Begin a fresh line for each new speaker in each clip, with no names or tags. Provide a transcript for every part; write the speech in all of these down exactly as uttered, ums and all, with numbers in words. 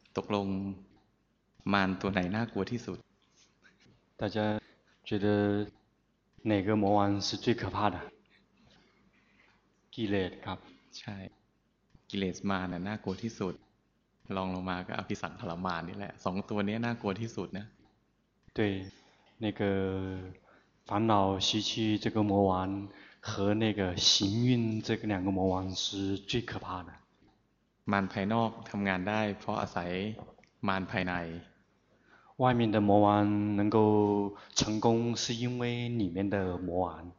ตกลงมารตัวไหนน่ากลัวที่สุด
大家觉得哪个魔王是最可怕的？กิเลสครับ
ใช่กิเลสมารน่ะน่ากลัวที่สุดลองลงมาก็อภิสังขารมารนี่แหละสองตัวนี้น่ากลัวที่สุดนะ
对，那个烦恼习气这个魔王和那个行运这个两个魔王是最可怕的。
มารภายนอกทำงานได้เพราะอาศัยมารภายใน
外面的魔王能够成功，是因为里面的魔王。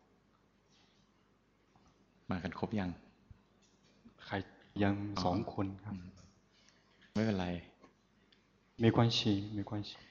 มากันครบยัง
还ยังสองคนครับ
ไม่เป็นไร
没关系没关系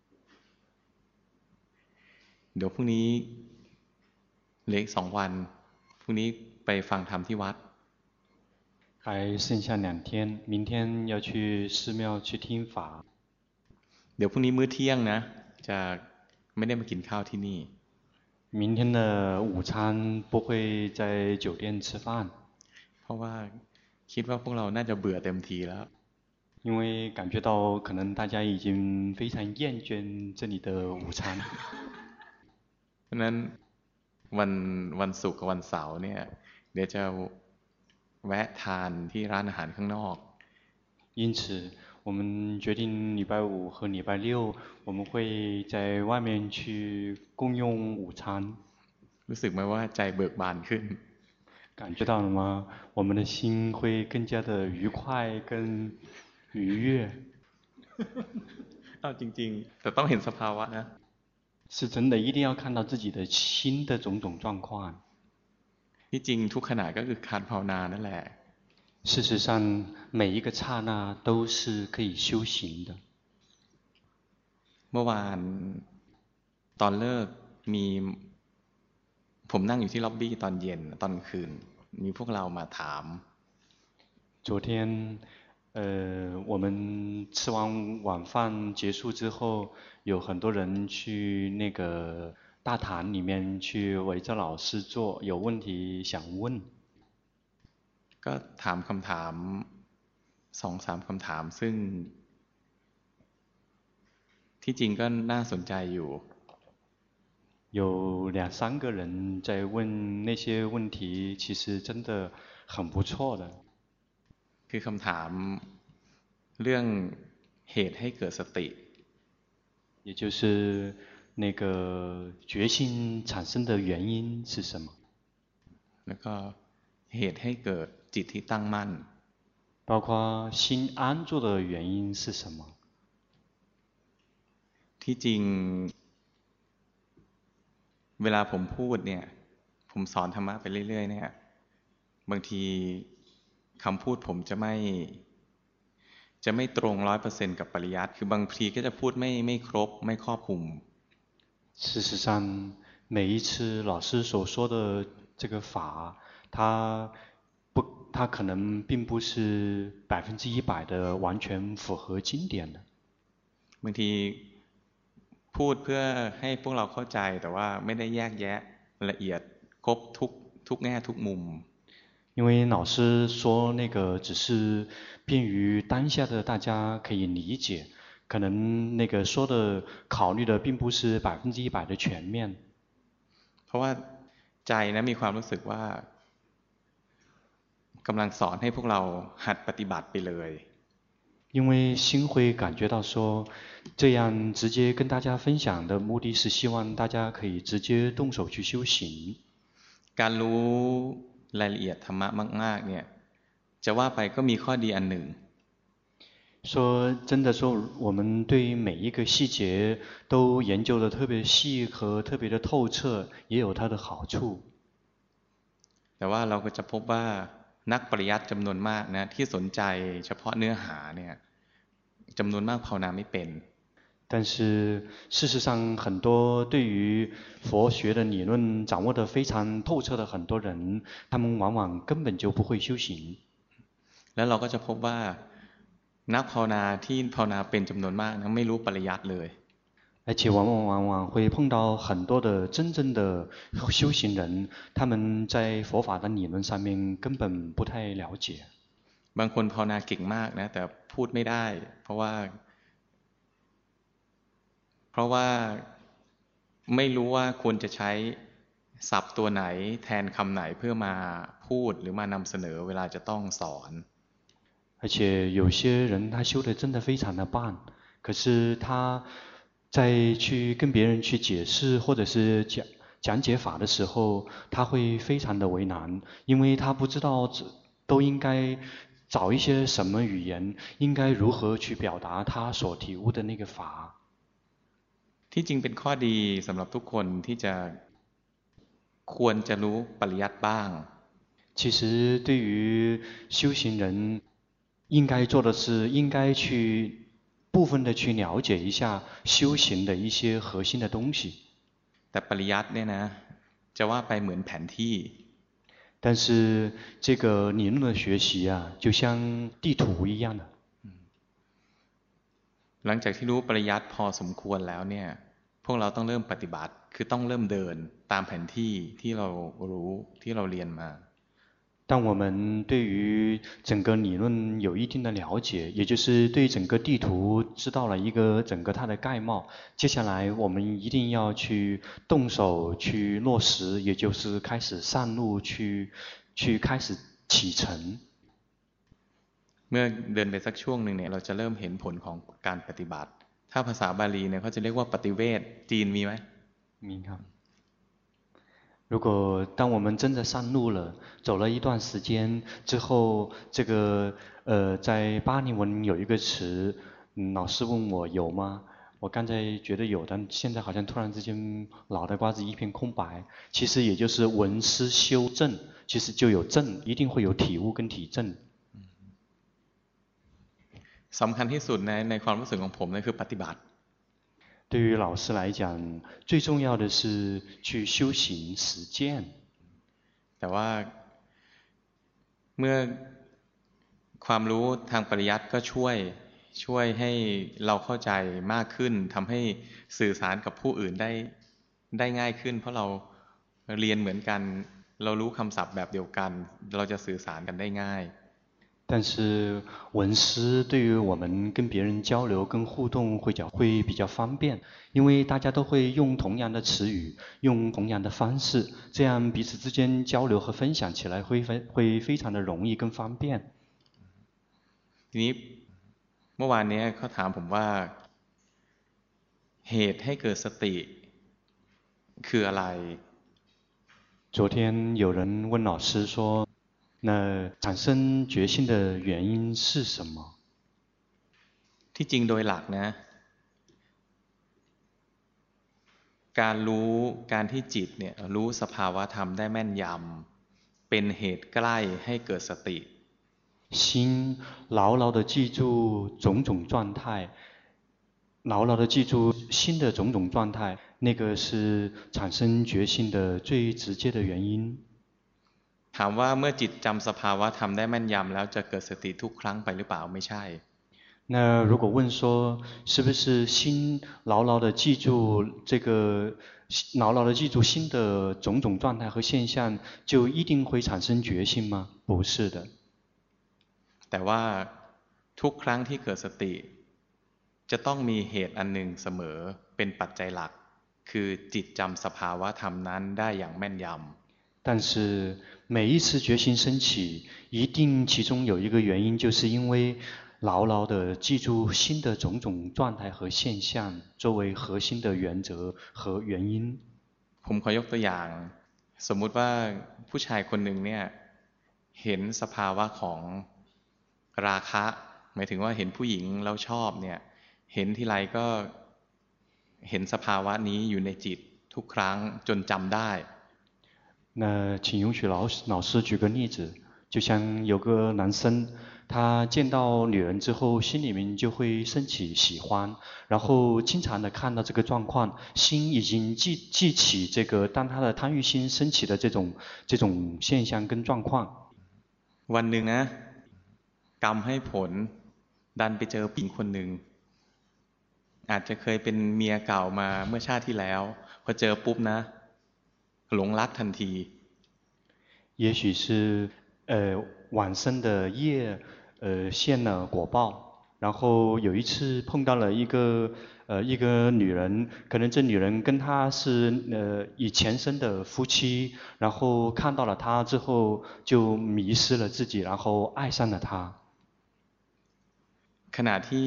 เดี๋ยวพรุ่งนี้เหลืออีกสองวันพรุ่งนี้ไปฟังธรรมที่วัด
还剩下两天，明天要去寺庙去听法。
เดี๋ยวพรุ่งนี้มื้อเที่ยงนะจะไม่ได้มากินข้าวที่นี่
明天的午餐不会在酒店吃饭，
เพราะว่าคิดว่าพวกเราน่าจะเบื่อเต็มทีแล้ว
因为感觉到可能大家已经非常厌倦这里的午餐。
เพราะนั้นวันวันศุกร์กับวันเสาร์เนี่ยเดี๋ยวจะแวะทานที่ร้านอาหารข้างนอก
因此我们决定礼拜五和礼拜六我们会在外面去共用午餐。
รู้สึกไหมว่าใจเบิกบานขึ้น
感觉到了吗？我们的心会更加的愉快跟愉悦。
เอาจริงๆแต่ต้องเห็นสภาวะนะ
是真的，一定要看到自己的心的种种状况。
ที่จริงทุกขณะก็คือการภาวนานั่นแหละ
事实上，每一个刹那都是可以修行的。
เมื่อวานตอนเลิกมีผมนั่งอยู่ที่ล็อบบี้ตอนเย็นตอนคืนมีพวกเรามาถาม
昨天，呃，我们吃完晚饭结束之后，有很多人去那个大堂里面去围着老师坐，有问题想问。
ก็ถามคำถามสองสามคำถามซึ่งที่จริงก็น่าสนใจอยู่
有两三个人在问那些问题，其实真的很不错的。
คือคำถามเรื่องเหตุให้เกิดสติ
也就是那个决心产生的原因是什么？
แล้วก็เหตุให้เกิดจิตที่ตั้งมั่น
包括心安住的原因是什么？
ที่จริงเวลาผมพูดเนี่ยผมสอนธรรมะไปเรื่อยๆเนี่ยบางทีคำพูดผมจะไม่จะไม่ตรงร้อยเปอร์เซ็นต์กับปริยัติคือบางทีก็จะพูดไม่ไม่ครบไม่ครอบคลุม
事实上，每一次老师所说的这个法，它不，它可能并不是百分之一百的完全符合经典的。
บางทีพูดเพื่อให้พวกเราเข้าใจแต่ว่าไม่ได้แยกแยะละเอียดครบทุกทุกแง่ทุกมุม
因为老师说那个只是便于当下的大家可以理解，可能那个说的考虑的并不是百分之一百的全面。
เพราะว่าใจนะมีความรู้สึกว่ากำลังสอนให้พวกเราหัดปฏิบัติไปเลย
因为心会感觉到说，这样直接跟大家分享的目的是希望大家可以直接动手去修行。
การรู้รายละเอียดธรรมะมากๆเนี่ยจะว่าไปก็มีข้อดีอันหนึ่ง
说真的说，我们对于每一个细节都研究的特别细和特别的透彻，也有它的好处。
แต่ว่าเราก็จะพบว่านักปริยัติจำนวนมากนะที่สนใจเฉพาะเนื้อหาเนี่ยจำนวนมากภาวนาไม่เป็น
但是事实上，很多对于佛学的理论掌握得非常透彻的很多人，他们往往根本就不会修行。
แล้วเราก็จะพบว่านักภาวนาที่ภาวนาเป็นจำนวนมากนะไม่รู้ปริยัติเลย
而且往往往往会碰到很多的真正的修行人，他们在佛法的理论上面根本不太了解。
บางคนภาวนาเก่งมากนะแต่พูดไม่ได้เพราะว่าเพราะว่าไม่รู้ว่าควรจะใช้ศัพท์ตัวไหนแทนคำไหนเพื่อมาพูดหรือมานำเสนอเวลาจะต้องสอน
而且有些人他修的真的非常的棒，可是他在去跟别人去解释或者是讲讲解法的时候，他会非常的为难，因为他不知道都应该找一些什么语言，应该如何去表达他所体悟的那个法。
ที่จริงเป็นข้อดีสำหรับทุกคนที่จะควรจะรู้ปริยัติบ้าง
其实对于修行人应该做的是应该去部分的去了解一下修行的一些核心的东西。
แต่ปริยัติเนี่ยนะจะว่าไปเหมือนแผนที่
但是这个理论的学习啊，就像地图一样的。
หลังจากที่รู้ปริยัติพอสมควรแล้วเนี่ยพวกเราต้องเริ่มปฏิบัติคือต้องเริ่มเดินตามแผนที่ที่เรารู้ที่เราเรียนมา
当我们对于整个理论有一定的了解，也就是对整个地图知道了一个整个它的概貌，接下来我们一定要去动手去落实，也就是开始上路去去开始启程。
เมื่อเดินไปสักช่วงหนึ่งเนี่ยเราจะเริ่มเห็นผลของการปฏิบัติถ้าภาษาบาลีเนี่ยเขาจะเรียกว่าปฏิเวทจีนมีไหม
มีครับ如果当我们真的上路了，走了一段时间之后，这个呃，在巴利文有一个词，嗯，老师问我有吗？我刚才觉得有，但现在好像突然之间脑袋瓜子一片空白。其实也就是闻思修正，其实就有正，一定会有体悟跟体证。
สำคัญที่สุดในในความรู้สึกของผมเนี่ยคือปฏิบัติ
对于老师来讲，最重要的是去修行实践。
แต่ว่าเมื่อความรู้ทางปริยัติก็ช่วยช่วยให้เราเข้าใจมากขึ้นทำให้สื่อสารกับผู้อื่นได้ได้ง่ายขึ้นเพราะเราเรียนเหมือนกันเรารู้คำศัพท์แบบเดียวกันเราจะสื่อสารกันได้ง่าย
但是文思对于我们跟别人交流跟互动会较会比较方便，因为大家都会用同样的词语，用同样的方式，这样彼此之间交流和分享起来会非会非常的容易跟方便。
ทีนี้เมื่อวานนี้เขาถามผมว่าเหตุให้เกิดสติคืออะไร
昨天有人问老师说那产生决心的原因是什么？
ที่จริงโดยหลักนะการรู้การที่จิตเนี่ยรู้สภาวะธรรมได้แม่นยำเป็นเหตุใกล้ให้เกิดสติ
心牢牢地记住种种状态，牢牢地记住心的种种状态，那个是产生决心的最直接的原因。
ถามว่าเมื่อจิตจำสภาวะธรรมได้แม่นยำแล้วจะเกิดสติทุกครั้งไปหรือเปล่าไม่ใช่
那如果问说是不是心牢牢地记住这个牢牢地记住心的种种状态和现象就一定会产生决心吗？不是的。
แต่ว่าทุกครั้งที่เกิดสติจะต้องมีเหตุอันหนึ่งเสมอเป็นปัจจัยหลักคือจิตจำสภาวะธรรมนั้นได้อย่างแม่นยำ
但是每一次决心升起，一定其中有一个原因，就是因为牢牢地记住心的种种状态和现象作为核心的原则和原因。
ผมขอยกตัวอย่างสมมุติว่าผู้ชายคนหนึ่งเนี่ยเห็นสภาวะของราคะหมายถึงว่าเห็นผู้หญิงแล้วชอบเนี่ยเห็นทีไรก็เห็นสภาวะนี้อยู่ในจิตทุกครั้งจนจำได้
那请允许老师老师举个例子，就像有个男生，他见到女人之后，心里面就会升起喜欢，然后经常的看到这个状况，心已经记记起这个当他的贪欲心升起的这种这种现象跟状况。
วันหนึ่งนะกรรมให้ผลดันไปเจอผู้หญิงคนหนึ่งอาจจะเคยเป็นเมียเก่ามาเมื่อชาติที่แล้วพอเจอปุ๊บนะหลงรักทันที
也许是呃晚生的业呃现了果报，然后有一次碰到了一个呃一个女人，可能这女人跟他是呃以前生的夫妻，然后看到了他之后就迷失了自己，然后爱上了他。
ขณะที่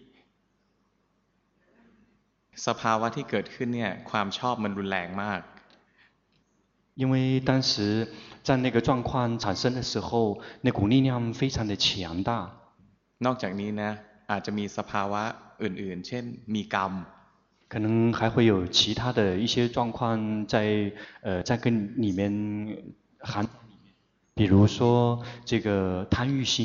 สภาวะที่เกิดขึ้นเนี่ยความชอบมันรุนแรงมาก
因为当时在那个状况产生的时候，那股力量非常的强大。
นอกจากนี้นะอาจจะมีสภาวะอื่นๆเช่นมีกรรม
可能还会有其他的一些状况在呃在跟里面含，比如说这个贪欲心。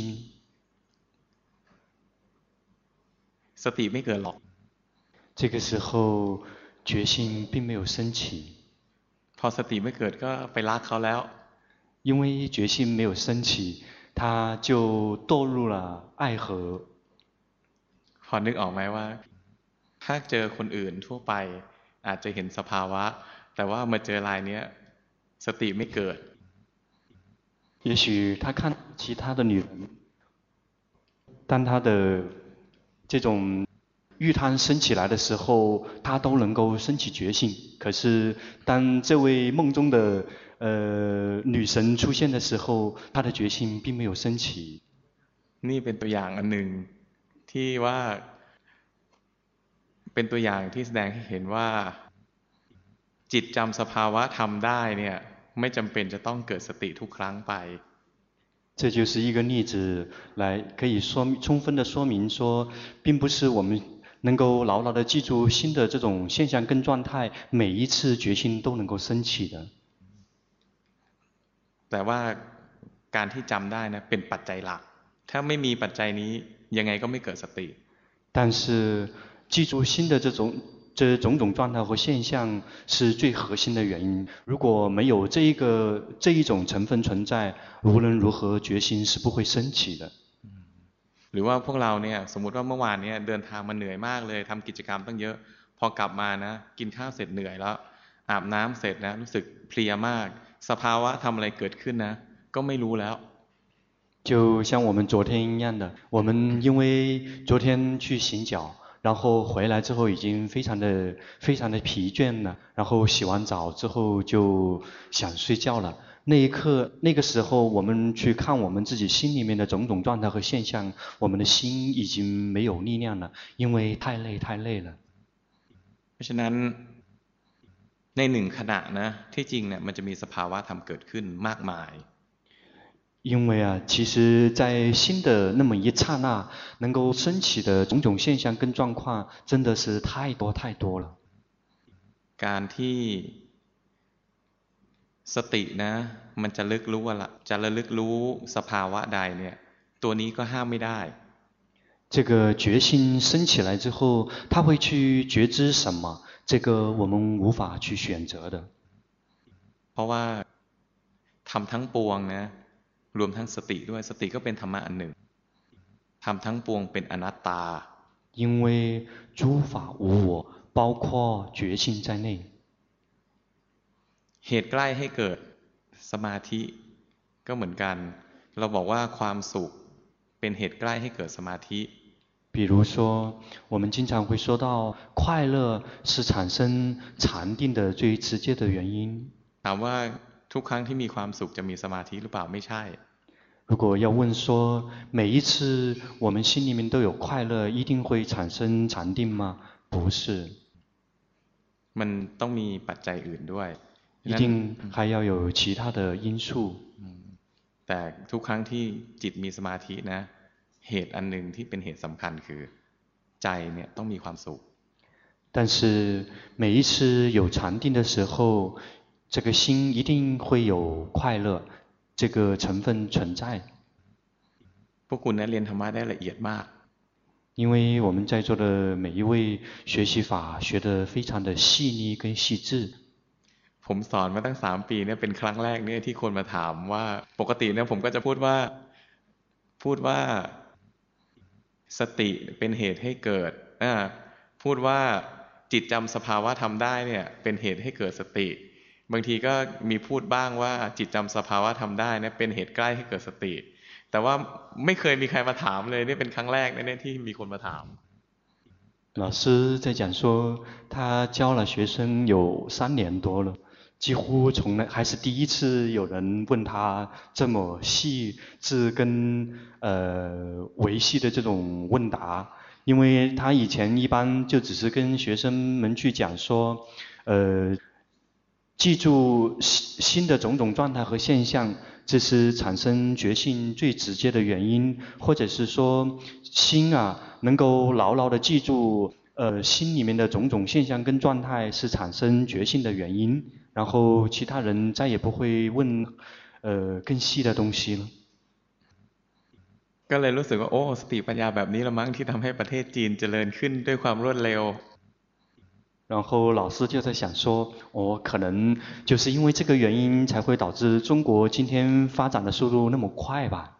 สติไม่เกิดหรอก
这个时候决心并没有升起。
พอสติไม่เกิดก็ไปรักเขาแล้ว
因为决心没有升起，他就堕入了爱河。
พอนึกออกไหมว่าถ้าเจอคนอื่นทั่วไปอาจจะเห็นสภาวะแต่ว่ามาเจอรายเนี้ยสติไม่เกิด
也许他看其他的女人，当他的这种欲贪升起来的时候，他都能够升起决心。可是当这位梦中的呃女神出现的时候，他的决心并没有升起。
นี่เป็นตัวอย่างอันหนึ่งที่ว่าเป็นตัวอย่างที่แสดงให้เห็นว่าจิตจำสภาวะทำได้เนี่ยไม่จำเป็นจะต้องเกิดสติทุกครั้งไป
这就是一个例子，来可以说充分的说明说，并不是我们能够牢牢的记住新的这种现象跟状态，每一次决心都能够升起的。
แต่ว่าการที่จำได้นะเป็นปัจจัยหลักถ้าไม่มีปัจจัยนี้ยังไงก็ไม่เกิดสติ
但是记住新的这种这种种状态和现象是最核心的原因。如果没有这一个这一种成分存在，无论如何决心是不会升起的。
หรือว่าพวกเราเนี่ยสมมติว่าเมื่อวานเนี่ยเดินทางมาเหนื่อยมากเลยทำกิจกรรมตั้งเยอะพอกลับมานะกินข้าวเสร็จเหนื่อยแล้วอาบน้ำเสร็จนะรู้สึกเพลียมากสภาวะทำอะไรเกิดขึ้นนะก็ไม่รู้แล้ว
就像我们昨天一样的，我们因为昨天去行脚，然后回来之后已经非常的非常的疲倦了，然后洗完澡之后就想睡觉了。那一刻，那个时候，我们去看我们自己心里面的种种状态和现象，我们的心已经没有力量了，因为太累太累了。
เพราะฉะนั้นในหนึ่งขณะนะที่จริงเนี่ยมันจะมีสภาวะธรรมเกิดขึ้นมากมาย
因为啊，其实，在新的那么一刹那，能够升起的种种现象跟状况，真的是太多太多了。
การที่สตินะมันจะลึกรู้ว่าละจะระลึกรู้สภาวะใดเนี่ยตัวนี้ก็ห้ามไม่ได้
这个决心升起来之后，他会去觉知什么？这个我们无法去选择的。
เพราะว่าทำทั้งปวงนะรวมทั้งสติด้วยสติก็เป็นธรรมะอันหนึ่งทำทั้งปวงเป็นอนัตตา
因为诸法无我，包括觉性在内。
เหตุใกล้ให้เกิดสมาธิก็เหมือนกันเราบอกว่าความสุขเป็นเหตุใกล้ให้เกิดสมาธิ
比如说，我们经常会说到，快乐是产生禅定的最直接的原因。
ถามว่าทุกครั้งที่มีความสุขจะมีสมาธิหรือเปล่าไม่ใช่
如果要问说，每一次我们心里面都有快乐，一定会产生禅定吗？不是，
มันต้องมีปัจจัยอื่นด้วย
一定还要有其他的因素。
แต่ทุกครั้งที่จิตมีสมาธินะเหตุอันหนึ่งที่เป็นเหตุสำคัญคือใจเนี่ยต้องมีความสุข
但是每一次有禅定的时候，这个心一定会有快乐这个成分存在。
พวกคุณเนี่ยเรียนธรรมะได้ละเอียดมาก
因为我们在座的每一位学习法学得非常的细腻跟细致。
ผมสอนมาตั้งสามปีเนี่ยเป็นครั้งแรกเนี่ยที่คนมาถามว่าปกติเนี่ยผมก็จะพูดว่าพูดว่าสติเป็นเหตุให้เกิดอ่าพูดว่าจิตจำสภาวะทำได้เนี่ยเป็นเหตุให้เกิดสติบางทีก็มีพูดบ้างว่าจิตจำสภาวะทำได้เนี่ยเป็นเหตุใกล้ให้เกิดสติแต่ว่าไม่เคยมีใครมาถามเลยนี่เป็นครั้งแรกนะเนี่ยที่มีคนมาถาม
老师在讲说，他教了学生有三年多了，几乎从来还是第一次有人问他这么细致跟呃维系的这种问答，因为他以前一般就只是跟学生们去讲说，呃，记住新的种种状态和现象，这是产生觉性最直接的原因，或者是说心啊能够牢牢的记住呃心里面的种种现象跟状态是产生觉性的原因，然后其他人再也不会问呃更细的东西了。
ก็เลยรู้สึกว่าโอ้สติปัญญาแบบนี้ละมั้งที่ทำให้ประเทศจีนเจริญขึ้นด้วยความรวดเร็ว
然后老师就在想说，哦，可能就是因为这个原因才会导致中国今天发展的速度那么快吧。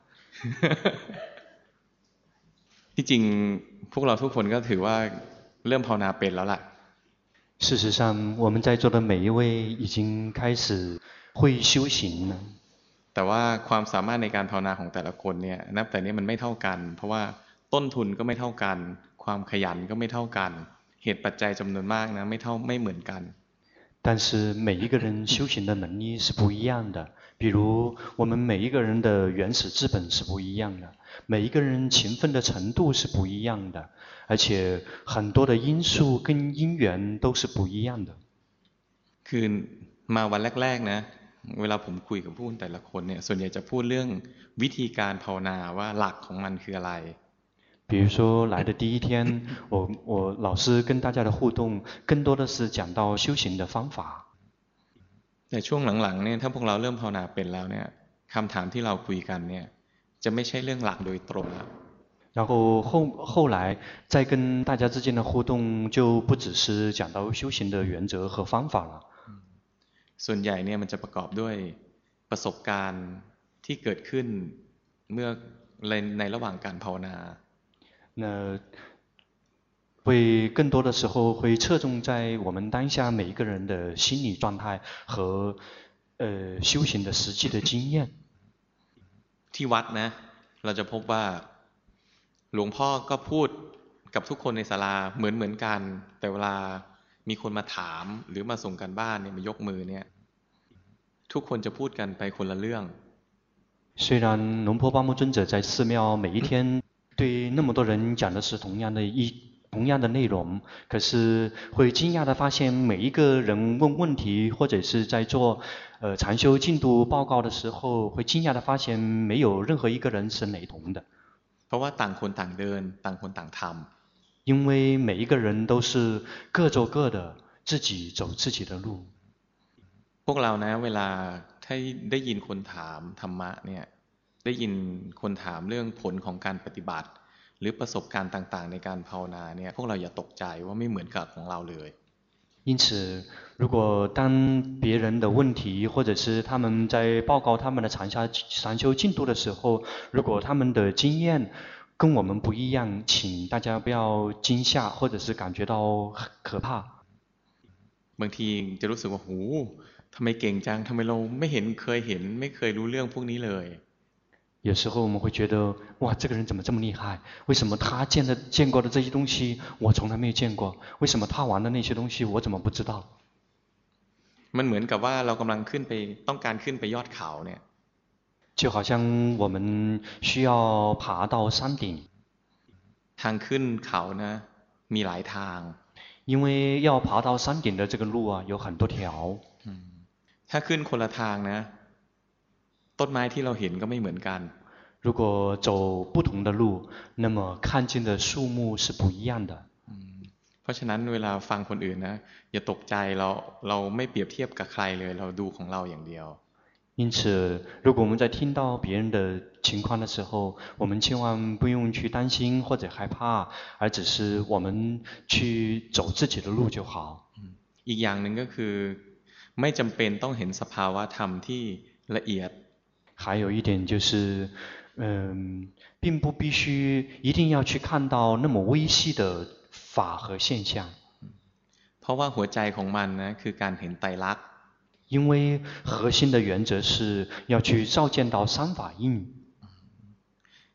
ที่จริงพวกเราทุกคนก็ถือว่าเริ่มภาวนาเป็นแล้วล่ะ
事实上，我们在座的每一位已经开始会修行了。
แต่ว่าความสามารถในการภาวนาของแต่ละคนเนี่ยนับแต่นี้มันไม่เท่ากันเพราะว่าต้นทุนก็ไม่เท่ากันความขยันก็ไม่เท่ากันเหตุปัจจัยจำนวนมากนะไม่เท่าไม่เหมือนกัน
但是每一个人修行的能力是不一样的，比如我们每一个人的原始资本是不一样的，每一个人勤奋的程度是不一样的，而且很多的因素跟因缘都是不一样的。
คือมาวันแรกๆนะเวลาผมคุยกับผู้คนแต่ละคนเนี่ยส่วนใหญ่จะพูดเรื่องวิธีการภาวนาว่าหลักของมันคืออะไร
比如说来的第一天，我我老师跟大家的互动，更多的是讲到修行的方法。
แต่ช่วงหลังๆเนี่ยถ้าพวกเราเริ่มภาวนาเป็นแล้วเนี่ยคำถามที่เราคุยกันเนี่ยจะไม่ใช่เรื่องหลักโดยตรงแล้ว
然后后后来再跟大家之间的互动，就不只是讲到修行的原则和方法了。
ส่วนใหญ่เนี่ยมันจะประกอบด้วยประสบการณ์ที่เกิดขึ้นเมื่อในระหว่างการภาวนา
那会更多的时候会侧重在我们当下每一个人的心理状态和呃修行的实际的经验。
ที่วัดนะเราจะพบว่าหลวงพ่อก็พูดกับทุกคนในศาลาเหมือนเหมือนกันแต่เวลามีคนมาถามหรือมาส่งกันบ้านเนี่ยมายกมือเนี่ยทุกคนจะพูดกันไปคนละเรื่อง
虽然龙婆巴木尊者在寺庙每一天对那么多人讲的是同样的一同样的内容，可是会惊讶的发现，每一个人问问题或者是在做呃禅修进度报告的时候，会惊讶的发现没有任何一个人是雷同的。
เพราะว่าต่างคนต่างเดินต่างคนต่างทำ
因为每一个人都是各走各的，自己走自己的路。
พวกเรานะเวลาถ้าได้ยินคนถามธรรมะเนี่ยได้ยินคนถามเรื่องผลของการปฏิบัติหรือประสบการณ์ต่างๆในการภาวนาเนี่ยพวกเราอย่าตกใจว่าไม่เหมือนกับของเราเลย
因此，如果当别人的问题，或者是他们在报告他们的禅修禅修进度的时候，如果他们的经验跟我们不一样，请大家不要惊吓，或者是感觉到可怕。
บางทีจะรู้สึกว่าโหทำไมเก่งจังทำไมเราไม่เห็นเคยเห็นไม่เคยรู้เรื่องพวกนี้เลย
有时候我们会觉得，哇，这个人怎么这么厉害？为什么他见的见过的这些东西，我从来没有见过？为什么他玩的那些东西，我怎么不知道？
มันเหมือนกับว่าเรากำลังขึ้นไปต้องการขึ้นไปยอดเขาเนี่ย
就好像我们需要爬到山顶。
ทางขึ้นเขานะมีหลายทาง
因为要爬到山顶的这个路啊，有很多条。
ถ้าขึ้นคนละทางนะต้นไม้ที่เราเห็นก็ไม่เหมือนกัน
如果走不同的路，那么看见的树木是不一样的。
เพราะฉะนั้นเวลาฟังคนอื่นนะอย่าตกใจเราเราไม่เปรียบเทียบกับใครเลยเราดูของเราอย่างเดียว
因此，如果我们在听到别人的情况的时候，我们千万不用去担心或者害怕，而只是我们去走自己的路就好。
อีกอย่างหนึ่งก็คือไม่จำเป็นต้องเห็นสภาวะธรรมที่ละเอียด
还有一点就是，嗯，并不必须一定要去看到那么微细的法和现象。
เพราะว่าหัวใจของมันนะคือการเห็นไตรลักษณ์
因为核心的原则是要去照见到三法印。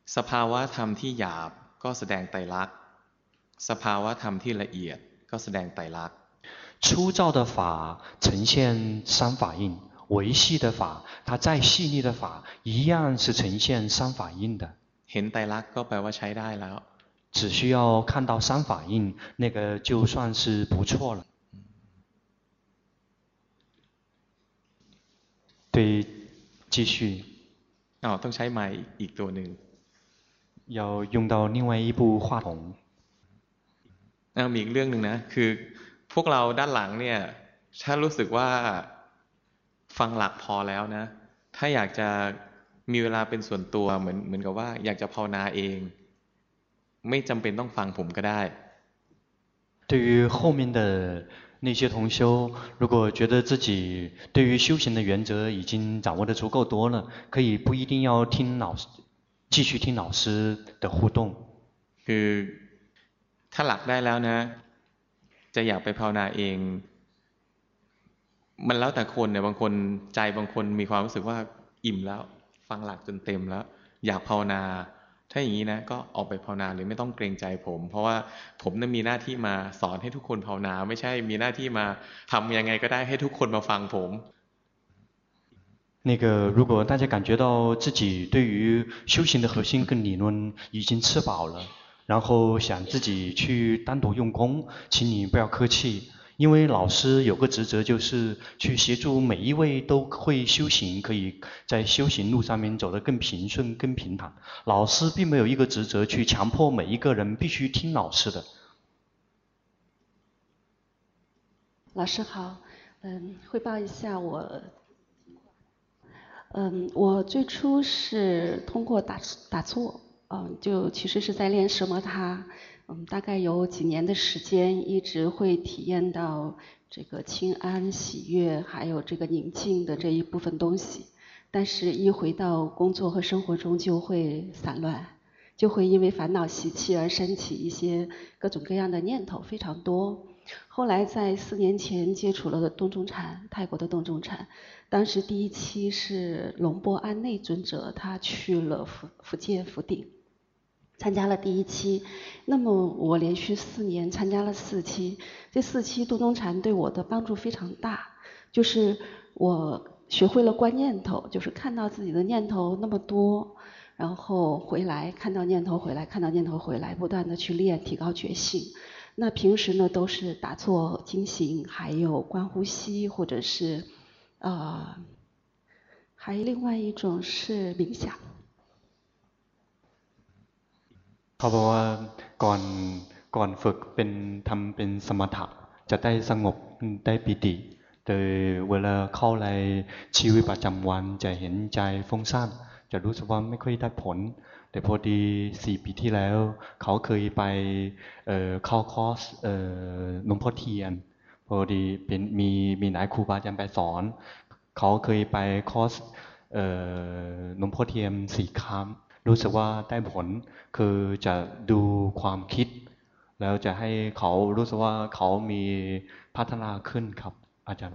สภาวะธรรมที่หยาบก็แสดงไตรลักษณ์สภาวะธรรมที่ละเอียดก็แสดงไตรลักษณ์
粗糙的法呈现三法印，维系的法，它再细腻的法一样是呈现三法印的。
เห็นไตรลักษณ์ก็แปลว่าใช้ได้แล้ว
只需要看到三法印，那个就算是不错了。对，继续。
อ๋อต้องใช้ไมค์อีกตัวหนึ่ง
要用到另外一部话筒。
อ่ามีอีกเรื่องหนึ่งนะคือพวกเราด้านหลังเนี่ยถ้ารู้สึกว่าฟังหลักพอแล้วนะถ้าอยากจะมีเวลาเป็นส่วนตัวเหมือนเหมือนกับว่าอยากจะภาวนาเองไม่จำเป็นต้องฟังผมก็ได้
对于后面的那些同修，如果觉得自己对于修行的原则已经掌握得足够多了，可以不一定要听老师，继续听老师的互动。
คือถ้าหลักได้แล้วนะจะอยากไปภาวนาเองมันแล้วแต่คนเนี่ยบางคนใจบางคนมีความรู้สึกว่าอิ่มแล้วฟังหลักจนเต็มแล้วอยากภาวนาถ้าอย่างนี้นะก็ออกไปภาวนาเลยไม่ต้องเกรงใจผมเพราะว่าผมนั้นมีหน้าที่มาสอนให้ทุกคนภาวนาไม่ใช่มีหน้าที่มาทำยังไงก็ได้ให้ทุกคนมาฟังผม
那个，如果大家感觉到自己对于修行的核心跟理论已经吃饱了，然后想自己去单独用功，请你不要客气，因为老师有个职责就是去协助每一位都会修行，可以在修行路上面走得更平顺、更平坦。老师并没有一个职责去强迫每一个人必须听老师的。
老师好，嗯，汇报一下我。嗯，我最初是通过打打坐，嗯，就其实是在练奢摩他，嗯，大概有几年的时间，一直会体验到这个清安、喜悦，还有这个宁静的这一部分东西。但是，一回到工作和生活中，就会散乱，就会因为烦恼习气而升起一些各种各样的念头，非常多。后来在四年前接触了洞中禅，泰国的洞中禅。当时第一期是龙波安内尊者，他去了福福建福鼎，参加了第一期。那么我连续四年参加了四期，这四期洞中禅对我的帮助非常大，就是我学会了观念头，就是看到自己的念头那么多，然后回来看到念头回来，看到念头回来，不断的去练，提高觉性。那平时呢都是打坐、经行，还有观呼吸，或者是呃，还有另外一种是冥想。
เขาบอกว่าก่อนก่อนฝึกเป็นทำเป็นสมถะจะได้สงบได้ปิติแต่เวลาเข้าในชีวิตประจำวันจะเห็นใจฟุ้งซ่านจะรู้สึกว่าไม่ค่อยได้ผลแต่พอดีสี่ปีที่แล้วเขาเคยไปเอ่อเข้าคอร์สเอ่อหลวงพ่อเทียนพอดีเป็นมีมีนายครูบาอาจารย์ไปสอนเขาเคยไปคอร์สเอ่อหลวงพ่อเทียนสี่ครั้งรู้สึกว่าได้ผลคือจะดูความคิดแล้วจะให้เขารู้สึกว่าเขามีพัฒนาขึ้นครับอาจารย์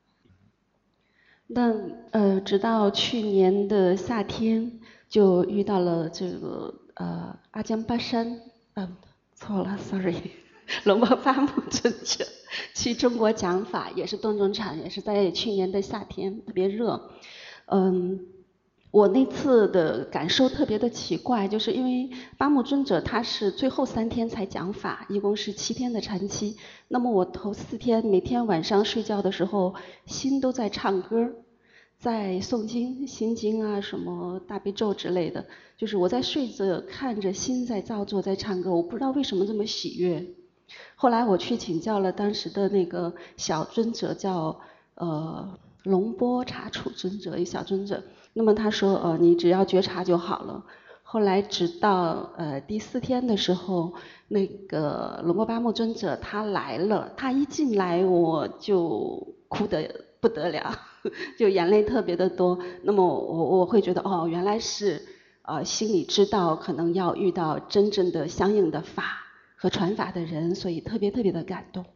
那呃，直到去年的夏天，就遇到了这个呃阿江巴山，嗯，错了 ，sorry， 龙波巴木尊者去中国讲法，也是洞中禅，也是在去年的夏天，特别热，嗯。我那次的感受特别的奇怪，就是因为巴木尊者他是最后三天才讲法，一共是七天的禅期。那么我头四天每天晚上睡觉的时候，心都在唱歌，在诵经、心经啊，什么大悲咒之类的。就是我在睡着看着心在造作，在唱歌，我不知道为什么这么喜悦。后来我去请教了当时的那个小尊者，叫呃龙波查处尊者，一小尊者。那么他说，呃，你只要觉察就好了。后来直到呃第四天的时候，那个龙波巴木尊者他来了，他一进来我就哭得不得了，就眼泪特别的多。那么我我会觉得，哦，原来是呃心里知道可能要遇到真正的相应的法和传法的人，所以特别特别的感动。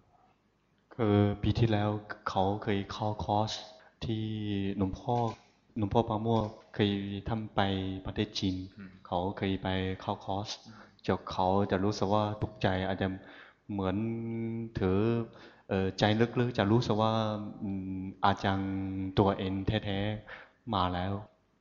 คือปีที่แล้วเขาเคยเข้าคอร์สที่หลวงพ่อหลวงพ่อปราโมทย์เคยท่านไปประเทศจีนเขาเคยไปเข้าคอร์สจะเขาจะรู้สึกว่าตกใจอาจจะเหมือนถือใจลึกๆจะรู้สึกว่าอาจารย์ตัวเองแท้ๆมาแล้ว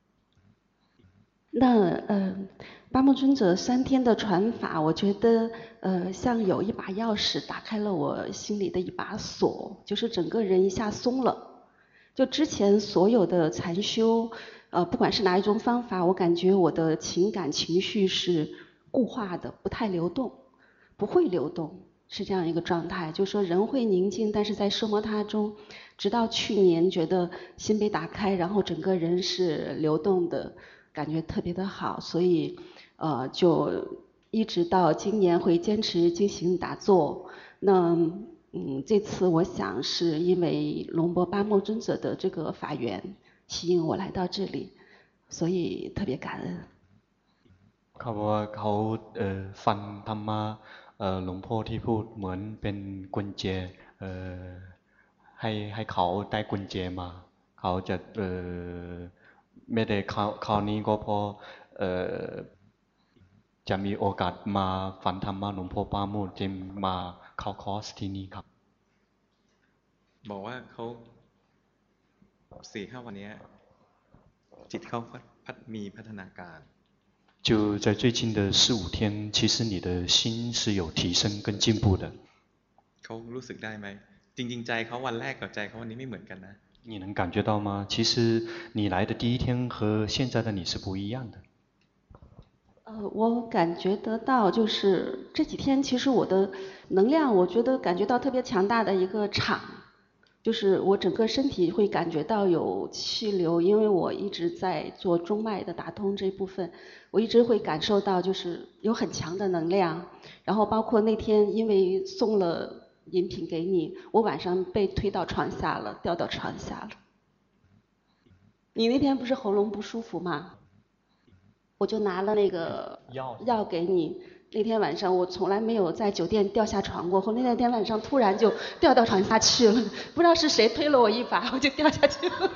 那呃，巴木尊者三天的传法，我觉得呃，像有一把钥匙打开了我心里的一把锁，就是整个人一下松了。就之前所有的禅修，呃，不管是哪一种方法，我感觉我的情感情绪是固化的，不太流动，不会流动，是这样一个状态。就是说人会宁静，但是在奢摩他中，直到去年觉得心被打开，然后整个人是流动的。感觉特别的好，所以呃就一直到今年会坚持进行打坐。那嗯这次我想是因为龙波巴莫尊者的这个法缘吸引我来到这里，所以特别感恩。
เขาบอกว่าเขาเอ่อฟังธรรมะเอ่อหลวงพ่อที่พูดเหมือนเป็นกุญแจเอ่อให้ให้เขาได้กุญแจมาเขาจะเอ่อไม่ได้คราวคราวนี้ก็พอเอ่อจะมีโอกาสมาฟังธรรมะหลวงพ่อปราโมทย์จึงมาเข้าคอร์สที่นี่ครับ
บอกว่าเขาสี่ห้าวันนี้จิตเขาพัฒมีพัฒนาการ
就在最近的四五天，其实你的心是有提升跟进步的。
เขารู้สึกได้ไหมจริงๆใจเขาวันแรกกับใจเขาวันนี้ไม่เหมือนกันนะ
你能感觉到吗？其实你来的第一天和现在的你是不一样的。
呃，我感觉得到，就是这几天其实我的能量，我觉得感觉到特别强大的一个场，就是我整个身体会感觉到有气流，因为我一直在做中脉的打通这部分，我一直会感受到就是有很强的能量，然后包括那天因为送了饮品给你，我晚上被推到床下了，掉到床下了。你那天不是喉咙不舒服吗？我就拿了那个药给你。那天晚上我从来没有在酒店掉下床过，后那天晚上突然就掉到床下去了，不知道是谁推了我一把，我就掉下去了。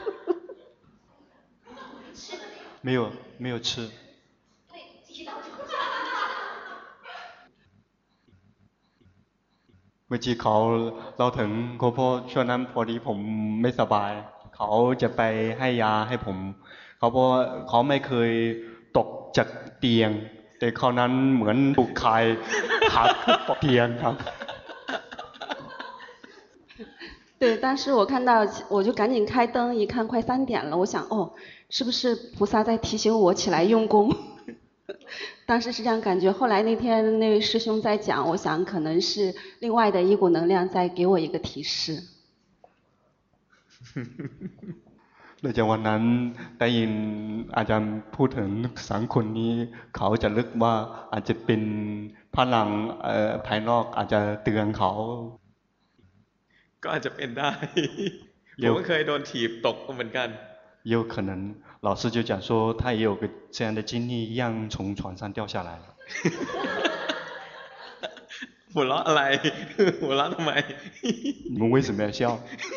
没有，没有吃。เมื่อกี้เขาเราถึงเขาพอช่วงนั้นพอดีผมไม่สบายเขาจะไปให้ยาให้ผมเขาบอกเขาไม่เคยตกจากเตียงแต่คราวนั้นเหมือนถูกใครหักตกเตียงครับ
对，当时我看到，我就赶紧开灯，一看快三点了，我想，哦，是不是菩萨在提醒我起来用功？当时是这样感觉。后来那天那位师兄在讲，我想可能是另外的一股能量在给我一个提示。
หลังจากวันนั้นได้ยินอาจารย์พูดถึงสามคนนี้เขาจะลึกว่าอาจจะเป็นพลังภายนอกอาจจะเตือนเขา
ก็อาจจะเป็นได้ผมก็เคยโดนถีบตกเหมือนกัน
也有可能老师就讲说他也有个这样的经历一样从床上掉下来
หัวเราะอะไรหัวเราะทำไม
你们为什么要笑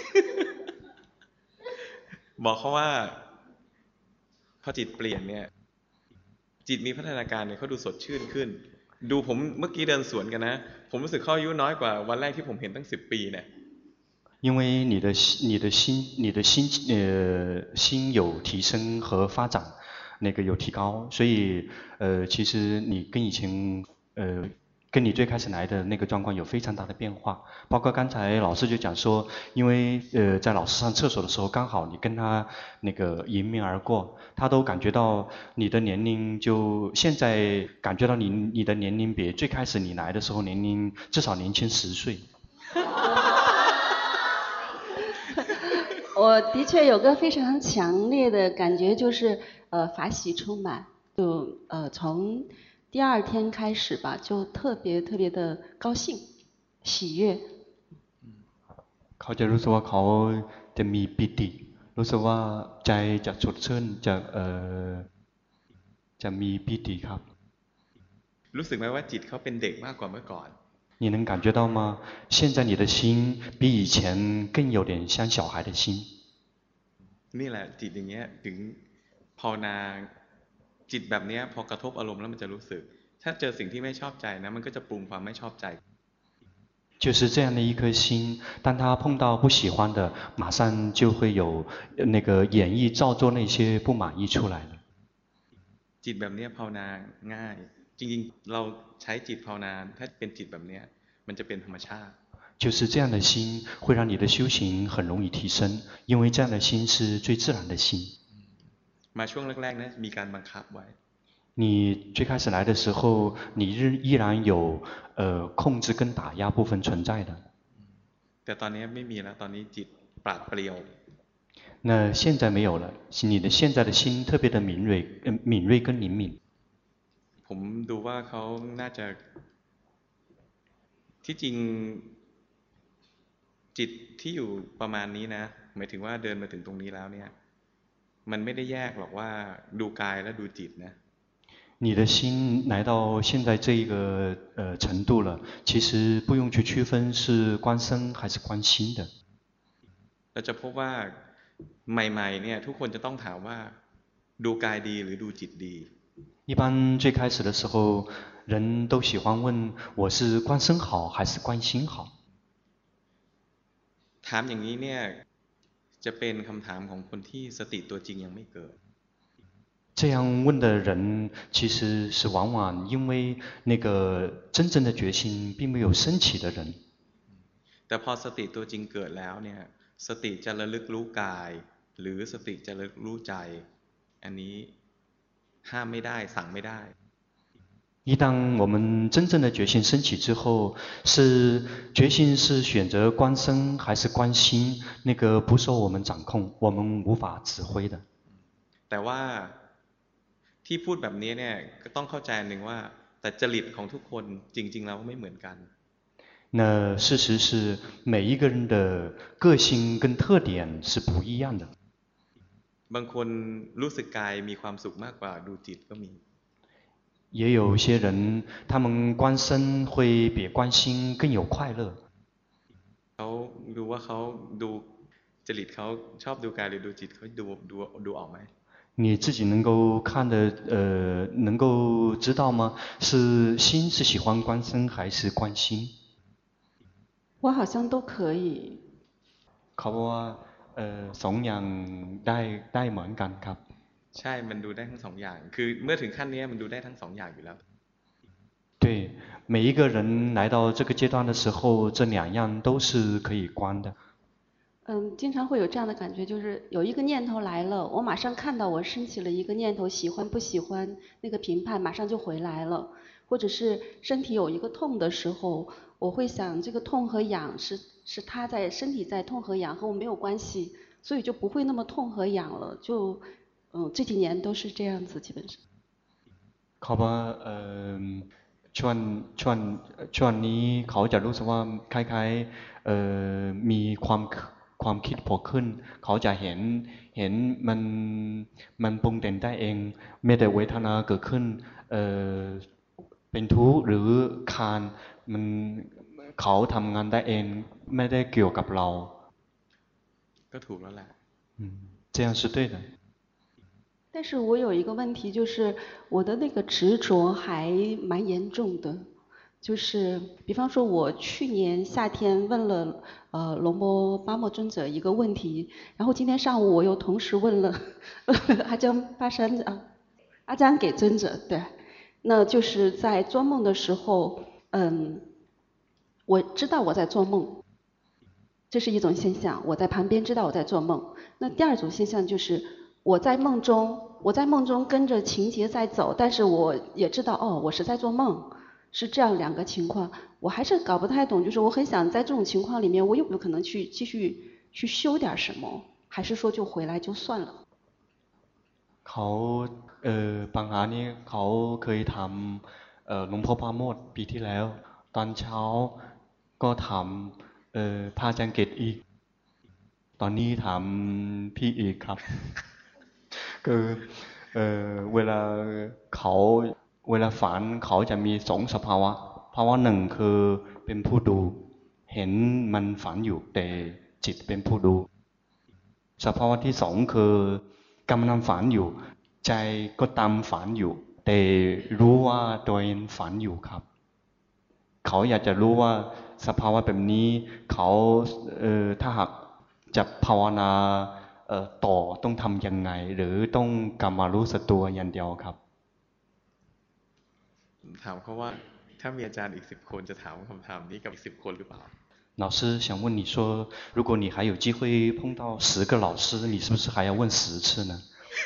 บอกเขาว่าพอจิตเปลี่ยนเนี่ยจิตมีพัฒนาการเนี่ยเขาดูสดชื่นขึ้นดูผมเมื่อกี้เดินสวนกันนะผมรู้สึกเขาอายุน้อยกว่าวันแรกที่ผมเห็นตั้งสิบปีเนี่ย
因为你的你的心你的心呃心有提升和发展那个有提高所以呃其实你跟以前呃跟你最开始来的那个状况有非常大的变化包括刚才老师就讲说因为呃在老师上厕所的时候刚好你跟他那个迎面而过他都感觉到你的年龄就现在感觉到你你的年龄比最开始你来的时候年龄至少年轻十岁
我的确有个非常强烈的感觉就是呃法喜充满就呃从第二天开始吧就特别特别的高兴喜悦
เขาจะรู้สึกว่าเขาจะมีปิติรู้สึกว่าใจจะสดชื่นจะเอ่อจะมีปิติครับ
รู้สึกไหมว่าจิตเขาเป็นเด็กมากกว่าเมื่อก่อน
你能感觉到吗？现在你的心比以前更有点像小孩的心。
นี่แหละจิตอย่างเงี้ยถึงภาวนาจิตแบบเนี้ยพอกระทบอารมณ์แล้วมันจะรู้สึกถ้าเจอสิ่งที่ไม่ชอบใจนะมันก็จะปรุงความไม่ชอบใจ
就是这样的一颗心，当他碰到不喜欢的，马上就会有那个演绎造作那些不满意出来了。
จิตแบบนี้ภาวนาง่ายจริงๆเราใช้จิตภาวนาถ้าเป็นจิตแบบนี้มันจะเป็นธรรมชาติ
就是这样的心会让你的修行很容易提升，因为这样的心是最自然的心。
มาช่วงแรกๆนะมีการบังคับไว้
你最开始来的时候，你依然有呃控制跟打压部分存在的。
แต่ตอนนี้ไม่มีแล้วตอนนี้จิตปราดเปรียว
那现在没有了，你的现在的心特别的敏锐，呃，敏锐跟灵敏。
ผมดูว่าเขาน่าจะที่จริงจิตที่อยู่ประมาณนี้นะหมายถึงว่าเดินมาถึงตรงนี้แล้วเนี่ยมันไม่ได้แยกหรอกว่าดูกายและดูจิตนะ
你的心来到现在这一个呃程度了，其实不用去区分是观身还是观心的。
เราจะพบว่าใหม่ๆเนี่ยทุกคนจะต้องถามว่าดูกายดีหรือดูจิตดี
一般最开始的时候，人都喜欢问我是观身好还是观心好。
ถามอย่างนี้เนี่ยจะเป็นคำถามของคนที่สติตัวจริงยังไม่เกิด
这样问的人其实是往往因为那个真正的决心并没有升起的人。
แต่พอสติตัวจริงเกิดแล้วเนี่ยสติจะระลึกรู้กายหรือสติจะระลึกรู้ใจอันนี้ห้ามไม่ได้สั่งไม่ได้
一旦我们真正的决心升起之后，是决心是选择观身还是观心，那个不受我们掌控，我们无法指挥的。
แต่ว่าที่พูดแบบนี้เนี่ยก็ต้องเข้าใจหนึ่งว่าแต่จริตของทุกคนจริงๆแล้วไม่เหมือนกัน
那事实是每一个人的个性跟特点是不一样的。
บางคนรู้สึกกายมีความสุขมากกว่าดูจิตก็มี
也有一些人，他们观身会比观心更有快乐。
เขาดูว่าเขาดูจริตเขาชอบดูกายหรือดูจิตเขาดูดูดูออกไหม
你自己能够看的，呃，能够知道吗？是心是喜欢观身还是观心？
我好像都可以。
เขาบอกว่าเอ่อสองอย่างได้ได้เหมือนกันครับ
ใช่มันดูได้ทั้งสองอย่างคือเมื่อถึงขั้นนี้มันดูได้ทั้งสองอย่างอยู่แล้ว
对，每一个人来到这个阶段的时候，这两样都是可以观的。
嗯，经常会有这样的感觉，就是有一个念头来了，我马上看到我升起了一个念头，喜欢不喜欢那个评判马上就回来了，或者是身体有一个痛的时候，我会想这个痛和痒是是他在身体在痛和痒和我没有关系，所以就不会那么痛和痒了。就嗯这几年都是这样子，基本上。
เขาว่าเอ่อช่วงช่วงช่วงนี้เขาจะรู้สึกว่าคล้ายๆเอ่อมีความความคิดผุดขึ้นเขาจะเห็นเห็นมันมันปรุงแต่งได้เองไม่แต่เวทนาเกิดขึ้นเอ่อเป็นทุกข์หรือคานมันเขาทำงานได้เองไม่ได้เกี่ยวกับเรา
ก็ถูกแล้วแหละ
嗯这样是对的
但是我有一个问题，就是我的那个执着还蛮严重的。就是比方说我去年夏天问了呃龙波巴莫尊者一个问题，然后今天上午我又同时问了阿江巴山啊阿江给尊者，对，那就是在做梦的时候，嗯，我知道我在做梦，这是一种现象，我在旁边知道我在做梦。那第二种现象就是我在梦中，我在梦中跟着情节在走，但是我也知道哦，我是在做梦。是这样两个情况，我还是搞不太懂，就是我很想在这种情况里面，我有没有可能去继续去修点什么，还是说就回来就算了？
เขาเอ่อปัญหานี้เขาเคยทำเอ่อหลวงพ่อปราโมทย์ปีที่แล้วตอนเช้าก็ถามเอ่อพระอาจารย์เกตอีกตอนนี้ถามพี่อีกครับคือเอ่อเวลาเขาเวลาฝันเขาจะมีสองสภาวะภาวะหนึ่งคือเป็นผู้ดูเห็นมันฝันอยู่แต่จิตเป็นผู้ดูสภาวะที่สองคือกำลังฝันอยู่ใจก็ตามฝันอยู่แต่รู้ว่าตัวเองฝันอยู่ครับเขาอยากจะรู้ว่าสภาวะแบบนี้เขาเอ่อถ้าหากจะภาวนาเอ่อต่อต้องทำยังไงหรือต้องกำมารู้สึกตัวอย่างเดียวครับ
ถามเขาว่าถ้ามีอาจารย์อีกสิบคนจะถามคำถามนี้กับอีกสิบคนหรือเปล่า
老师想问你说，如果你还有机会碰到十个老师，你是不是还要问十次呢？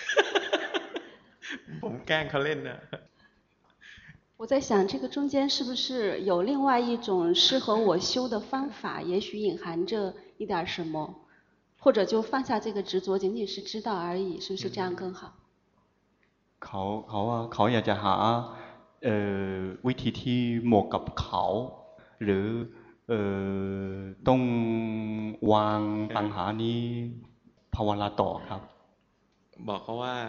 ผมแกล้งเขาเล่นนะ
我在想，这个中间是不是有另外一种适合我修的方法？也许隐含着一点什么，或者就放下这个执着，仅仅是知道而已，是不是这样更好？
เขาเขาว่าเขาอยากจะหาเอ่อวิธีที่เหมาะกับเขาหรือเอ่อต้องวางปัญหานี้ภาวนาต่อครับ
บอกเขาว่า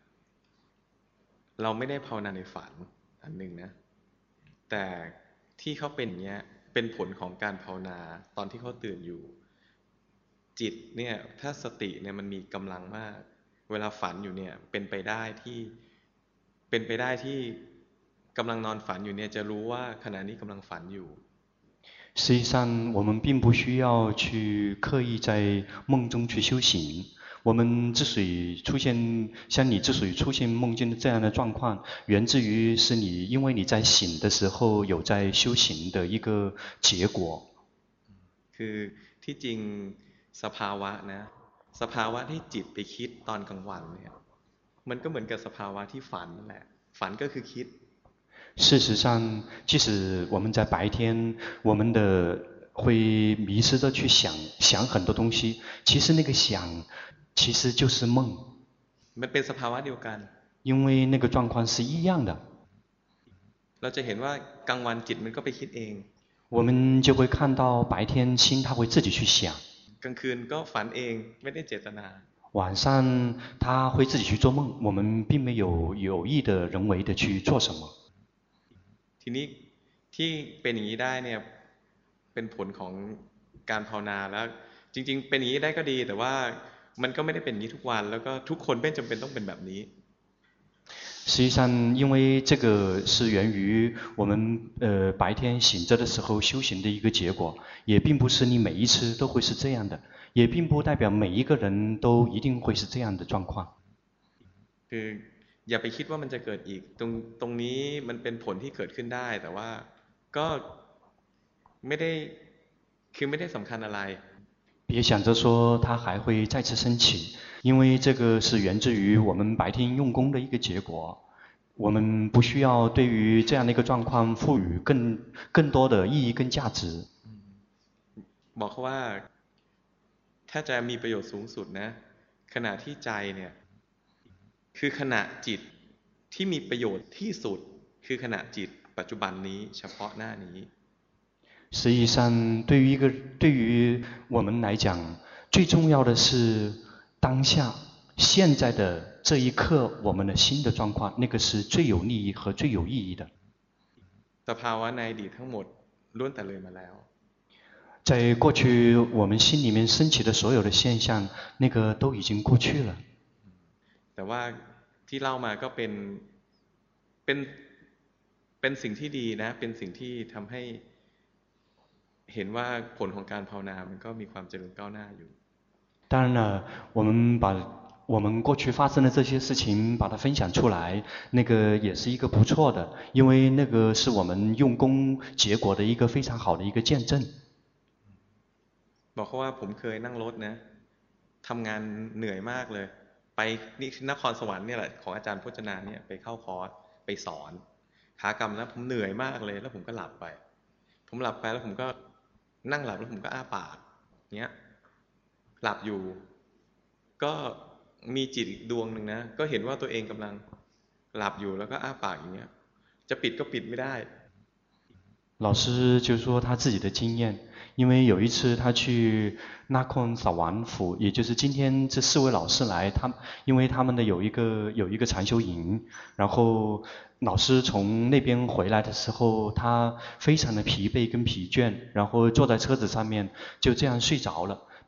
เราไม่ได้ภาวนาในฝันอันหนึ่งนะแต่ที่เขาเป็นอย่างเงี้ยเป็นผลของการภาวนาตอนที่เขาตื่นอยู่จิตเนี่ยถ้าสติเนี่ยมันมีกำลังมากเวลาฝันอยู่เนี่ยเป็นไปได้ที่เป็นไปได้ที่กำลังนอนฝันอยู่เนี่ยจะรู้ว่าขณะนี้กำลังฝันอยู่
实际上我们并不需要去刻意在梦中去修行我们之所以出现像你之所以出现梦境的这样的状况源自于是你因为你在醒的时候有在修行的一个结果
คือที่จริงสภาวะนะสภาวะที่จิตไปคิดตอนกลางวันเนี่ยมันก็เหมือนกับสภาวะที่ฝันนั่นแหละฝันก็คือคิด
事实上即使我们在白天我们的会迷失的去想想很多东西其实那个想其实就是梦
มันเป็นสภาวะเดียวกัน
因为那个状况是一样的
เราจะเห็นว่ากลางวันจิตมันก็ไปคิดเอง
我们就会看到白天心它会自己去想
กลางคืนก็ฝันเองไม่ได้เจตนา
晚上他会自己去做梦我们并没有有意的人为的去做什么
ทีนี้ที่เป็นอย่างนี้ได้เนี่ยเป็นผลของการภาวนาแล้วจริงๆเป็นอย่างนี้ได้ก็ดีแต่ว่ามันก็ไม่ได้เป็นอย่างนี้ทุกวันแล้วก็ทุกคนไม่จำเป็นต้องเป็นแบบนี้
实际上因为这个是源于我们呃白天醒着的时候修行的一个结果也并不是你每一次都会是这样的也并不代表每一个人都一定会是这样的状况
คืออย่าไปคิดว่ามันจะเกิดอีกตรงตรงนี้มันเป็นผลที่เกิดขึ้นได้แต่ว่าก็ไม่ได้คือไม่ได้สำคัญอะไร
别想着说它还会再次升起因为这个是源自于我们白天用功的一个结果我们不需要对于这样的一个状况赋予更更多的意义跟价值
บอกเขาว่าถ้าจะมีประโยชน์สูงสุดนะขณะที่ใจเนี่ยคือขณะจิตที่มีประโยชน์ที่สุดคือขณะจิตปัจจุบันนี้เฉพาะหน้านี้
实际上对于一个对于我们来讲最重要的是当下现在的这一刻我们的心的状况那个是最有利益和最有意义的
สภาวะในอดีตทั้งหมดล้วนแต่เลยมาแล้ว
在过去我们心里面升起的所有的现象那个都已经过去了
แต่ว่าที่เล่ามาก็เป็นเป็นเป็นสิ่งที่ดีนะเป็นสิ่งที่ทำให้เห็นว่าผลของการภาวนามันก็มีความเจริญก้าวหน้าอยู่
当然了我们把我们过去发生的这些事情把它分享出来那个也是一个不错的因为那个是我们用功结果的一个非常好的一个见证
บอกเขาว่าผมเคยนั่งรถนะทำงานเหนื่อยมากเลยไปนี่นครสวรรค์เนี่ยแหละของอาจารย์พจนาเนี่ยไปเข้าคอร์สไปสอนขากรรมแล้วผมเหนื่อยมากเลยแล้วผมก็หลับไปผมหลับไปแล้วผมก็นั่งหลับแล้วผมก็อ้าปากเงี้ยหลับอยู่ก็มีจิตอีกดวงหนึ่งนะก็เห็นว่าตัวเองกำลังหลับอยู่แล้วก็อ้าปากอย่างเงี้ยจะปิดก็ปิดไม่ได้
老师就说他自己的经验因为有一次他去纳空扫完府也就是今天这四位老师来他因为他们的有一个有一个禅修营然后老师从那边回来的时候他非常的疲惫跟疲倦然后坐在车子上面就这样睡着了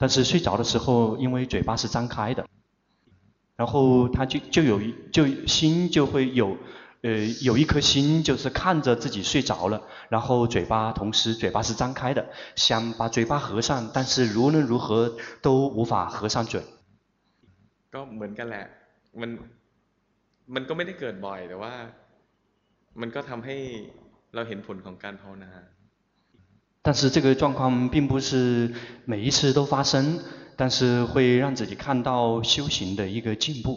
但是睡着的时候，因为嘴巴是张开的，然后他就就有就心就会有，呃，有一颗心就是看着自己睡着了，然后嘴巴同时嘴巴是张开的，想把嘴巴合上，但是无论如何都无法合上嘴。
ก็เหมือนกันแหละมันมันก็ไม่ได้เกิดบ่อยแต่ว่ามันก็ทำให้เราเห็นผลของการภาวนา
但是这个状况并不是每一次都发生，但是会让自己看到修行的一个进步。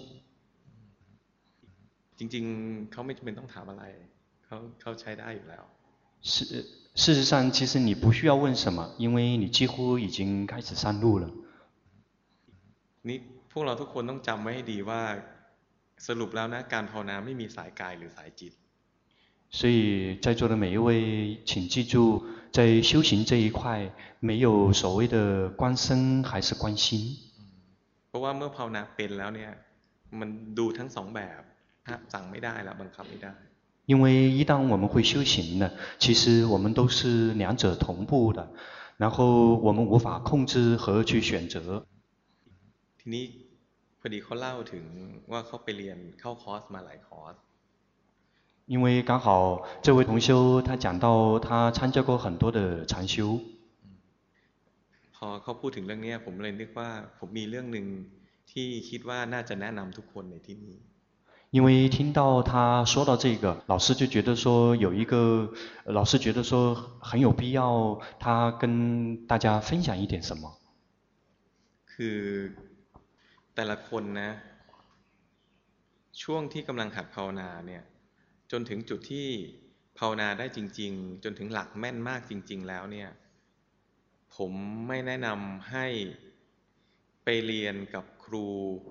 จริงๆเขาไม่จำเป็นต้องถามอะไรเขาเขาใช้ได้อยู่แล้ว
是事实上，其实你不需要问什么，因为你几乎已经开始上路了。
นี่พวกเราทุกคนต้องจำไว้ให้ดีว่าสรุปแล้วนะการภาวนาไม่มีสายกายหรือสายจิต
所以在座的每一位，请记住，在修行这一块，没有所谓的观身还是观心。
เพราะว่าเมื่อภาวนาเป็นแล้วเนี่ยมันดูทั้งสองแบบสั่งไม่ได้แล้วบังคับไม่ได้
因为一旦我们会修行了，其实我们都是两者同步的，然后我们无法控制和去选择。
ทีนี้พอดีเขาเล่าถึงว่าเขาไปเรียนเข้าคอร์สมาหลายคอร์ส
因为刚好这位同修他讲到他参加过很多的禅修。
พอเขาพูดถึงเรื่องนี้ผมเลยนึกว่าผมมีเรื่องหนึ่งที่คิดว่าน่าจะแนะนำทุกคนในที่นี้
因为听到他说到这个，老师就觉得说有一个，老师觉得说很有必要，他跟大家分享一点什么。
คือแต่ละคนนะช่วงที่กำลังหัดภาวนาเนี่ยจนถึงจุดที่ภาวนาได้จริงๆจนถึงหลักแม่นมากจริงๆแล้วเนี่ยผมไม่แนะนำให้ไปเรียนกับครู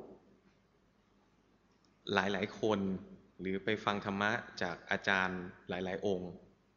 หลายๆคนหรือไปฟังธรรมะจากอาจารย์หลายๆองค์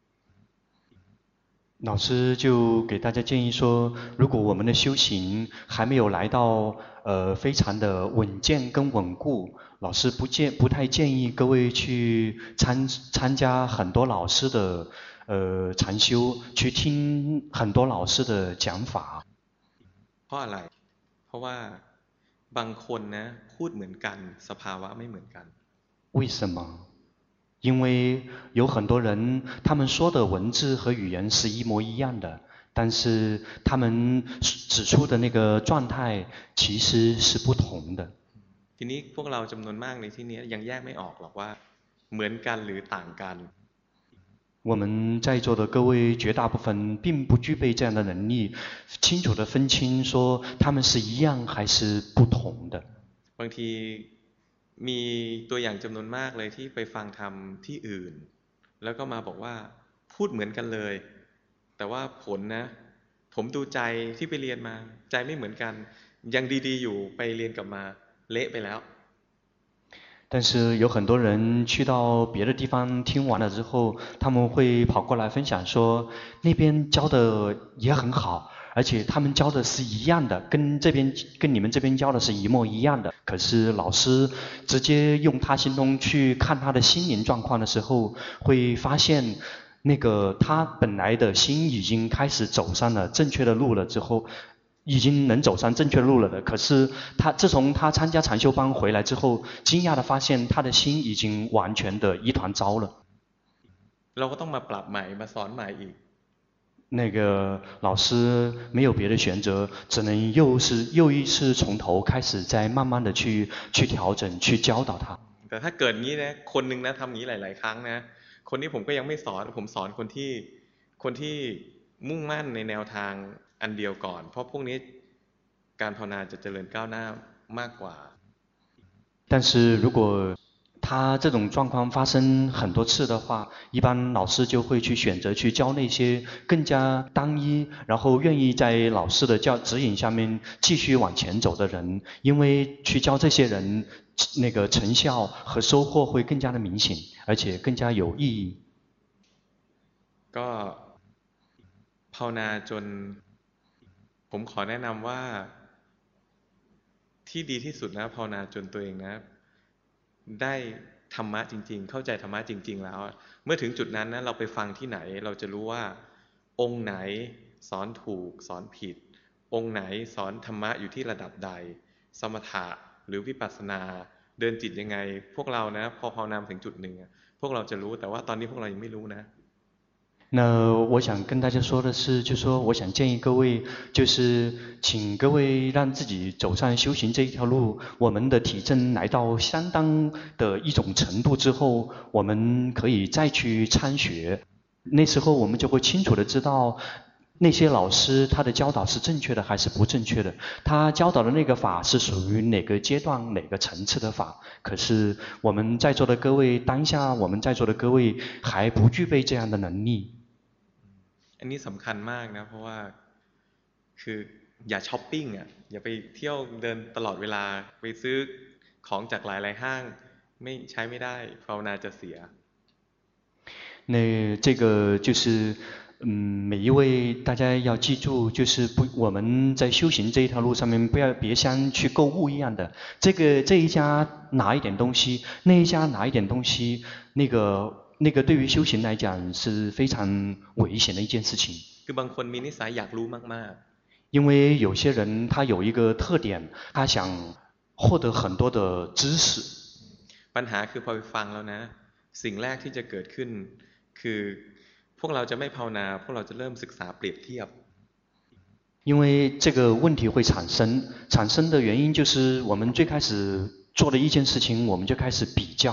老师就给大家建议说，如果我们的修行还没有来到呃非常的稳健跟稳固，老师不建不太建议各位去参参加很多老师的呃禅修，去听很多老师的讲法。
เพราะอะไรเพราะว่าบางคนนะพูดเหมือนกันสภาวะไม่เหมือนกัน
为什么？因为有很多人，他们说的文字和语言是一模一样的，但是他们指出的那个状态其实是不同的。
ทีนี้พวกเราจำนวนมากในที่นี้ยังแยกไม่ออกหรอกว่าเหมือนกันหรือต่างกัน
我们在座的各位绝大部分并不具备这样的能力，清楚地分清说他们是一样还是不同的。
บางทีมีตัวอย่างจำนวนมากเลยที่ไปฟังธรรมที่อื่นแล้วก็มาบอกว่าพูดเหมือนกันเลยแต่ว่าผลนะผมดูใจที่ไปเรียนมาใจไม่เหมือนกันยังดีๆอยู่ไปเรียนกลับมาเละไปแล้ว
但是有很多人去到别的地方听完了之后，他们会跑过来分享说，那边教的也很好，而且他们教的是一样的，跟这边跟你们这边教的是一模一样的。可是老师直接用他心通去看他的心灵状况的时候，会发现那个他本来的心已经开始走上了正确的路了之后。已经能走上正确路了的，可是他自从他参加禅修班回来之后，惊讶地发现他的心已经完全的一团糟了。
เราก็ต้องมาปรับใหม่มาสอนใหม่อีก
那个老师没有别的选择，只能又是又一次从头开始，再慢慢的去去调整，去教导他。
แต่ถ้าเกิดงี้นะคนหนึ่งนะทำงี้หลายๆครั้งนะคนนี้ผมก็ยังไม่สอนผมสอนคนที่คนที่มุ่งมั่นในแนวทางอันเดียวก่อนเพราะพวกนี้การภาวนาจะเจริญก้าวหน้ามากกว่า
但是如果他这种状况发生很多次的话，一般老师就会去选择去教那些更加单一，然后愿意在老师的教指引下面继续往前走的人，因为去教这些人，那个成效和收获会更加的明显，而且更加有意义。
ก็ภาวนาจนผมขอแนะนำว่าที่ดีที่สุดนะภาวนาจนตัวเองนะได้ธรรมะจริงๆเข้าใจธรรมะจริงๆแล้วเมื่อถึงจุดนั้นนะเราไปฟังที่ไหนเราจะรู้ว่าองค์ไหนสอนถูกสอนผิดองค์ไหนสอนธรรมะอยู่ที่ระดับใดสมถะหรือวิปัสสนาเดินจิตยังไงพวกเรานะพอภาวนาถึงจุดหนึ่งพวกเราจะรู้แต่ว่าตอนนี้พวกเรายังไม่รู้นะ
那我想跟大家说的是，就说我想建议各位，就是请各位让自己走上修行这一条路。我们的体证来到相当的一种程度之后，我们可以再去参学。那时候我们就会清楚的知道，那些老师他的教导是正确的还是不正确的，他教导的那个法是属于哪个阶段、哪个层次的法。可是我们在座的各位，当下我们在座的各位还不具备这样的能力。
อันนี้สำคัญมากนะเพราะว่าคืออย่าช้อปปิ้งอ่ะอย่าไปเที่ยวเดินตลอดเวลาไปซื้อของจากหลายๆห้างไม่ใช้ไม่ได้ภาวนาจะเสีย
那这个就是嗯，每一位大家要记住，就是不我们在修行这一条路上面，不要别像去购物一样的，这个这一家拿一点东西，那一家拿一点东西，那个那个对于修行来讲是非常危险的一件事情。
คือบางคนมีนิสัยอยากรู้มากๆ
因为有些人他有一个特点，他想获得很多的知识。
ปัญหาคือพอไปฟังแล้วนะสิ่งแรกที่จะเกิดขึ้นคือพวกเราจะไม่ภาวนาพวกเราจะเริ่มศึกษาเปรียบเทียบ
因为这个问题会产生，产生的原因就是我们最开始做的一件事情，我们就开始比较。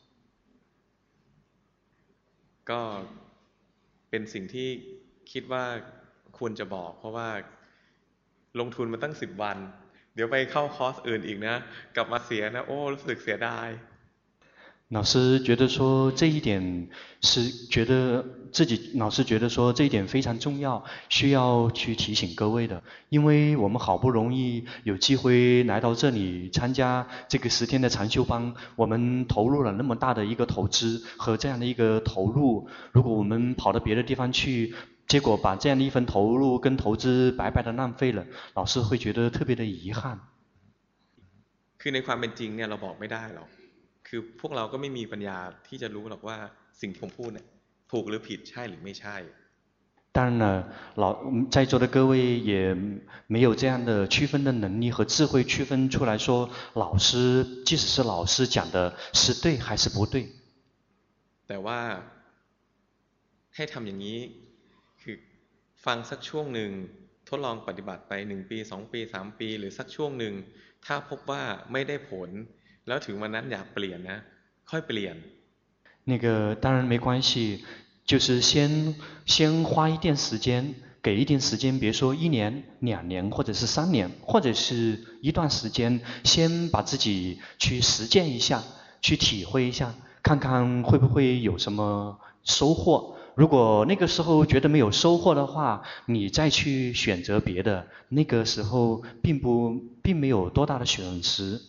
ก็เป็นสิ่งที่คิดว่าควรจะบอกเพราะว่าลงทุนมาตั้งสิบวันเดี๋ยวไปเข้าคอร์สอื่นอีกนะกลับมาเสียนะโอ้รู้สึกเสียดาย
老师觉得说这一点是觉得自己老师觉得说这一点非常重要，需要去提醒各位的，因为我们好不容易有机会来到这里参加这个十天的禅修班，我们投入了那么大的一个投资和这样的一个投入，如果我们跑到别的地方去，结果把这样的一份投入跟投资白白的浪费了，老师会觉得特别的遗憾。
คือในความเป็นจริงเนี่ยเราบอกไม่ได้หรอกคือพวกเราก็ไม่มีปัญญาที่จะรู้หรอกว่าสิ่งที่ผมพูดเนี่ยถูกหรือผิดใช่หรือไม่ใช่
当然了，老在座的各位也没有这样的区分的能力和智慧，区分出来说，老师即使是老师讲的是对还是不对。
แต่ว่าให้ทำอย่างนี้คือฟังสักช่วงหนึ่งทดลองปฏิบัติไปหนึ่งปีสองปีสามปีหรือสักช่วงหนึ่งถ้าพบว่าไม่ได้ผลแล้วถึงวันนั้นอยากเปลี่ยนนะค่อยเปลี่ยน
那个当然没关系，就是先先花一点时间，给一点时间，别说一年、两年或者是三年，或者是一段时间，先把自己去实践一下，去体会一下，看看会不会有什么收获。如果那个时候觉得没有收获的话，你再去选择别的，那个时候并不并没有多大的损失。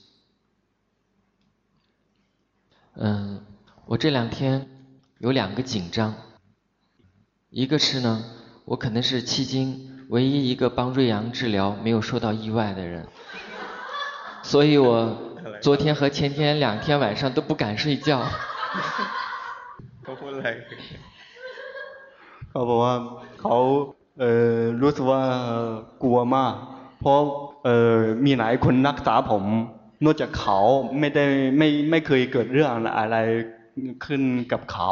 嗯，我这两天有两个紧张，一个是呢，我可能是迄今唯一一个帮瑞阳治疗没有受到意外的人，所以我昨天和前天两天晚上都不敢睡觉。
เขาพูดอะไร
เขาบอกว่าเขาเอ่อรู้สึกว่ากลัวมากเพราะเอ่อมีหลายคนรักษาผมนอกจากเขาไม่ได้ไม่ไม่เคยเกิดเรื่องอะไรขึ้นกับเขา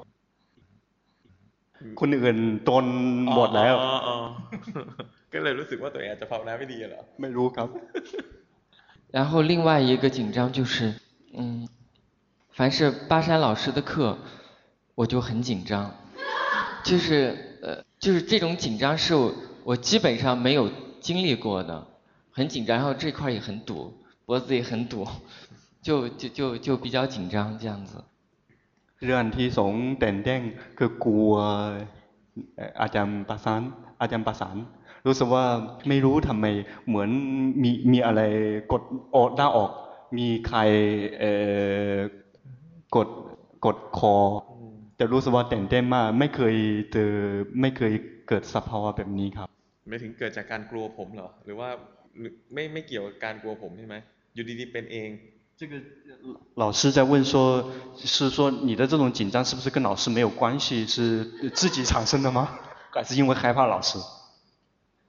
คนอื่นโดนหมดแล้ว
ก็เลยรู้สึกว่าตัวเองอาจจะภาวนาไม่ดีเหรอ
ไม่รู้ครับ
然后另外一个紧张就是嗯凡是巴山老师的课我就很紧张就是呃就是这种紧张是我我基本上没有经历过的很紧张然后这块也很堵脖子也很堵就就就就比较紧张这样子
เรื่องที่สองแต่นแดงคือกลัวอาจารย์ประสานอาจารย์ประสานรู้สึกว่าไม่รู้ทำไมเหมือนมีมีอะไรกดออกด้าออกมีใครเอ่อกดกดคอจะรู้สึกว่าแต่นเต้นมากไม่เคยเจอไม่เคยเกิดสภาวะแบบนี้ครับ
ไม่ถึงเกิดจากการกลัวผมเหรอหรือว่าไม่ไม่เกี่ยวกับการกลัวผมใช่ไหมอยู่ดีๆเป็นเอง
这个老师在问说，是说你的这种紧张是不是跟老师没有关系，是自己产生的吗？还是因为害怕老师？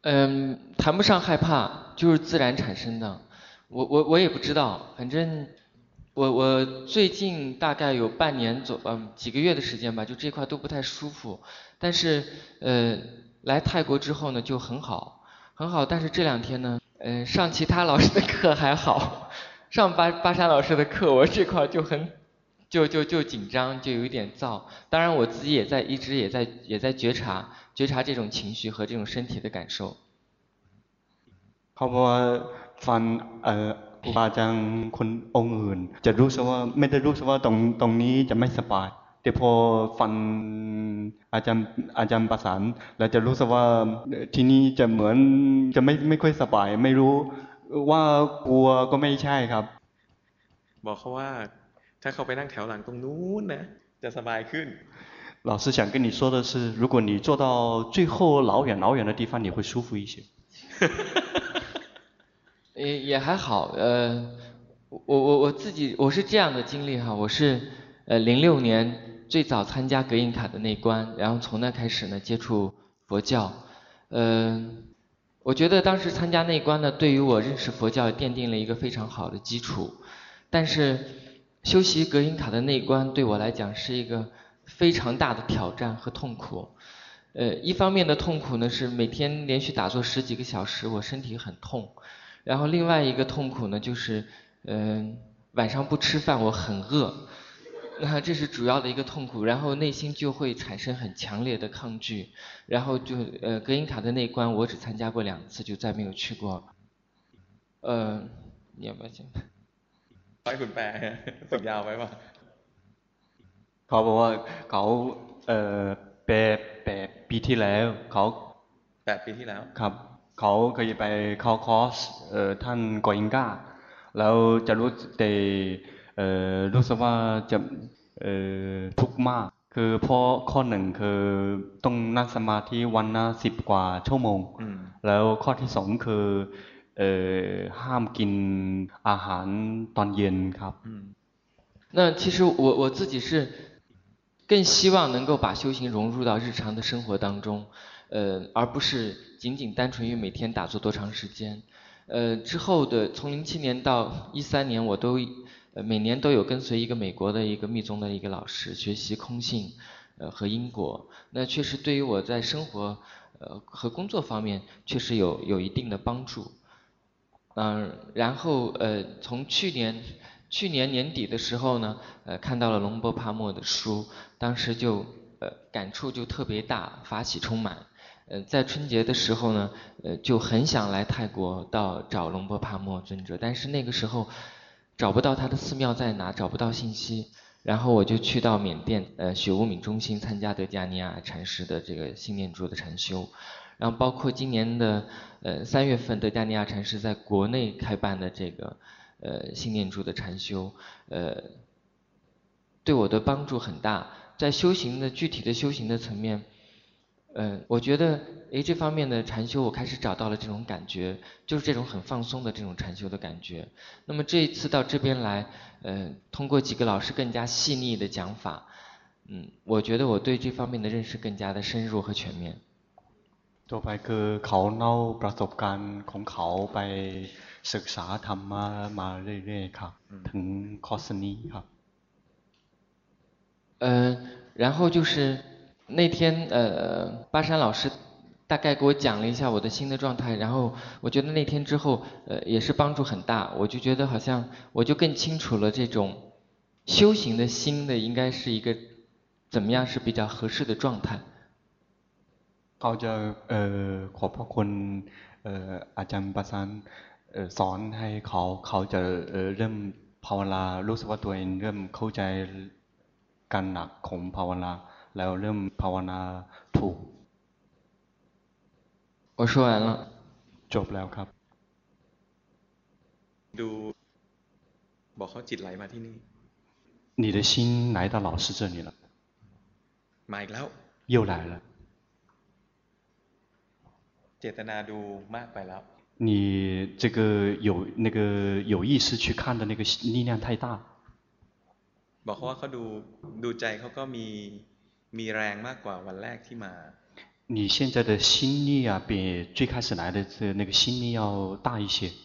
嗯，谈不上害怕，就是自然产生的。我我我也不知道，反正我我最近大概有半年左嗯几个月的时间吧，就这块都不太舒服。但是呃来泰国之后呢就很好，很好。但是这两天呢，呃上其他老师的课还好，上巴巴山老师的课我这块就很就就就紧张，就有一点躁。当然我自己也在一直也在也在觉察觉察这种情绪和这种身体的感受。
เขาบอกว่าฟันเอ่อครูบาอาจารย์คนองค์อื่นจะรู้สึกว่าไม่ได้รู้สึกว่าตรงตรงนี้จะไม่สบายแต่พอฟันอาจารย์อาจารย์ประสานเราจะรู้สึกว่าที่นี่จะเหมือนจะไม่ไม่ค่อยสบายไม่รู้ว่ากลัวก็ไม่ใช่ครับ
บอกเขาว่าถ้าเขาไปนั่งแถวหลังตรงนู้นนะจะสบายขึ้น
老师想跟你说的是，如果你坐到最后老远老远的地方，你会舒服一些。
也也还好，呃，我我我自己我是这样的经历哈，我是呃零六年最早参加格印卡的那关，然后从那开始呢接触佛教，呃，我觉得当时参加那关呢，对于我认识佛教奠定了一个非常好的基础，但是修习格印卡的那关对我来讲是一个非常大的挑战和痛苦。呃，一方面的痛苦呢是每天连续打坐十几个小时，我身体很痛。然后另外一个痛苦呢，就是，嗯、呃，晚上不吃饭，我很饿，那这是主要的一个痛苦。然后内心就会产生很强烈的抗拒，然后就呃格印卡的那一关我只参加过两次，就再没有去过。呃，你要不要讲？
ให้คุณแปลสักยาวไว้ป่ะ
เขาบอกว่าเขาเอ่อแปดแปดปีที่แล้วเขา
แปดปีที่แล้ว
ครับเขาเคยไปเข้าคอร์สเอ่อท่านกอยิงก้าแล้วจะรู้แต่เอ่อรู้สึกว่าจะเอ่อทุกข์มากคือเพราะข้อหนึ่งคือต้องนั่งสมาธิวันละสิบกว่าชั่วโมงแล้วข้อที่สองคือเอ่อห้ามกินอาหารตอนเย็นครับ
那其实我我自己是更希望能够把修行融入到日常的生活当中，呃，而不是仅仅单纯于每天打坐多长时间。呃，之后的从零七年到一三年，我都呃每年都有跟随一个美国的一个密宗的一个老师学习空性，呃和因果。那确实对于我在生活呃和工作方面确实有有一定的帮助。嗯、呃，然后呃从去年。去年年底的时候呢，呃，看到了龙波帕默的书，当时就呃感触就特别大，法喜充满。呃，在春节的时候呢，呃，就很想来泰国到找龙波帕默尊者，但是那个时候找不到他的寺庙在哪，找不到信息，然后我就去到缅甸呃雪无敏中心参加德加尼亚禅师的这个心念珠的禅修，然后包括今年的呃三月份德加尼亚禅师在国内开办的这个。呃，心念珠的禅修，呃，对我的帮助很大。在修行的具体的修行的层面，嗯、呃，我觉得，诶，这方面的禅修我开始找到了这种感觉，就是这种很放松的这种禅修的感觉。那么这一次到这边来，呃，通过几个老师更加细腻的讲法，嗯，我觉得我对这方面的认识更加的深入和全面。
ต่อไปคือเขาเล่าประสบการณ์ของเขาไปศึกษาธรรมะมาเรื่อยๆครับถึงคอร์สนี้ครับ
呃，然后就是那天呃，巴山老师大概给我讲了一下我的心的状态，然后我觉得那天之后呃也是帮助很大，我就觉得好像我就更清楚了这种修行的心的应该是一个怎么样是比较合适的状态。
เขาจะเอ่อขอบพระคุณเอ่ออาจารย์ประสานสอนให้เขาเขาจะเอ่อเริ่มภาวนารู้สึกว่าตัวเองเริ่มเข้าใจการหนักของภาวนาแล้วเริ่มภาวนาถูก
我说完了
จบแล้วครับ
ดูบอกเขาจิตไหลมาที่นี่
你的心来到老师这里了
มาอีกแล้ว
又来了
เจตนาดูมากไปแล้ว
你这个有那个有意识去看的那个力量太大
บอกว่าเขาดูดูใจเขาก็มีมีแรงมากกว่าวันแรกที่มา
你现在的心力啊，比最开始来的这那个心力要大一些。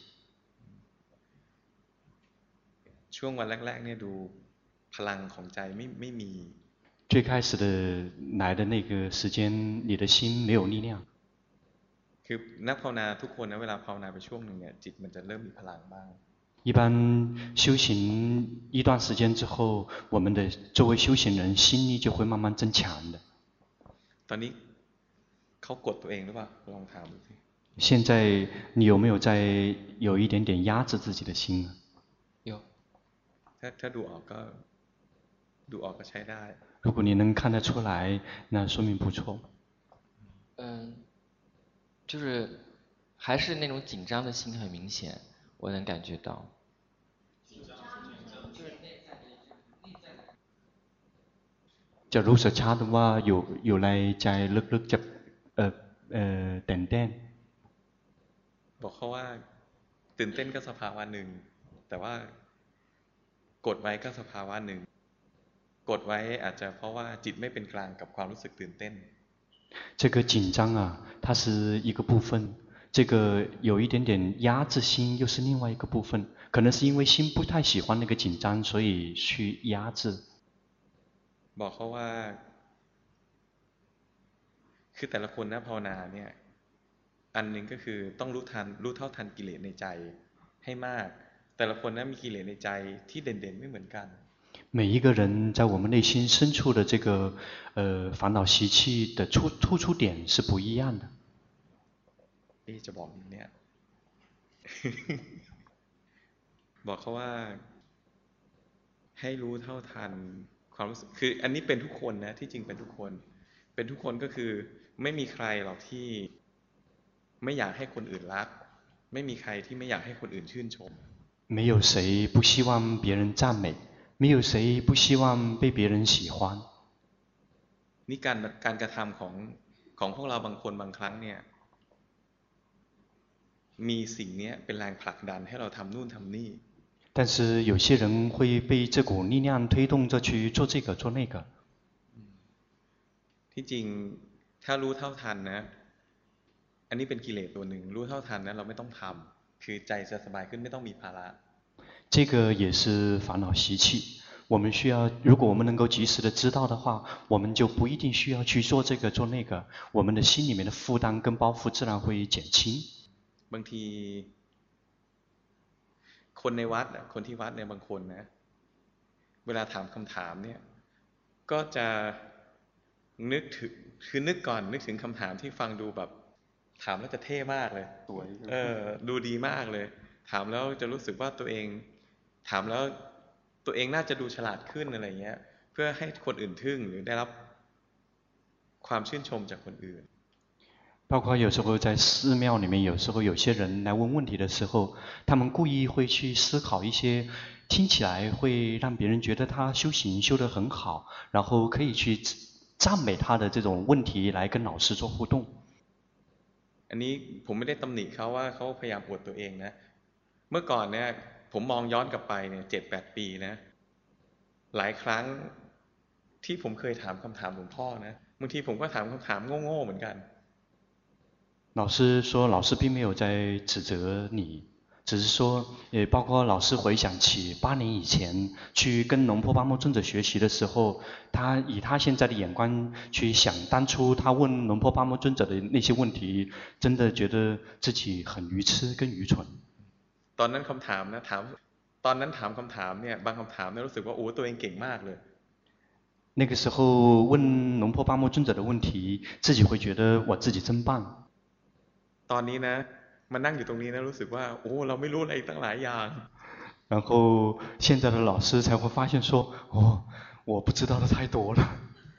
ช่วงวันแรกๆเนี่ยดูพลังของใจไม่ไม่มี
最开始的来的那个时间，你的心没有力量。
คือนักภาวนาทุกคนนะเวลาภาวนาไปช่วงหนึ่งเนี่ยจิตมันจะเริ่มมีพลังบ้าง
一般修行一段时间之后，我们的周围修行人心力就会慢慢增强的。
ตอนนี้เขากดตัวเองหรือเปล่าลองถามดูสิ
现在你有没有在有一点点压制自己的心呢？
有。
ถ้าถ้าดูออกก็ดูออกก็ใช้ได้
如果你能看得出来，那说明不错。
嗯，就是还是那种紧张的心很明显，我能感觉到。
จะรู้สึกชัดว่าอยู่อยู่ในใจลึกๆจะเออเออเต้นเต้น
บอกเขาว่าตื่นเต้นก็สภาวะหนึ่งแต่ว่ากดไว้ก็สภาวะหนึ่งกดไว้อาจจะเพราะว่าจิตไม่เป็นกลางกับความรู้สึกตื่นเต้น
这个紧张啊，它是一个部分，这个有一点点压制心又是另外一个部分，可能是因为心不太喜欢那个紧张，所以去压制。
บอกเขาว่าคือแต่ละคนนะภาวนาเนี่ยอันหนึ่งก็คือต้องรู้ทันรู้เท่าทันกิเลสในใจให้มากแต่ละคนนะมีกิเลสในใจที่เด่นๆไม่เหมือนกัน
每一个人在我们内心深处的这个呃烦恼习气的突突出点是不一样的。
เอ๊ะจะบอกเนี่ย บอกเขาว่าให้รู้เท่าทันความรู้สึกคืออันนี้เป็นทุกคนนะที่จริงเป็นทุกคนเป็นทุกคนก็คือไม่มีใครหรอกที่ไม่อยากให้คนอื่นรักไม่มีใครที่ไม่อยากให้คนอื่นชื่นชม
没有谁不希望别人赞美没有谁不希望被别人喜欢
นี่การการกระทำของของพวกเราบางคนบางครั้งเนี่ยมีสิ่งนี้เป็นแรงผลักดันให้เราทำนู่นทำนี่
但是有些人会被这股力量推动着去做这个做那个
ที่จริงถ้ารู้เท่าทันนะอันนี้เป็นกิเลสตัวหนึ่งรู้เท่าทันนะเราไม่ต้องทำคือใจจะสบายขึ้นไม่ต้องมีภาระ
这个也是烦恼习气我们需要如果我们能够及时的知道的话我们就不一定需要去做这个做那个我们的心里面的负担跟包袱自然会减轻
บางทีคนในวัดคนที่วัดเนี่ยบางคนนะเวลาถามคำถามเนี่ยก็จะนึกถึงคือนึกก่อนนึกถึงคำถามที่ฟังดูแบบถามแล้วจะเท่มากเลยสวยเออดูดีมากเลยถามแล้วจะรู้สึกว่าตัวเองถามแล้วตัวเองน่าจะดูฉลาดขึ้นอะไรเงี้ยเพื่อให้คนอื่นทึ่งหรือได้รับความชื่นชมจากคนอื่น
包括有时候在寺庙里面有时候有些人来问问题的时候他们故意会去思考一些听起来会让别人觉得他修行修得很好然后可以去赞美他的这种问题来跟老师做互动
อันนี้ผมไม่ได้ตำหนิเขาว่าเขาพยายามอวดตัวเองนะเมื่อก่อนเนี่ยผมมองย้อนกลับไปเนี่ยเจ็ดแปดปีนะหลายครั้งที่ผมเคยถามคำถามหลวงพ่อนะบางทีผมก็ถามคำถามโง่ๆเหมือนกัน
老师说老师并没有在指责你只是说也包括老师回想起八年以前去跟龙坡巴木尊者学习的时候他以他现在的眼光去想当初他问龙坡巴木尊者的那些问题真的觉得自己很愚痴跟愚蠢
ตอนนั้นคำถามนะถามตอนนั้นถามคำถามเนี่ยบางคำถามเนี่ยรู้สึกว่าโอ้ตัวเองเก่งมากเลย
那个时候问龙坡巴木尊者的问题自己会觉得我自己真棒
ตอนนี้นะมานั่งอยู่ตรงนี้นะรู้สึกว่าโอ้เราไม่รู้อะไรตั้งหลายอย่าง
然后现在的老师才会发现说哦我不知道的太多了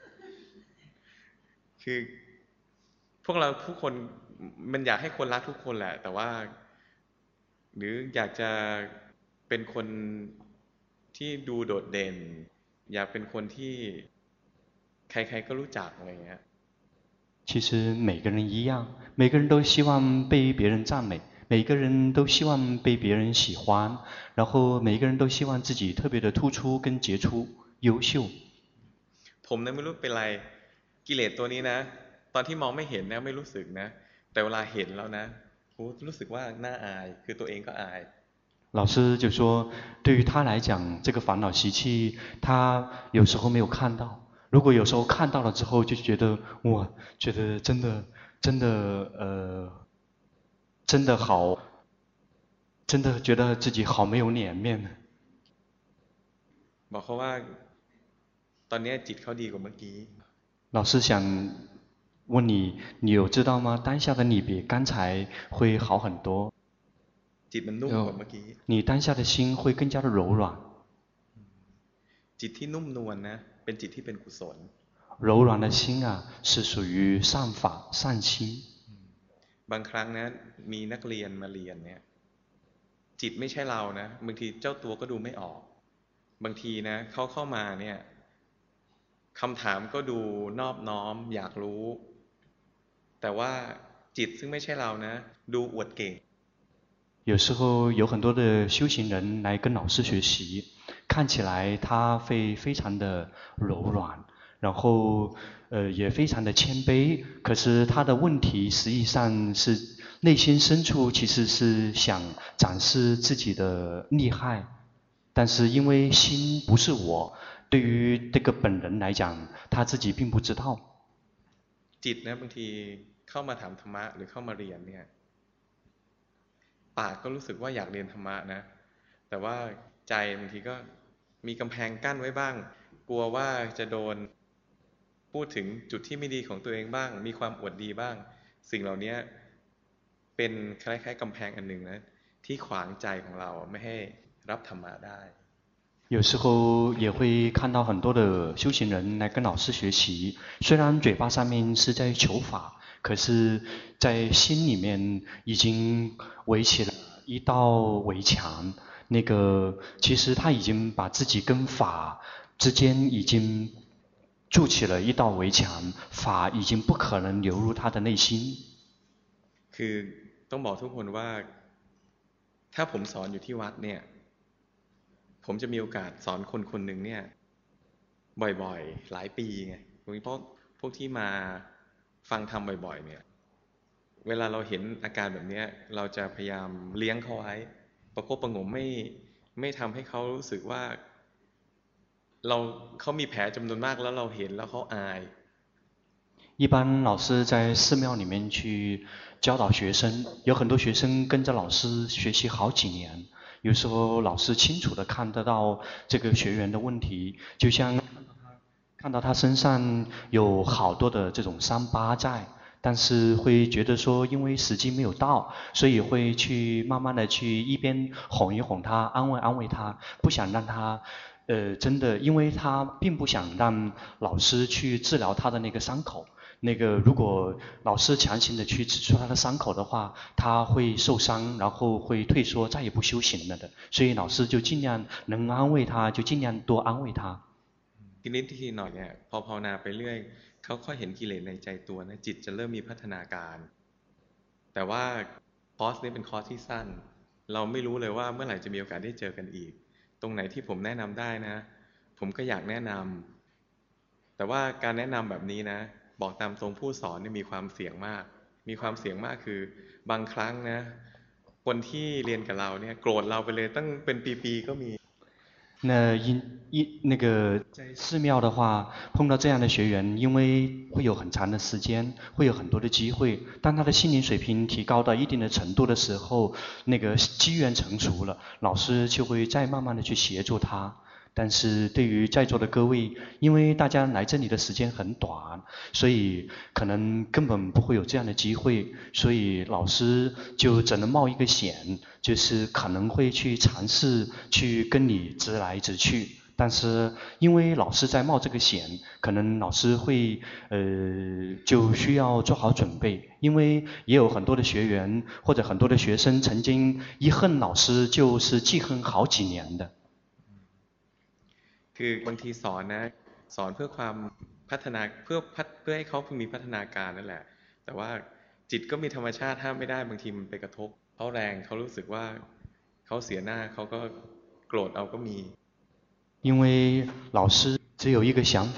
คือพวกเราผู้คนมันอยากให้คนรักทุกคนแหละแต่ว่าหรืออยากจะเป็นคนที่ดูโดดเด่นอยากเป็นคนที่ใครๆก็รู้จักอะไรเงี้ย
其实每个人一样每个人都希望被别人赞美每个人都希望被别人喜欢然后每个人都希望自己特别的突出跟傑出優秀
ผมนะไม่รู้เป็นไรกิเลสตัวนี้นะตอนที่มองไม่เห็นนะไม่รู้สึกนะแต่เวลาเห็นแล้วนะรู้สึกว่าน่าอายคือตัวเองก็อาย
老师就说，对于他来讲，这个烦恼习气，他有时候没有看到。如果有时候看到了之后，就觉得哇，觉得真的，真的，呃，真的好，真的觉得自己好没有脸面。
บอกเขาว่าตอนนี้จิตเขาดีกว่าเมื่อกี้
老师想问你，你有知道吗？当下的你比刚才会好很多。
จิตมันนุ่มกว่าเมื่อกี้
你当下的心会更加的柔软。
จิตที่นุ่มนวลนะเป็นจิตที่เป็นกุศล
柔软的心啊，是属于善法善心。
บางครั้งนะมีนักเรียนมาเรียนเนี่ยจิตไม่ใช่เรานะบางทีเจ้าตัวก็ดูไม่ออกบางทีนะเขาเข้ามาเนี่ยคำถามก็ดูนอบน้อมอยากรู้แต่ว่าจิตซึ่งไม่ใช่เรานะดูอวดเก่ง
有时候有很多的修行人来跟老师学习，看起来他会非常的柔软，然后呃也非常的谦卑，可是他的问题实际上是内心深处其实是想展示自己的厉害，但是因为心不是我，对于这个本人来讲，他自己并不知道。
จิตนะบางทีเข้ามาถามธรรมะหรือเข้ามาเรียนเนี่ยปากก็รู้สึกว่าอยากเรียนธรรมะนะแต่ว่าใจบางทีก็มีกำแพงกั้นไว้บ้างกลัวว่าจะโดนพูดถึงจุดที่ไม่ดีของตัวเองบ้างมีความอวดดีบ้างสิ่งเหล่านี้เป็นคล้ายๆกำแพงอันหนึ่งนะที่ขวางใจของเราไม่ให้รับธรรมะได้
有时候也会看到很多的修行人来跟老师学习，虽然嘴巴上面是在求法，可是在心里面已经围起了一道围墙。那个其实他已经把自己跟法之间已经筑起了一道围墙，法已经不可能流入他的内心。
คือต้องบอกทุกคนว่าถ้าผมสอนอยู่ที่วัดเนี่ยผมจะมีโอกาสสอนคนคนหนึ่งเนี่ยบ่อยๆหลายปีไงเพราะพวกที่มาฟังธรรมบ่อยๆเนี่ยเวลาเราเห็นอาการแบบนี้เราจะพยายามเลี้ยงเขาไว้ประคบประหงมไม่ไม่ทำให้เขารู้สึกว่าเราเขามีแผลจำนวนมากแล้วเราเห็นแล้วเขาอาย
一般老师在寺庙里面去教导学生，有很多学生跟着老师学习好几年。有时候老师清楚地看得到这个学员的问题，就像看到他身上有好多的这种伤疤在，但是会觉得说因为时机没有到，所以会去慢慢的去一边哄一哄他，安慰安慰他，不想让他呃真的，因为他并不想让老师去治疗他的那个伤口。那个如果老师强行的去指出他的伤口的话，他会受伤，然后会退缩，再也不修行了的。所以老师就尽量能安慰他，就尽量多安慰他。
ทีนิดทีหน่อยเนี่ยพอภาวนาไปเรื่อยเขาค่อยเห็นกิเลสในใจตัวนะจิตจะเริ่มมีพัฒนาการแต่ว่าคอร์สนี้เป็นคอร์สที่สั้นเราไม่รู้เลยว่าเมื่อไหร่จะมีโอกาสได้เจอกันอีกตรงไหนที่ผมแนะนำได้นะผมก็อยากแนะนำแต่ว่าการแนะนำแบบนี้นะบอกตามตรงผู้สอนนี่มีความเสี่ยงมากมีความเสี่ยงมากคือบางครั้งนะคนที่เรียนกับเราเนี่ยโกรธเราไปเลยตั้งเป็นปีๆก็มี
那因一那个在寺庙的话，碰到这样的学员，因为会有很长的时间，会有很多的机会。当他的心灵水平提高到一定的程度的时候，那个机缘成熟了，老师就会再慢慢的去协助他。但是对于在座的各位，因为大家来这里的时间很短，所以可能根本不会有这样的机会，所以老师就只能冒一个险，就是可能会去尝试去跟你直来直去。但是因为老师在冒这个险，可能老师会呃就需要做好准备，因为也有很多的学员或者很多的学生曾经一恨老师就是记恨好几年的。
คือบางทีสอนนะสอนเพื่อความพัฒนาเพื่อเพื่อให้เขามีพัฒนาการนั่นแหละแต่ว่าจิตก็มีธรรมชาติห้ามไม่ได้บางทีมันไปกระทบเขาแรงเขารู้สึกว่าเขาเสียหน้าเขาก็โกรธเอาก็มี
因为老师只有一个想法一个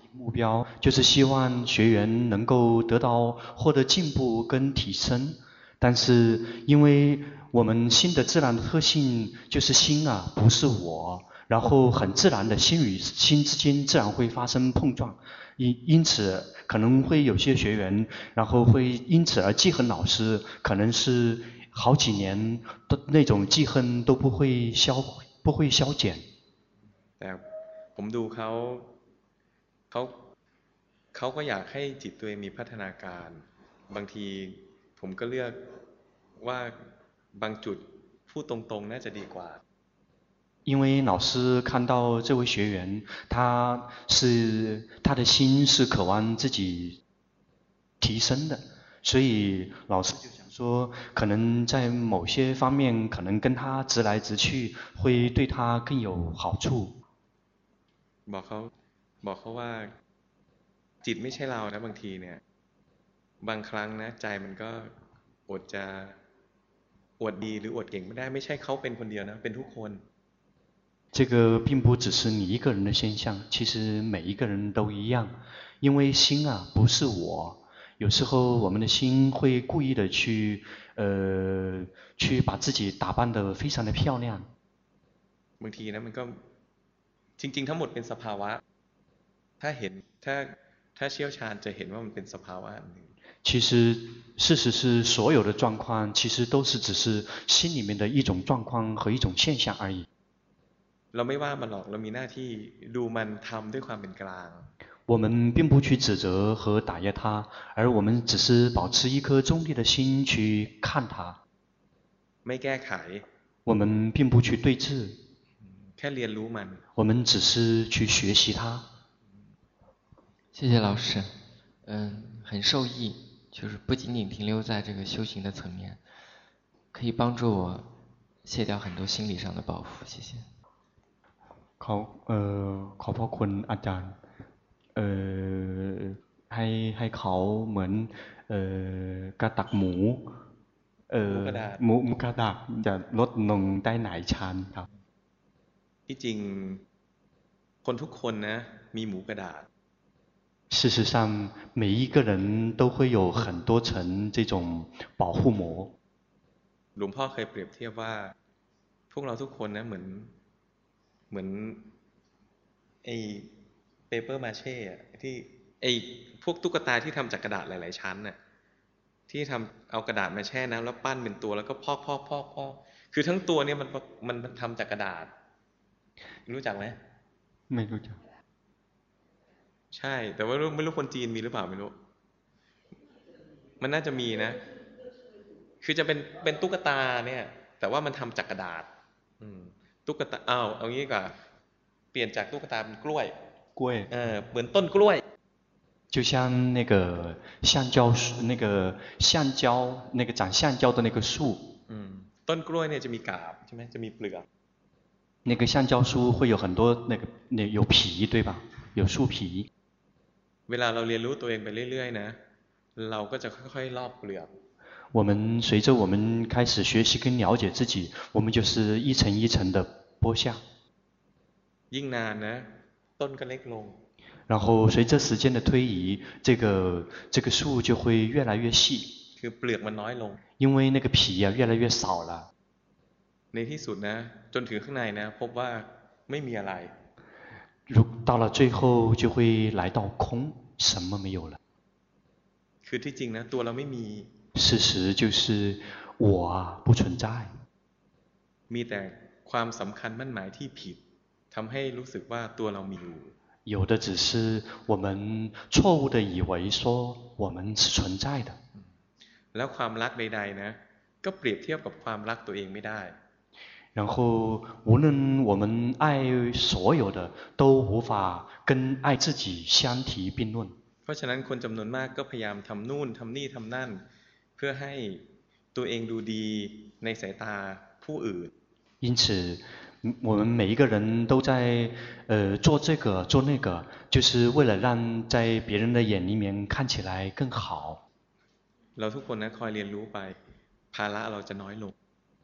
目标就是希望学员能够得到获得进步跟提升，但是因为我们心的自然的特性就是心啊不是我，然后很自然的心与心之间自然会发生碰撞，因因此可能会有些学员然后会因此而记恨老师，可能是好几年的那种记恨都不会消不会消减。
แต่ผมดูเขาเขาเขาก็อยากให้จิตตัวเองมีพัฒนาการบางทีผมก็เลือกว่าบางจุดพูดตรงๆน่าจะดีกว่า
因为老师看到这位学员，他是他的心是渴望自己提升的，所以老师就想说，可能在某些方面，可能跟他直来直去，会对他更有好处。
บอกเขาบอกเขาว่าจิตไม่ใช่เรานะบางทีเนี่ยบางครั้งนะใจมันก็อดจะอวดดีหรืออวดเก่งไม่ได้ไม่ใช่เขาเป็นคนเดียวนะเป็นทุกคน
这个并不只是你一个人的现象，其实每一个人都一样。因为心啊不是我，有时候我们的心会故意的去呃去把自己打扮得非常的漂亮。
บางทีนะมันก็จริงๆทั้งหมดเป็นสภาวะถ้าเห็นถ้าถ้าเชี่ยวชาญจะเห็นว่ามันเป็นสภาวะหนึ่ง
其实事实是所有的状况其实都是只是心里面的一种状况和一种现象而已。
เราไม่ว่ามันหรอกเรามีหน้าที่ดูมันทำด้วยความเป็นกลาง
我们并不去指责和打压它，而我们只是保持一颗中立的心去看它。
ไม่แก้ไข
我们并不去对峙，
แค่เรียนรู้มัน
我们只是去学习它。
谢谢老师，嗯，很受益，就是不仅仅停留在这个修行的层面，可以帮助我卸掉很多心理上的包袱。谢谢。
เขาเอ่อขอบพระคุณอาจารย์เอ่อให้ให้เขาเหมือนเอ่อกระตักหมูเอ่อหมูกระดาษจะลดลงได้หลายชั้นครับ
ที่จริงคนทุกคนนะมีหมูกระดาษ
事实上每一个人都会有很多层这种保护膜
หลวงพ่อเคยเปรียบเทียบว่าพวกเราทุกคนนะเหมือนเหมือนไอ้เปเปอร์มาเช่ที่ไอ้พวกตุ๊กตาที่ทำจากกระดาษหลายๆชั้นน่ะที่ทำเอากระดาษมาแช่น้ำแล้วปั้นเป็นตัวแล้วก็พอกพอกพอกพอกคือทั้งตัวเนี่ยมันมันทำจากกระดาษรู้จักไหม
ไม่รู้จัก
ใช่แต่ว่าไม่รู้คนจีนมีหรือเปล่าไม่รู้มันน่าจะมีนะคือจะเป็นเป็นตุ๊กตาเนี่ยแต่ว่ามันทำจากกระดาษตุ๊กตาอ้าวเอางี้ก่อนเปลี่ยนจากตุ๊กตาเป็นกล้วย
กล้วย
เออเหมือนต้นกล้วย
就像那个橡胶树那个橡胶那个长橡胶的那个树
ต้นกล้วยเนี่ยจะมีกาบใช่ไหมจะมีเปลือก
那个橡胶树会有很多那个那有皮对吧有树皮
เวลาเราเรียนรู้ตัวเองไปเรื่อยๆนะเราก็จะค่อยๆลอกเปลือก
我们随着我们开始学习跟了解自己，我们就是一层一层的剥下。
ยิ่งนานนะต้นก็เล็กลง
然后随着时间的推移，这个这个树就会越来越细。
คือเปลือกมันน้อยลง
因为那个皮啊越来越少了。
ในที่สุดนะจนถึงข้างในนะพบว่าไม่มีอะไร
如到了最后就会来到空，什么没有了。
คือที่จริงนะตัวเราไม่มี
事实就是我啊不存在
มีแต่ความสำคัญมั่นหมายที่ผิดทำให้รู้สึกว่าตัวเรามีอยู่
有的只是我们错误的以为说我们是存在的
แล้วความรักใดๆนะก็เปรียบเทียบกับความรักตัวเองไม่ได้
然后无论我们爱所有的都无法跟爱自己相提并论
เพราะฉะนั้นคนจำนวนมากก็พยายามทำนู่นทำนี่ทำนั่นเพื่อให้ตัวเองดูดีในสายตาผู้อื่น
因此我们每一个人都在呃做这个做那个就是为了让在别人的眼里面看起来更好
เราทุกคนนะคอยเรียนรู้ไปภาระเราจะน้อยลง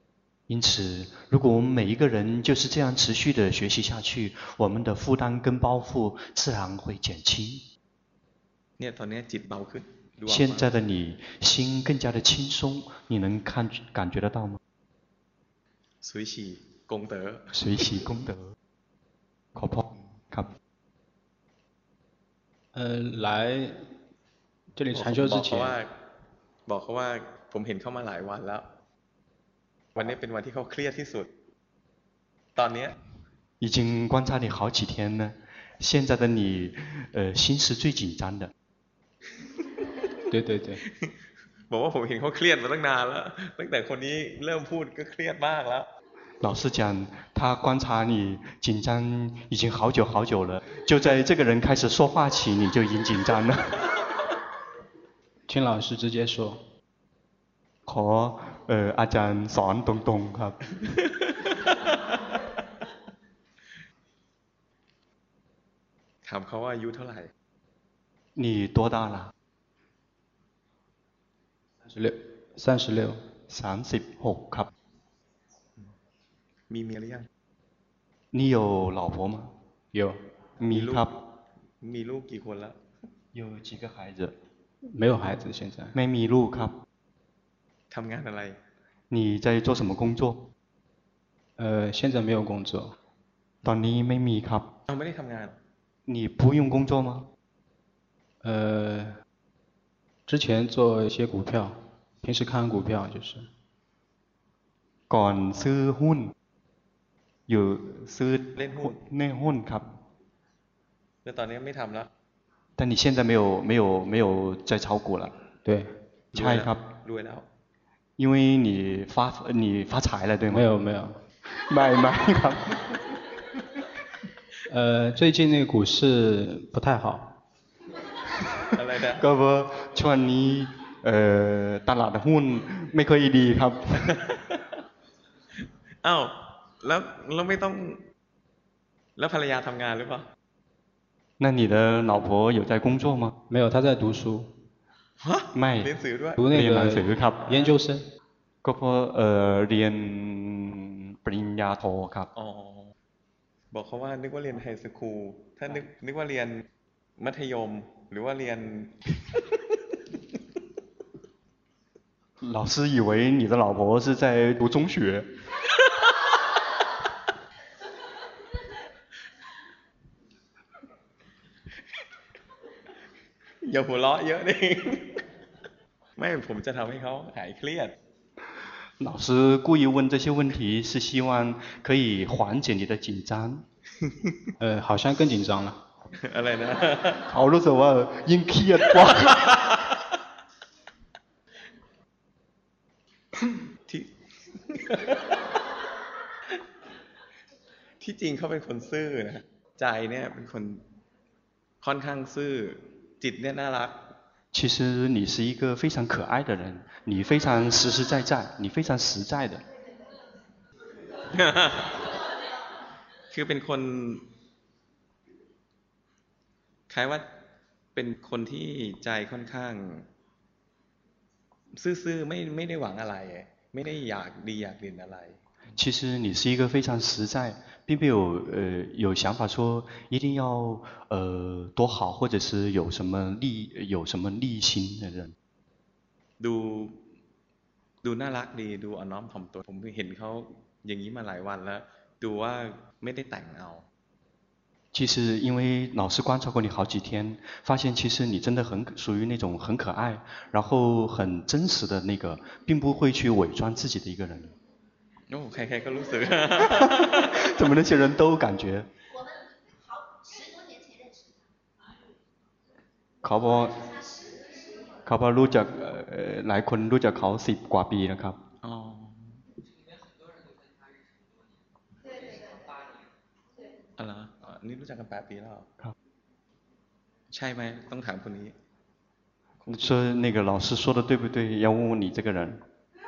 因此，如果我们每一个人就是这样持续的学习下去，我们的负担跟包袱自然会减轻。
เนี่ยตอนนี้จิตเบาขึ้น
现在的你心更加的轻松，你能看感觉得到吗？
随喜功德，
随喜功德，ขอพรครับ。
呃，来这里禅修之前，
บอกเขาว่าผมเห็นเขามาหลายวันแล้ววันนี้เป็นวันที่เขาเครียดที่สุดตอนนี้
已经观察你好几天了，现在的你，呃，心是最紧张的。
对对对。
บอกว่าผมเห็นเขาเครียดมาตั้งนานแล้วตั้งแต่คนนี้เริ่มพูดก็เครียดมากแล้ว
老实讲，他观察你紧张已经好久好久了，就在这个人开始说话起，你就已经紧张了。
请老师直接说。
ขอเอ่ออาจารย์สอนตรงๆครับ
ถามเขาว่าอายุเท่าไหร่
你多大了
三十六三十六
สามสิบหกครับ
มีเมียหรือยัง
你有老婆吗
有
มีครับ
มีลูกกี่คนแล้ว
有几个孩子
没有孩子现在
ไม่มีลูกครับ
ทำงานอะไร
你在做什么工作
呃现在没有工作
ตอนนี้ไม่มีครับ
เราไม่ได้ทำงาน
你不用工作吗
呃之前做一些股票平时看股票就是
ก่อนซื้อหุ้นอยู่ซื้อ
เล่นหุ้น
เล่นหุ้นครับ
แต่ตอนนี้ไม่ทำแล้ว
但你现在没有没有没有在炒股了
对
ใช่ครับ
รวยแล้ว
因为你发你发财了对吗
没有没有
ไม่ไม่ครับ
呃最近那个股市不太好
อะไรนะ
ก็เพราะช่วงนี้เอ่อตลาดหุ้นไม่ค่อยดีครับ
อ้าวแล้วเราไม่ต้องแล้วภรรยาทำงานหรือเปล่า
那你的老婆有在工作吗
没有她在读书
ไม่
เรียนสื่อด้วย
读那
个
研究生
ก็เพราะเอ่อเรียนปริญญาโทครับ
อ๋อบอกเขาว่านึกว่าเรียนไฮสคูลถ้านึกนึกว่าเรียนมัธยมหรือว่าเรียน
老师以为你的老婆是在读中学
อย่าหัวเราะเยอะดิไม่ผมจะทำให้เขาหายเครียด
老师故意问这些问题是希望可以缓解你的紧张
呃好像更紧张了
อะไรนะ
เขารู้สึกว่ายิ่งเครียดกว่า
ที่ที่จริงเขาเป็นคนซื่อนะใจเนี่ยเป็นคนค่อนข้างซื่อจิตเนี่ยน่ารัก
其实你是一个非常可爱的人，你非常实实在在，你非常实在的。
คือเป็นคนคล้ายว่าเป็นคนที่ใจค่อนข้างซื่อๆไม่ไม่ได้หวังอะไรไม่ได้อยากดีอยากเด่นอะไร
其实你是一个非常实在，并没有呃有想法说一定要呃多好，或者是有什么利有什么利心的人。
ดูดูน่ารักดีดูอ่อนน้อมถ่อมตนผมเห็นเขาอย่างนี้มาหลายวันแล้วดูว่าไม่ได้แต่งเอา
其实因为老师观察过你好几天，发现其实你真的很属于那种很可爱，然后很真实的那个，并不会去伪装自己的一个人。
โอ้ใครๆก็รู้สึก
怎么那些人都感觉
我们好十多年前认识
เขาบอกเขาบอกรู้จักหลายคนรู้จักเขาสิบกว่าปีนะครับ
อ๋ออะไรนี่รู้จักกันแปดปีแล้ว
ครับ
ใช่ไหมต้องถามคนนี้
说那个老师说的对不对要问问你这个人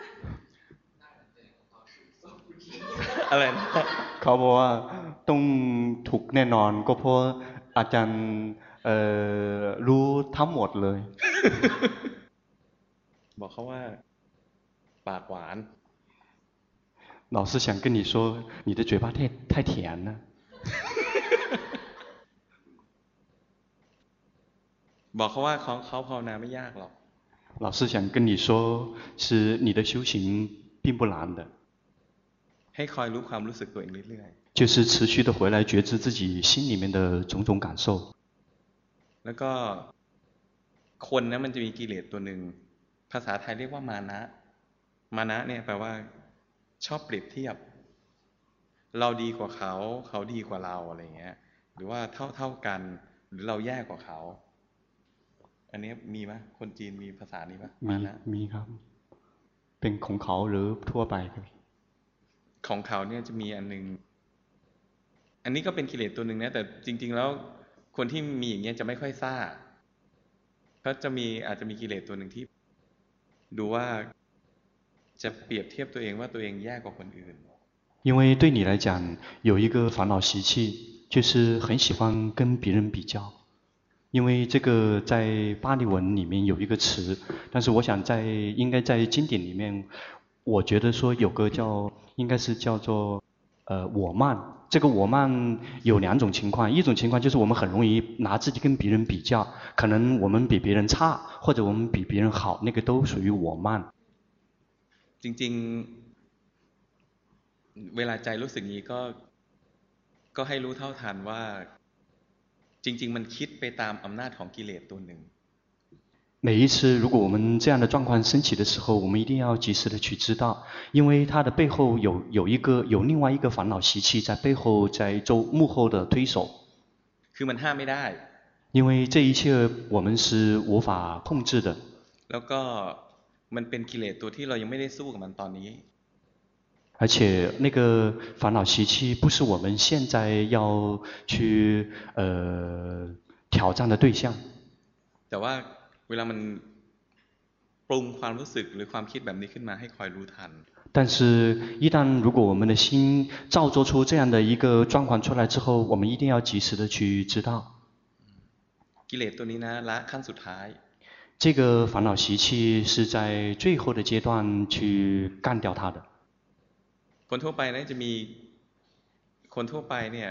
อะไรนะ
เขาบอกว่าต้องถูกแน่นอนก็เพราะอาจารย์รู้ทั้งหมดเลย
บอกเขาว่าปากหวาน
老师想跟你说，你的嘴巴太太甜了。
บอกเขาว่าเขาเขาภาวนาไม่ยากหรอก
老师想跟你说，是你的修行并不难的。
ให้คอยรู้ความรู้สึกตัวเองเรื่อยๆ
就是持续的回来觉知自己心里面的种种感受。
แล้วก็คนนะมันจะมีกิเลสตัวหนึ่งภาษาไทยเรียกว่ามานะมานะเนี่ยแปลว่าชอบเปรียบเทียบเราดีกว่าเขาเขาดีกว่าเราอะไรเงี้ยหรือว่าเท่าเท่ากันหรือเราแย่กว่าเขาอันนี้มีไหมคนจีนมีภาษานี้ไหมมานะ
มีครับเป็นของเขาหรือทั่วไปครับ
ของเขาเนี่ยจะมีอันนึงอันนี้ก็เป็นกิเลสตัวหนึ่งนะแต่จริงๆแล้วคนที่มีอย่างเงี้ยจะไม่ค่อยซ่าเขาจะมีอาจจะมีกิเลสตัวหนึ่งที่ดูว่าจะเปรียบเทียบตัวเองว่าตัวเองแย่กว่าคนอื่น
因为对你来讲有一个烦恼习气就是很喜欢跟别人比较因为这个在巴利文里面有一个词但是我想在应该在经典里面我觉得说有个叫应该是叫做呃我慢这个我慢有两种情况一种情况就是我们很容易拿自己跟别人比较可能我们比别人差或者我们比别人好那个都属于我慢
จริงๆเวลาใจรู้สึกนี้ก็ก็ให้รู้เท่าทันว่าจริงๆมันคิดไปตามอำนาจของกิเลสตัวหนึ่ง
每一次如果我们这样的状况升起的时候我们一定要及时的去知道因为它的背后有有一个有另外一个烦恼习气在背后在周幕后的推手
คือมันห้ามไม่ได้
因为这一切我们是无法控制的
แล้วก็มันเป็นกิเลสตัวที่เรายังไม่ได้สู้กับมันตอนนี้
而且那个烦恼习气不是我们现在要去呃挑战的对象
แต่ว่าเวลามันปรุงความรู้สึกหรือความคิดแบบนี้ขึ้นมาให้คอยรู้ทัน
但是一旦如果我们的心造作出这样的一个状况出来之后我们一定要及时的去知道
กิเลสตัวนี้นะละขั้นสุดท้าย
这个烦恼习气是在最后的阶段去干掉它的
คนทั่วไปนะจะมีคนทั่วไปเนี่ย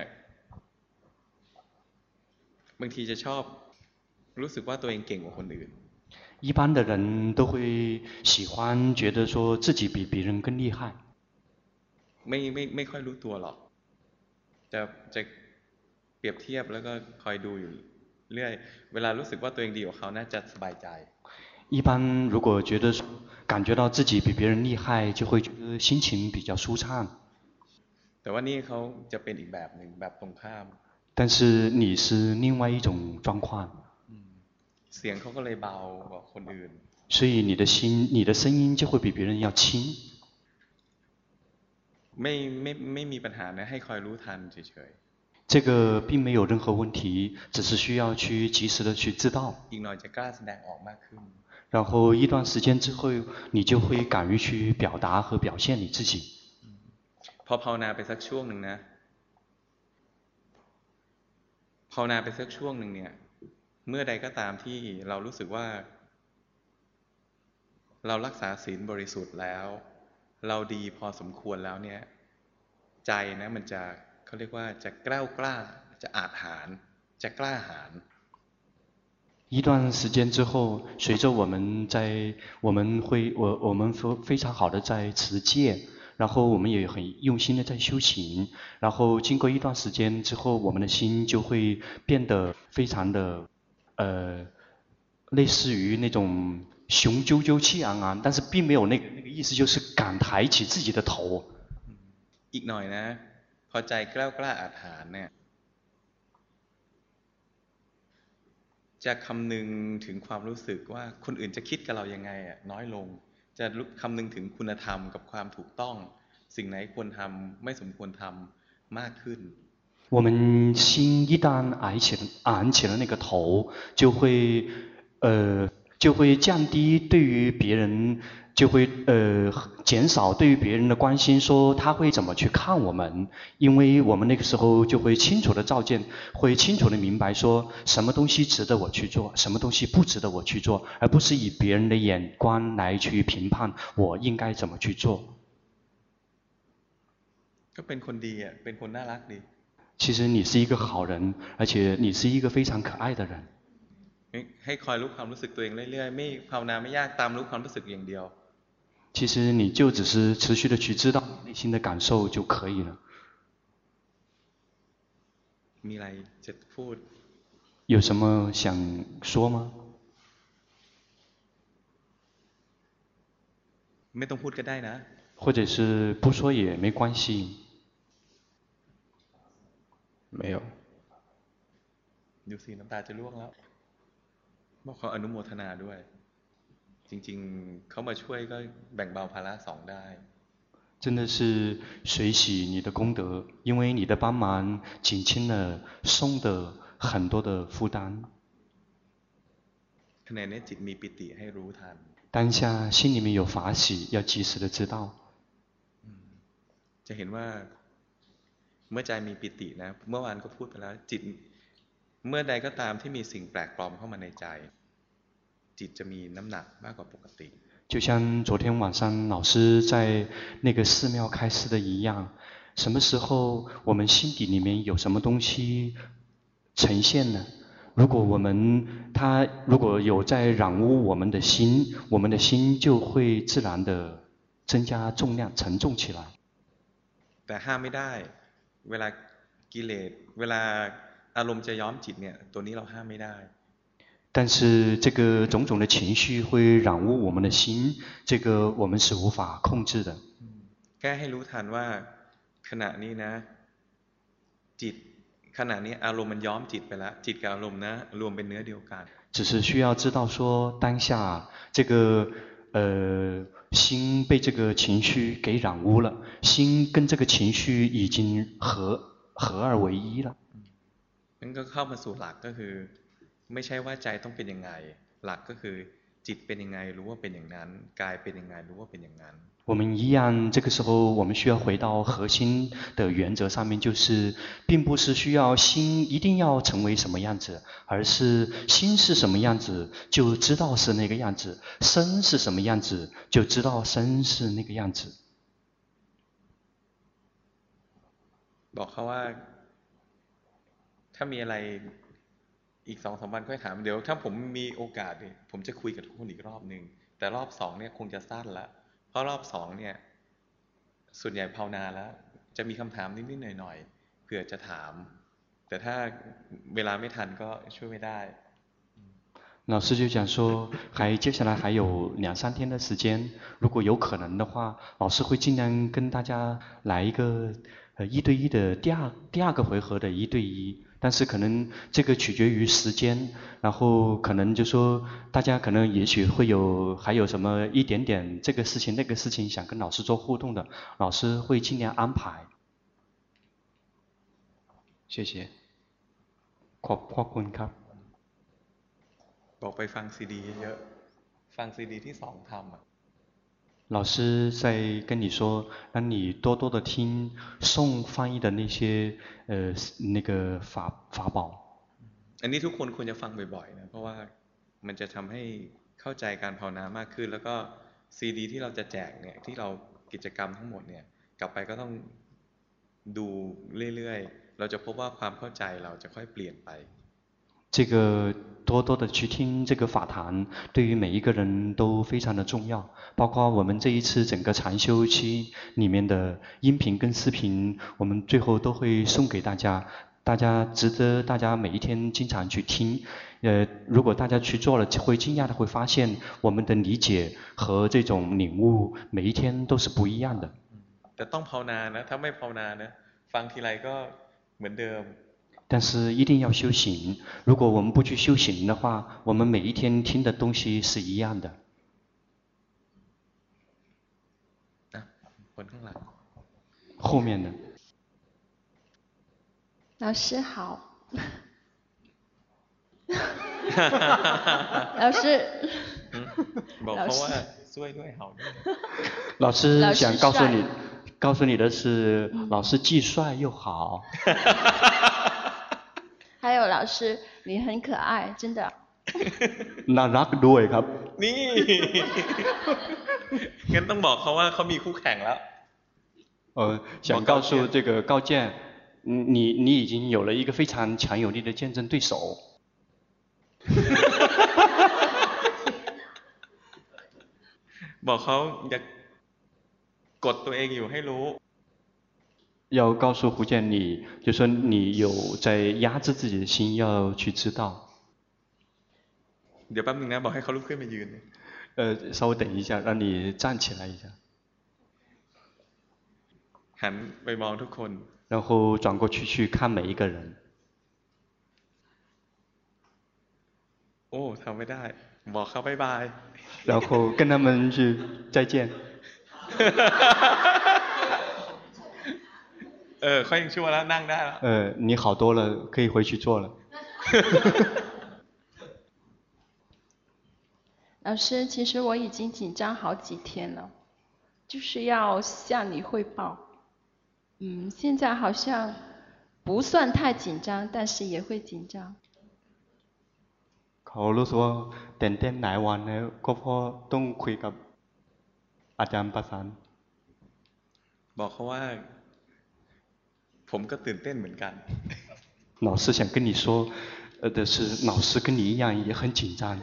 บางทีจะชอบรู้สึกว่าตัวเองเก่งกว่าคนอื่น
一般的人都会喜欢觉得说自己比别人更厉害
ไม่ไม่ไม่ค่อยรู้ตัวหรอกจะจะเปรียบเทียบแล้วก็คอยดูอยู่เรื่อยเวลารู้สึกว่าตัวเองดีกว่าเขาน่าจะสบายใจ
一般如果觉得感觉到自己比别人厉害就会觉得心情比较舒畅
แต่ว่านี่เขาจะเป็นอีกแบบหนึ่งแบบตรงข้าม
但是你是另外一种状况
เสียงเขาก็เลยเบากว่าคนอื่น
所以你的心你的声音就会比别人要轻
ไม่ไม่ไม่มีปัญหานะให้คอยรู้ทันเฉย
ๆ这个并没有任何问题只是需要去及时的去知道
อีกหน่อยจะกล้าแสดงออกมากขึ้น
然后一段时间之后你就会敢于去表达和表现你自己
พอภาวนาไปสักช่วงหนึ่งนะภาวนาไปสักช่วงหนึ่งเนี่ยเมื่อใดก็ตามที่เรารู้สึกว่าเรารักษาศีลบริสุทธิ์แล้วเราดีพอสมควรแล้วเนี่ยใจนะมันจะเขาเรียกว่าจะกล้ากล้าจะอาจหาญจะกล้าหาญ
一段时间之后随着我们在我们会我我们非常好的在持戒然后我们也很用心的在修行然后经过一段时间之后我们的心就会变得非常的呃类似于那种雄赳赳气昂昂但是并没有那个那个意思就是敢抬起自己的头
อีกหน่อยนะพอใจกล้ากล้าอาจหาญเนี่ยจะคำนึงถึงความรู้สึกว่าคนอื่นจะคิดกับเรายังไงอ่ะน้อยลงจะคำนึงถึงคุณธรรมกับความถูกต้องสิ่งไหนควรทำไม่สมควรทำมากขึ้น
我们心一旦矮起了昂起了那个头就会呃就会降低对于别人就会呃减少对于别人的关心说他会怎么去看我们因为我们那个时候就会清楚的照见会清楚的明白说什么东西值得我去做什么东西不值得我去做而不是以别人的眼光来去评判我应该怎么去做
ก็เป็นคนดีอ่ะเป็นคนน่ารักดี
其实你是一个好人，而且你是一个非常可爱的人。
ให้คอยรู้ความรู้สึกตัวเองเรื่อยๆไม่ภาวนาไม่ยากตามรู้ความรู้สึกอย่างเดียว
其实你就只是持续的去知道内心的感受就可以了。
มีอะไรจะพูด
有什么想说吗？
ไม่ต้องพูดก็ได้นะ
或者是不说也没关系。
没有。
ดูสิน้ำตาจะร่วงแล้วบอกเขาอนุโมทนาด้วยจริงๆเขามาช่วยก็แบ่งเบาภาระสองได้
真的是随喜你的功德，因为你的帮忙减轻了松的很多的负担。
ขณะนี้จิตมีปิติให้รู้ทัน
当下心里面有法喜，要及时的知道。
จะเห็นว่าเมื่อใจมีปิตินะเมื่อวานก็พูดไปแล้วจิตเมื่อใดก็ตามที่มีสิ่งแปลกปลอมเข้ามาในใจจิตจะมีน้ำหนักมากกว่าปกติ
就像昨天晚上老师在那个寺庙开示的一样，什么时候我们心底里面有什么东西呈现呢？如果我们它如果有在染污我们的心，我们的心就会自然的增加重量，沉重起来。
แต่ห้ามไม่ได้เวลากิเลสเวลาอารมณ์จะย้อมจิตเนี่ยตัวนี้เราห้ามไม่ได้
但是这个种种的情绪会染污我们的心，这个我们是无法控制的。
แค่ให้รู้ทันว่าขณะนี้นะจิตขณะนี้อารมณ์มันย้อมจิตไปแล้วจิตกับอารมณ์นะรวมเป็นเนื้อเดียวกัน
只是需要知道说当下这个呃心被这个情绪给染污了，心跟这个情绪已经合合二为一了。
นั่นก็เข้ามาสู่หลักก็คือไม่ใช่ว่าใจต้องเป็นยังไงหลักก็คือจิตเป็นยังไงรู้ว่าเป็นอย่างนั้นกายเป็นยังไงรู้ว่าเป็นอย่างนั้น
我们一样，这个时候我们需要回到核心的原则上面，就是并不是需要心一定要成为什么样子，而是心是什么样子就知道是那个样子，身是什么样子就知道身是那个样子。
บอกเขาว่าถ้ามีอะไรอีกสองสามวันค่อยถามเดี๋ยวถ้าผมมีโอกาสเนี่ยผมจะคุยกับทุกคนอีกรอบหนึ่งแต่รอบสองเนี่ยคงจะสั้นละเพราะรอบสองเนี่ยส่วนใหญ่ภาวนาแล้วจะมีคำถามนิดๆหน่อยๆเผื่อจะถามแต่ถ้าเวลาไม่ทันก็ช่วยไม่ได้
老师就讲说，还接下来还有两三天的时间，如果有可能的话，老师会尽量跟大家来一个呃一对一的第二第二个回合的一对一。但是可能这个取决于时间，然后可能就说大家可能也许会有还有什么一点点这个事情那个事情想跟老师做互动的，老师会尽量安排。
谢谢。
ขอบขอบคุณครับ
บอกไปฟังซีดีเยอะฟังซีดีที่สองทำอ่ะ
老师在跟你说，让你多多的听宋翻译的那些呃那个法法宝。
อันนี้ทุกคนควรจะฟังบ่อยๆนะเพราะว่ามันจะทำให้เข้าใจการภาวนามากขึ้นแล้วก็ซีดีที่เราจะแจกเนี่ยที่เรากิจกรรมทั้งหมดเนี่ยกลับไปก็ต้องดูเรื่อยๆเราจะพบว่าความเข้าใจเราจะค่อยเปลี่ยนไป
这个多多的去听这个法坛，对于每一个人都非常的重要。包括我们这一次整个禅修期里面的音频跟视频，我们最后都会送给大家。大家值得大家每一天经常去听。呃，如果大家去做了，会惊讶的会发现，我们的理解和这种领悟，每一天都是不一样的。
แต่ต้องภาวนานะถ้าไม่ภาวนานะฟังทีไรก็เหมือนเดิม
但是一定要修行。如果我们不去修行的话，我们每一天听的东西是一样的。后面呢？
老师好。老师。
บอกเขาว่าช่วยด้วย好
老师想告诉你，告诉你的是，老师既帅又好。
还有老师，你很可爱，真的。
น่ารักด้วยครับ
นี่ งั้นต้องบอกเขาว่าเขามีคู่แข่งแล้ว
呃，想告诉这个高健，嗯你你已经有了一个非常强有力的竞争对手。
บอกเขาอย่ากดตัวเองอยู่ให้รู้。
要告诉胡健你，就说你有在压制自己的心，要去知道。
เดี๋ยวแป๊บนึงนะบอกให้เขาลุกขึ้นมายืน。
呃，稍微等一下，让你站起来一下。
หันไปมองทุกคน。
然后转过去去看每一个人。
โอ้ทำไม่ได้บอกเขาบ๊ายบาย。
然后跟他们去再见。
เออเขายังชั่วแล้วนั่งได้แล้ว。
呃，你好多了，可以回去做了。
老师，其实我已经紧张好几天了，就是要向你汇报。嗯，现在好像不算太紧张，但是也会紧张。
เขารู้สึกว่าเต้นเต้นหลายวันแล้วก็เพราะต้องคุยกับอาจารย์ประสาน
บอกเขาว่าผมก็ตื่นเต้นเหมือนกัน
老师想跟你说呃的是老师跟你一样也很紧张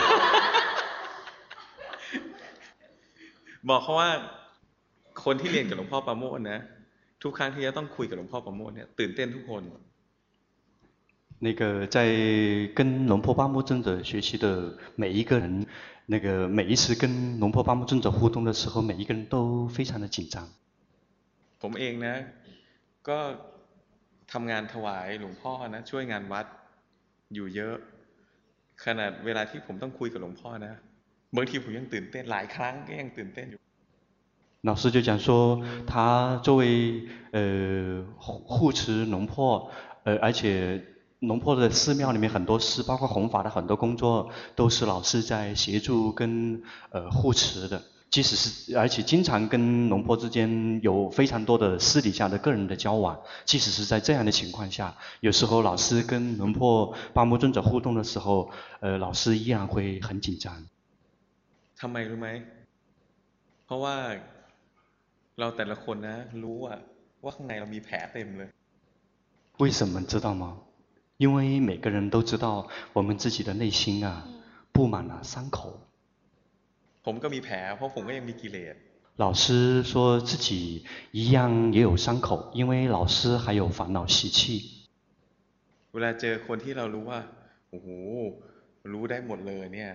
บอกเขาว่าคนที่เรียนกับหลวงพ่อปราโมชนะทุกครั้งที่จะต้องคุยกับหลวงพ่อปราโมชเนี่ยตื่นเต้นทุกคน
那个在跟龙婆巴木尊者学习的每一个人，那个每一次跟龙婆巴木尊者互动的时候，每一个人都非常的紧张。
ผมเองนะก็ทำงานถวายหลวงพ่อนะช่วยงานวัดอยู่เยอะขนาดเวลาที่ผมต้องคุยกับหลวงพ่อนะบางทีผมยังตื่นเต้นหลายครั้งก็ยังตื่นเต้นอยู่
老师就讲说，他作为呃护持龙婆，呃而且龙婆的寺庙里面很多事，包括弘法的很多工作，都是老师在协助跟呃护持的。即使是而且经常跟龙婆之间有非常多的私底下的个人的交往，即使是在这样的情况下，有时候老师跟龙婆巴木尊者互动的时候，呃老师依然会很紧张。
ทำไมรู้ไหมเพราะว่าเราแต่ละคนนะรู้ว่าว่าข้างในเรามีแผลเต็มเลย
为什么知道吗？因为每个人都知道我们自己的内心啊布满了伤口。
ผมก็มีแผลเพราะผมก็ยังมีกิเลส
老师说自己一样也有伤口，因为老师还有烦恼习气。
เวลาเจอคนที่เรารู้ว่าโอ้โหรู้ได้หมดเลยเนี่ย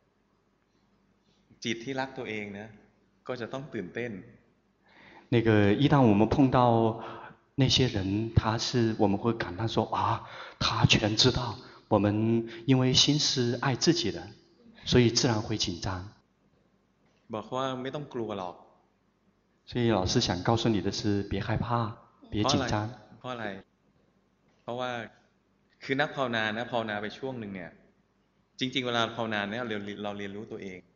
จิตที่รักตัวเองนะก็จะต้องตื่นเต้น
那个一旦我们碰到那些人，他是我们会感叹说啊，他全知道，我们因为心是爱自己的，所以自然会紧张。
บอกว่าไม่ต้องกลัวหรอก
所以老师想告诉你的是，别害怕，别紧张。
เพราะอะไรเพราะว่าคือนักภาวนานะภาวนาไปช่วงหนึ่งเนี่ยจริงๆเวลาภาวนาเนี่ยเราเราเรียนรู้ตัวเอง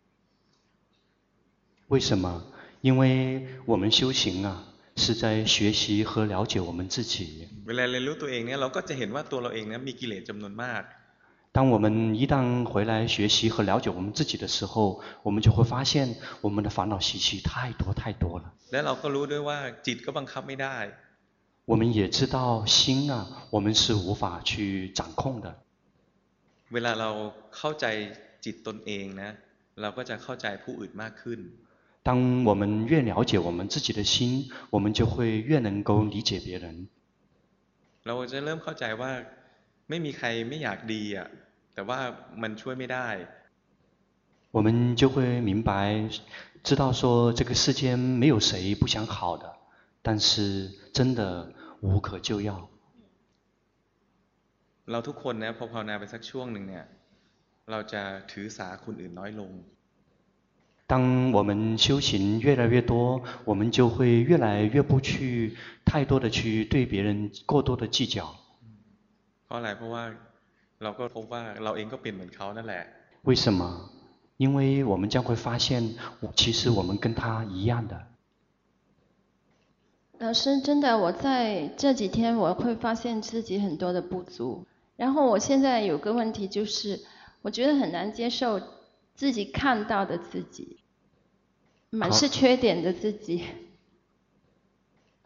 为什么？因为我们修行啊，是在学习和了解我们自己。
เวลาเรียนรู้ตัวเองเนี่ยเราก็จะเห็นว่าตัวเราเองเนี่ยมีกิเลสจำนวนมาก
当我们一旦回来学习和了解我们自己的时候，我们就会发现我们的烦恼习气太多太多了。
และเราก็รู้ด้วยว่าจิตก็บังคับไม่ได้
我们也知道心啊，我们是无法去掌控的。
เวลาเราเข้าใจจิตตนเองนะเราก็จะเข้าใจผู้อื่นมากขึ้น
当我们越了解我们自己的心，我们就会越能够理解别人。
เราจะเริ่มเข้าใจว่าไม่มีใครไม่อยากดีอ่ะแต่ว่ามันช่วยไม่ได้
我们就会明白，知道说这个世间没有谁不想好的，但是真的无可救药。
เราทุกคนนะพอภาวนาไปสักช่วงหนึ่งเนี่ยเราจะถือสาคนอื่นน้อยลง
当我们修行越来越多，我们就会越来越不去太多的去对别人过多的计较。
เพราะอะไรเพราะว่าเราก็พบว่าเราเองก็เป็นเหมือนเขานั่นแหละ
为什么？因为我们将会发现，其实我们跟他一样的。
老师，真的，我在这几天我会发现自己很多的不足，然后我现在有个问题就是，我觉得很难接受自己看到的自己，满是缺点的自己。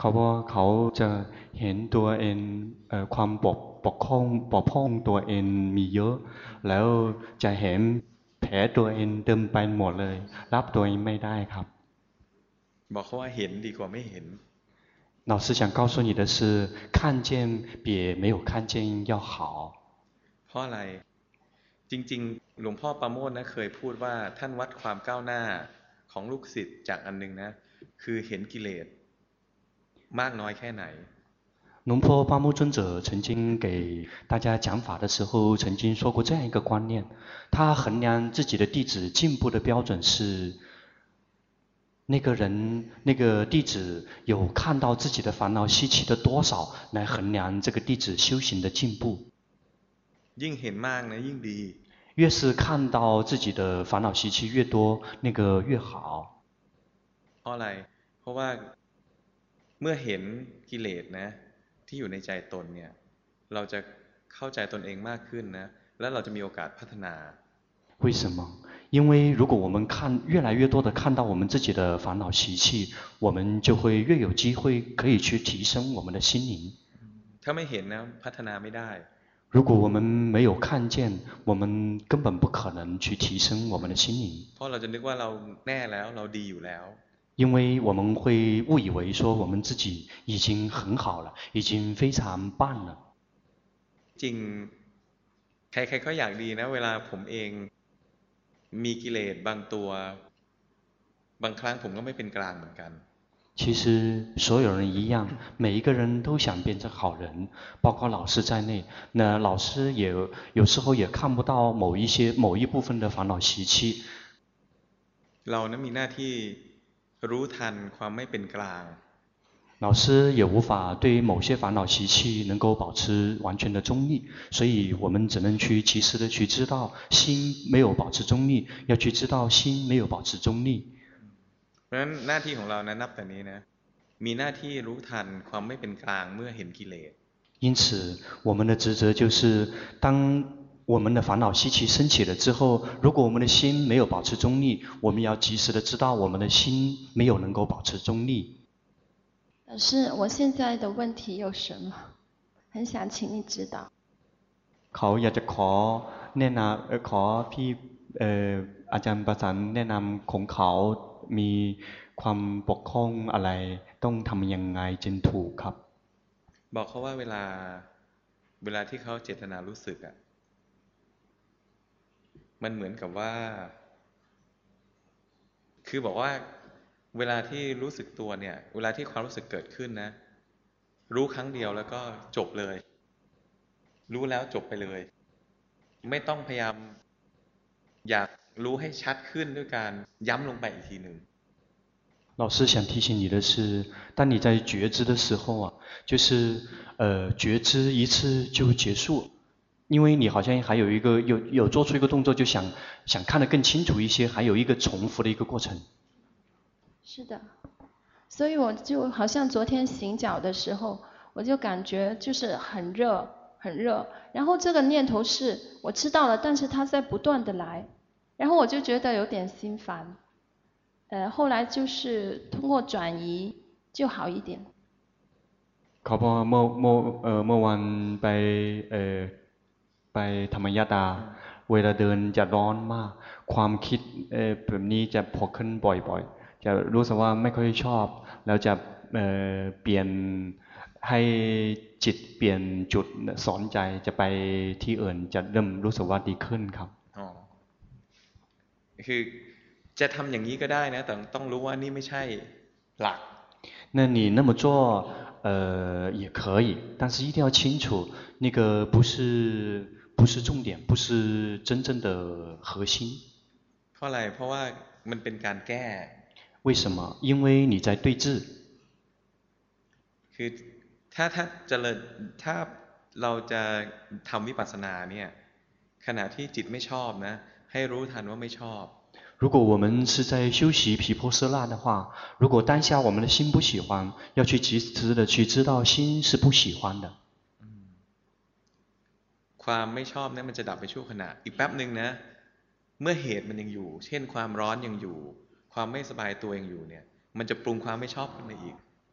เขาว่าเขาจะเห็นตัวเองเอ่อความบกบกพร่องบกพร่องตัวเองมีเยอะแล้วจะเห็นแผลตัวเองเต็มไปหมดเลยรับตัวเองไม่ได้ครับ
บอกเขาว่าเห็นดีกว่าไม่เห็น
老师想告诉你的是看见比没有看见要好
เพราะอะไรจริงๆหลวงพ่อประโมทนะเคยพูดว่าท่านวัดความก้าวหน้าของลูกศิษย์จากอันนึงนะคือเห็นกิเลสมากน้อยแค่ไหน
龙坡巴木尊者曾经给大家讲法的时候曾经说过这样一个观念，他衡量自己的弟子进步的标准是那个人那个弟子有看到自己的烦恼习气的多少来衡量这个弟子修行的进步
ยิ่งเห็นมากนะยิ่งดี
越是看到自己的烦恼习气越多那个越好
เพราะอะไรเพราะว่าเมื่อเห็นกิเลสนะที่อยู่ในใจตนเนี่ยเราจะเข้าใจตนเองมากขึ้นนะแล้วเราจะมีโอกาสพัฒนา
为什么因为如果我们看越来越多的看到我们自己的烦恼习气我们就会越有机会可以去提升我们的心灵
ถ้าไม่เห็นนะพัฒนาไม่ได้
如果我们没有看见我们根本不可能去提升我们的心灵
เพราะเราจะนึกว่าเราแน่แล้วเราดีอยู่แล้ว
因为我们会误以为说我们自己已经很好了已经非常棒了
จริงใครๆก็อยากดีนะเวลาผมเองมีกิเลสบางตัวบางครั้งผมก็ไม่เป็นกลางเหมือนกัน
其实所有人一样每一个人都想变成好人包括老师在内那老师也有时候也看不到某一些某一部分的烦恼习气
เรานั้นมีหน้าที่รู้ทันความไม่เป็นกลาง
老师也无法对某些烦恼习气能够保持完全的中立所以我们只能去及时的去知道心没有保持中立要去知道心没有保持中立
เพราะฉะนั้นหน้าที่ของเรานะนับแต่นี้นะมีหน้าที่รู้ทันความไม่เป็นกลางเมื่อเห็นกิเลส
因此我们的职责就是当我们的烦恼习气升起了之后如果我们的心没有保持中立我们要及时的知道我们的心没有能够保持中立
老师我现在的问题有什么很想请你指导
เขาอยากจะขอแนะนำขอพี่อาจารย์ประสานแนะนำของเขามีความบกพร่องอะไรต้องทำยังไงจึงถูกครับ
บอกเขาว่าเวลาเวลาที่เขาเจตนารู้สึกอ่ะมันเหมือนกับว่าคือบอกว่าเวลาที่รู้สึกตัวเนี่ยเวลาที่ความรู้สึกเกิดขึ้นนะรู้ครั้งเดียวแล้วก็จบเลยรู้แล้วจบไปเลยไม่ต้องพยายามอยากรู้ให้ชัดขึ้นด้วยการย้ำลงไปอีกทีหนึ่ง
老师想提醒你的是当你在觉知的时候啊就是呃觉知一次就结束因为你好像还有一个有有做出一个动作就想想看得更清楚一些还有一个重复的一个过程
是的所以我就好像昨天行脚的时候我就感觉就是很热很热然后这个念头是我知道了但是它在不断的来然后我就觉得有点心烦呃后来就是通过转移就好一点
เขาบอกเมื่อเมื่อเอ่อเมื่อวันไปเอ่อไปธรรมยตาเวลาเดินจะร้อนมากความคิดเอ่อแบบนี้จะพอขึ้นบ่อยๆจะรู้สึกว่าไม่ค่อยชอบแล้วจะเอ่อเปลี่ยนให้จิตเปลี่ยนจุดสอนใจจะไปที่อื่นจะเริ่มรู้สึกว่าดีขึ้นครับ
อ๋อคือจะทำอย่างนี้ก็ได้นะแต่ต้องรู้ว่านี่ไม่ใช่หลัก
那你那么做呃也可以但是一定要清楚那个不是不是重点不是真正的核心
เพราะอะไรเพราะว่ามันเป็นการแก้
为什么因为你在对峙
คือถ้าถ้าเจริญถ้าเราจะทำวิปัสสนาเนี่ยขณะที่จิตไม่ชอบนะให้รู้ทันว่าไม่ชอบ
如果我们是在修习毗婆舍那的话如果当下我们的心不喜欢要去及时的去知道心是不喜欢的
ความไม่ชอบนั้นมันจะดับไปชั่วขณะอีกแป๊บนึงนะเมื่อเหตุมันยังอยู่เช่นความร้อนยังอยู่ความไม่สบายตัวยังอยู่เนี่ยมันจะปรุงความไม่ชอบขึ้นมาอีก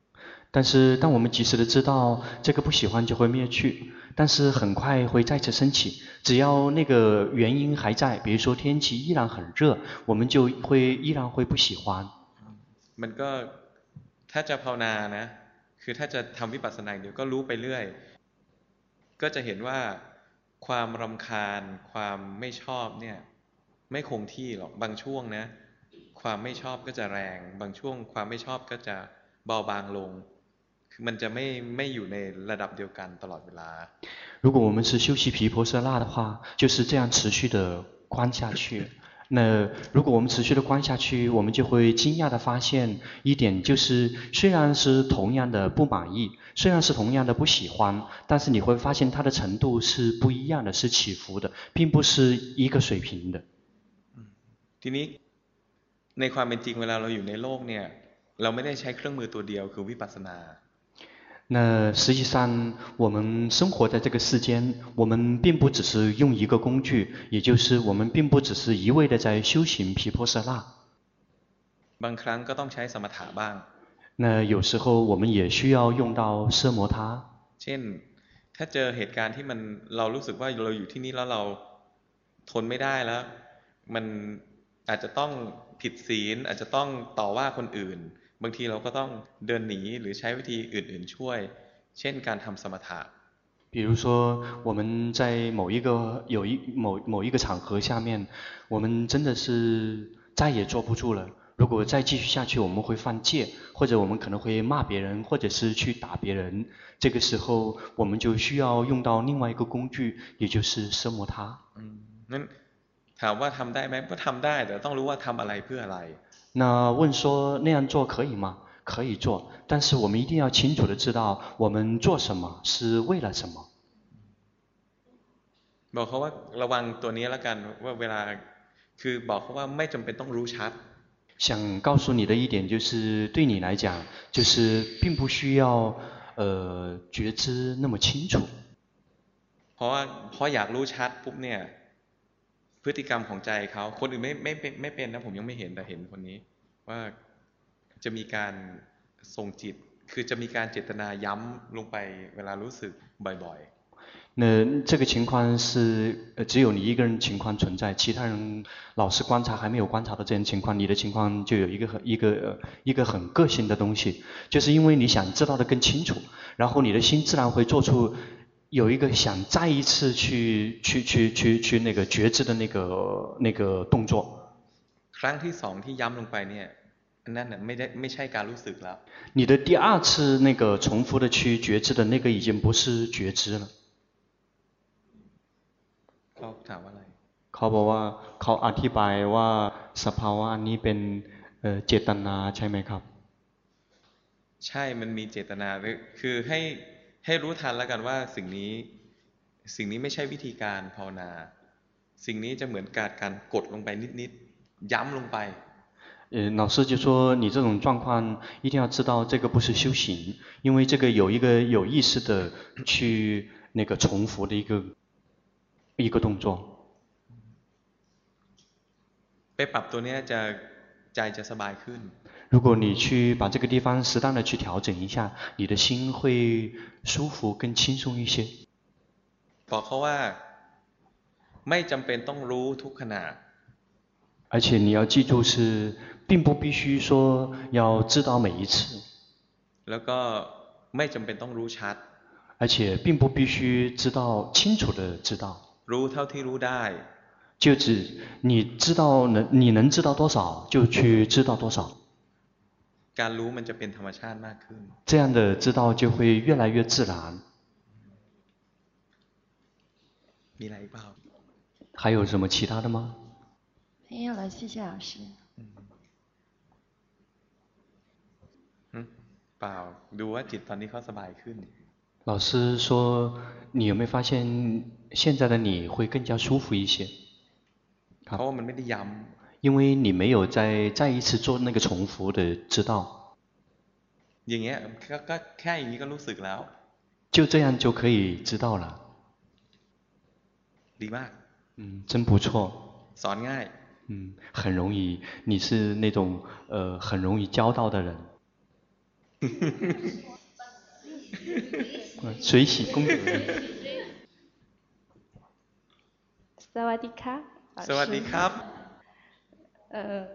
但是当我们及时的知道这个不喜欢就会灭去，但是很快会再次升起。只要那个原因还在，比如说天气依然很热，我们就会依然会不喜欢。
มันก็ถ้าจะภาวนานะคือถ้าจะทำวิปัสสนาเดี๋ยวก็รู้ไปเรื่อยก็จะเห็นว่าความรำคาญความไม่ชอบเนี่ยไม่คงที่หรอกบางช่วงนะความไม่ชอบก็จะแรงบางช่วงความไม่ชอบก็จะเบาบางลงคือมันจะไม่ไม่อยู่ในระดับเดียวกันตลอดเวลา
如果我们是修习毗婆舍那的话，就是这样持续的观下去。那如果我们持续的观下去，我们就会惊讶的发现一点，就是虽然是同样的不满意，虽然是同样的不喜欢，但是你会发现它的程度是不一样的，是起伏的，并不是一个水平的。
ทีนี้ในความเป็นจริงเวลาเราอยู่ในโลกเนี่ยเราไม่ได้ใช้เครื่องมือตัวเดียวคือวิปัสสนา
那实际上我们生活在这个世间，我们并不只是用一个工具，也就是我们并不只是一味的在修行毗婆舍那。
บางครั้งก็ต้องใช้สมถะบ้าง
那有时候我们也需要用到奢摩他。
เช่นถ้าเจอเหตุการณ์ที่มันเรารู้สึกว่าเราอยู่ที่นี่แล้วเราทนไม่ได้แล้วมันอาจจะต้องผิดศีลอาจจะต้องต่อว่าคนอื่นบางทีเราก็ต้องเดินหนีหรือใช้วิธีอื่นๆช่วยเช่นการทำสมถะ
比如说我们在某一个有一某某一个场合下面，我们真的是再也坐不住了。如果再继续下去，我们会犯戒，或者我们可能会骂别人，或者是去打别人。这个时候，我们就需要用到另外一个工具，也就是奢摩他。
งั้นถามว่าทำได้ไหมก็ทำได้แต่ต้องรู้ว่าทำอะไรเพื่ออะไร
那问说那样做可以吗？可以做，但是我们一定要清楚的知道我们做什么是为了什么。
บอกเขาว่าระวังตัวนี้แล้วกันว่าเวลาคือบอกเขาว่าไม่จำเป็นต้องรู้ชัด
想告诉你的一点就是，对你来讲，就是并不需要呃觉知那么清楚。
เพราะว่าเพราะอยากรู้ชัดปุ๊บเนี่ยพฤติกรรมของใจเขาคนอื่นไม่ไม่เป็นไม่เป็นนะผมยังไม่เห็นแต่เห็นคนนี้ว่าจะมีการทรงจิตคือจะมีการเจตนาย้ำลงไปเวลารู้สึกบ่อยๆ
那这个情况是呃只有你一个人情况存在，其他人老是观察还没有观察到这种情况，你的情况就有一个很一个一个很个性的东西，就是因为你想知道的更清楚，然后你的心自然会做出有一个想再一次去去去去去那个觉知的那个那个动作。
ครั้งที่สองที่ย้ำลงไปเนี่ยนั่นน่ะไม่ได้ไม่ใช่การรู้สึกแล้ว
你的第二次那个重复的去觉知的那个已经不是觉知了。
เขาถามว่าอะไร
เขาบอกว่าเขาอธิบายว่าสภาวะนี้เป็นเจตนาใช่ไหมครับ
ใช่มันมีเจตนาคือให้ให้รู้ทันแล้วกันว่าสิ่งนี้สิ่งนี้ไม่ใช่วิธีการภาวนาสิ่งนี้จะเหมือนการการกดลงไปนิดๆย้ำลงไป
呃，老师就说你这种状况一定要知道这个不是修行，因为这个有一个有意识的去那个重复的一个一个动作。
ไปปรับตัวนี้จะใจจะสบายขึ้น
如果你去把这个地方适当的去调整一下，你的心会舒服更轻松一些。
บอกเขาว่าไม่จำเป็นต้องรู้ทุกขณะ
而且你要记住是并不必须说要知道每一次
แล้วก็ไม่จำเป็นต้องรู้ชัด
而且并不必须知道清楚的知道
รู้เท่าที่รู้ได้
就只你知道能你能知道多少就去知道多少
การรู้มันจะเป็นธรรมชาติมากขึ้น
这样的知道就会越来越自然
มีอะไรเปล่า
还有什么其他的吗
没有了，谢谢老师。
เปล่าดูว่าจิตตอนนี้เขาสบายขึ้น
老师说你有没有发现现在的你会更加舒服一些
เพราะว่ามันไม่ได้ย้ำ
因为你没有再再一次做那个重复的知道
อย่างเงี้ยก็แค่อย่างนี้ก็รู้สึกแล้ว
就这样就可以知道了
ดีมาก
嗯真不错
สอนง่าย
嗯，很容易，你是那种呃很容易教到的人。
水洗功德。
สวัสดีครับ老师
สวัสดีครับ
เอ่อ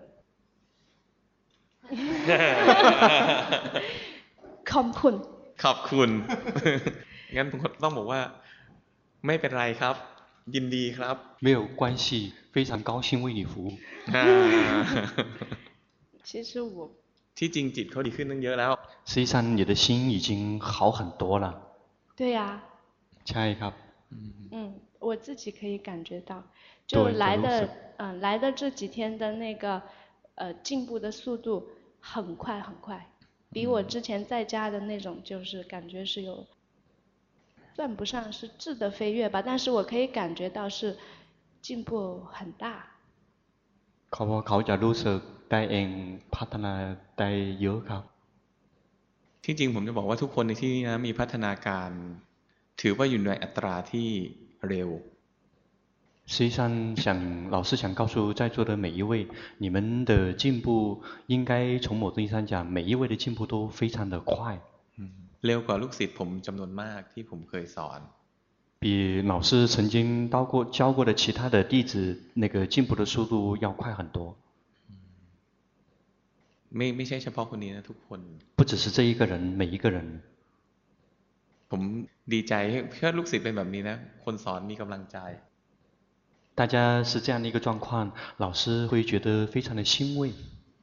ขอบคุณ
ขอบคุณ งั้นผมต้องบอกว่า ไม่เป็นไรครับ ยินดีครับ
没有关系，非常高兴为你服务。
อ่า
其实我
ที่จริงจิตเขาดีขึ้นตั้งเยอะแล้ว
实际上你的心已经好很多了。
对呀、
ใช่ครับ
嗯，我自己可以感觉到，就
对
来的
都是
嗯来的这几天的那个呃进步的速度很快很快，比我之前在家的那种就是感觉是有，算不上是质的飞跃吧，但是我可以感觉到是进步很大。
เขาบอกเขาจะรู้สึกได้เองพัฒนาได้เยอะครับ
ที่จริงผมจะบอกว่าทุกคนในที่นี้นะมีพัฒนาการ ถือว่าอยู่ในอัตราที่เร็ว
实际上想老师想告诉在座的每一位，你们的进步应该从某种意义上讲，每一位的进步都非常的快。
เร็วกว่าลูกศิษย์ผมจำนวนมากที่ผมเคยสอน
比老师曾经教过教过的其他的弟子那个进步的速度要快很多。
ไม่ไม่ใช่เฉพาะคนนี้นะทุกคน
不只是这一个人，每一个人。
ผมดีใจเพื่อลูกศิษย์เป็นแบบนี้นะ คนสอนมีกำลังใจ
大家是这样的一个状况，老师会觉得非常的欣慰。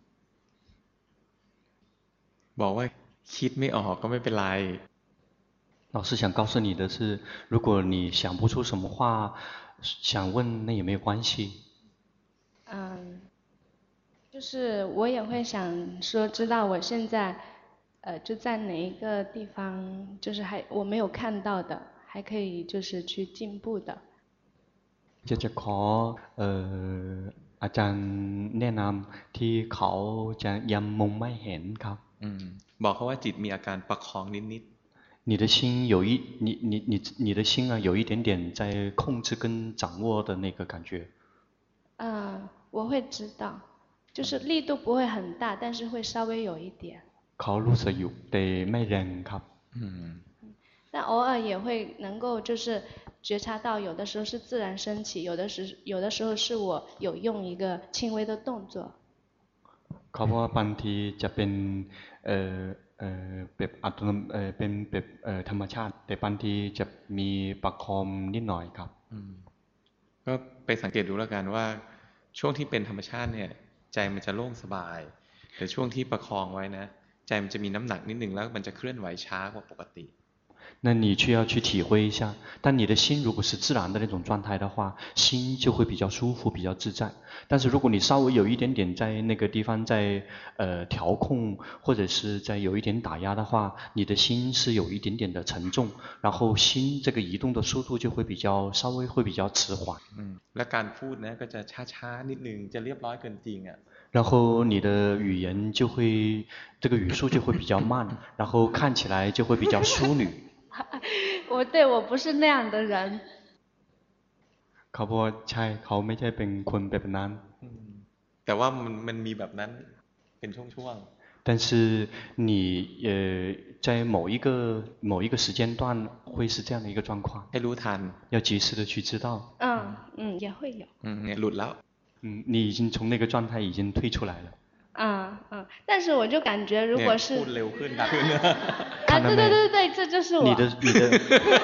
บอกว่าคิดไม่ออกก็ไม่เป็นไร
老师想告诉你的是，如果你想不出什么话，想问那也没有关系。
嗯，就是我也会想说，知道我现在呃就在哪一个地方，就是还我没有看到的，还可以就是去进步的。
จะจะขอเอ่ออาจารย์แนะนำที่เขาจะยังมองไม่เห็นครับ
อืมบอกเขาว่าจิตมีอาการประคองนิด
你的心有一你你你你的心啊，有一点点在控制跟掌握的那个感觉。
嗯，我会知道，就是力度不会很大，但是会稍微有一点。
เขารู้สึกอยู่แต่ไม่แรงครับ
ๆอืม
但偶尔也会能够就是觉察到，有的时候是自然升起，有的时有的时候是我有用一个轻微的动作。
เขาบอกว่าบางทีจะเป็นเอ่อเอ่อแบบอัตโนมัติเอ่อเป็นแบบเอ่อธรรมชาติ แต่บางทีจะมีประคองนิดหน่อยครับ
อืมก็ไปสังเกตดูแล้วกันว่า ช่วงที่เป็นธรรมชาติเนี่ย ใจมันจะโล่งสบาย แต่ช่วงที่ประคองไว้นะ ใจมันจะมีน้ำหนักนิดนึงแล้วมันจะเคลื่อนไหวช้ากว่าปกติ
那你需要去体会一下，当你的心如果是自然的那种状态的话，心就会比较舒服、比较自在。但是如果你稍微有一点点在那个地方在呃调控，或者是在有一点打压的话，你的心是有一点点的沉重，然后心这个移动的速度就会比较稍微会比较迟缓。
อืมและการพูดนะก็จะช้าๆนิดนึงจะเรียบร้อยเกินจริงอ่ะ
然后你的语言就会这个语速就会比较慢，然后看起来就会比较淑女。
我对我不是那样的人。
เขาบอกว่าใช่เขาไม่ใช่เป็นคนแบบนั้น
อืมแต่ว่ามันมันมีแบบนั้นเป็นช่วง
但是你呃在某一个某一个时间段会是这样的一个状况，
ๆให้รู้ทัน
要及时的去知道。
嗯嗯，也会有。
อืมเนี่ยหลุดแล้ว
嗯，你已经从那个状态已经退出来了。
嗯嗯，但是我就感觉如
เนี่ย
果是
พูดเร็วขึ้นดังขึ้น
啊，对对对对，这就是我。
你的你的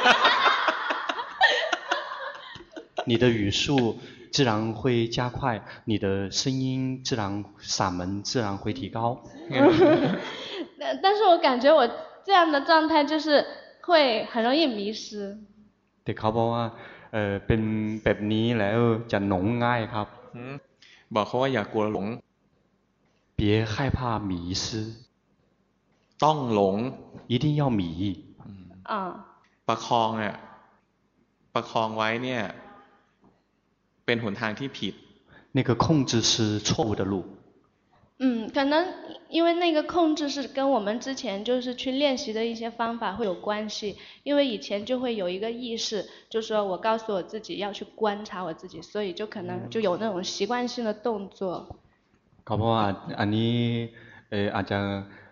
你的语速自然会加快，你的声音自然嗓门自然会提高。
但但是我感觉我这样的状态就是会很容易迷失。
แต่เขาบอกว่าเออเป็นแบบนี้แล้วจะหลงง่ายครับ
อืมบอกเขาว่าอย่ากลัวหลง
别害怕迷失，
ต้องหลง
一定要迷。
嗯
ประคองเนี่ยประคองไว้เนี่ย เป็นหนทางที่ผิด
那个控制是错误的路。
嗯，可能因为那个控制是跟我们之前就是去练习的一些方法会有关系，因为以前就会有一个意识，就说我告诉我自己要去观察我自己，所以就可能就有那种习惯性的动作。
เขาบอกว่าอันนี้เอออาจจะ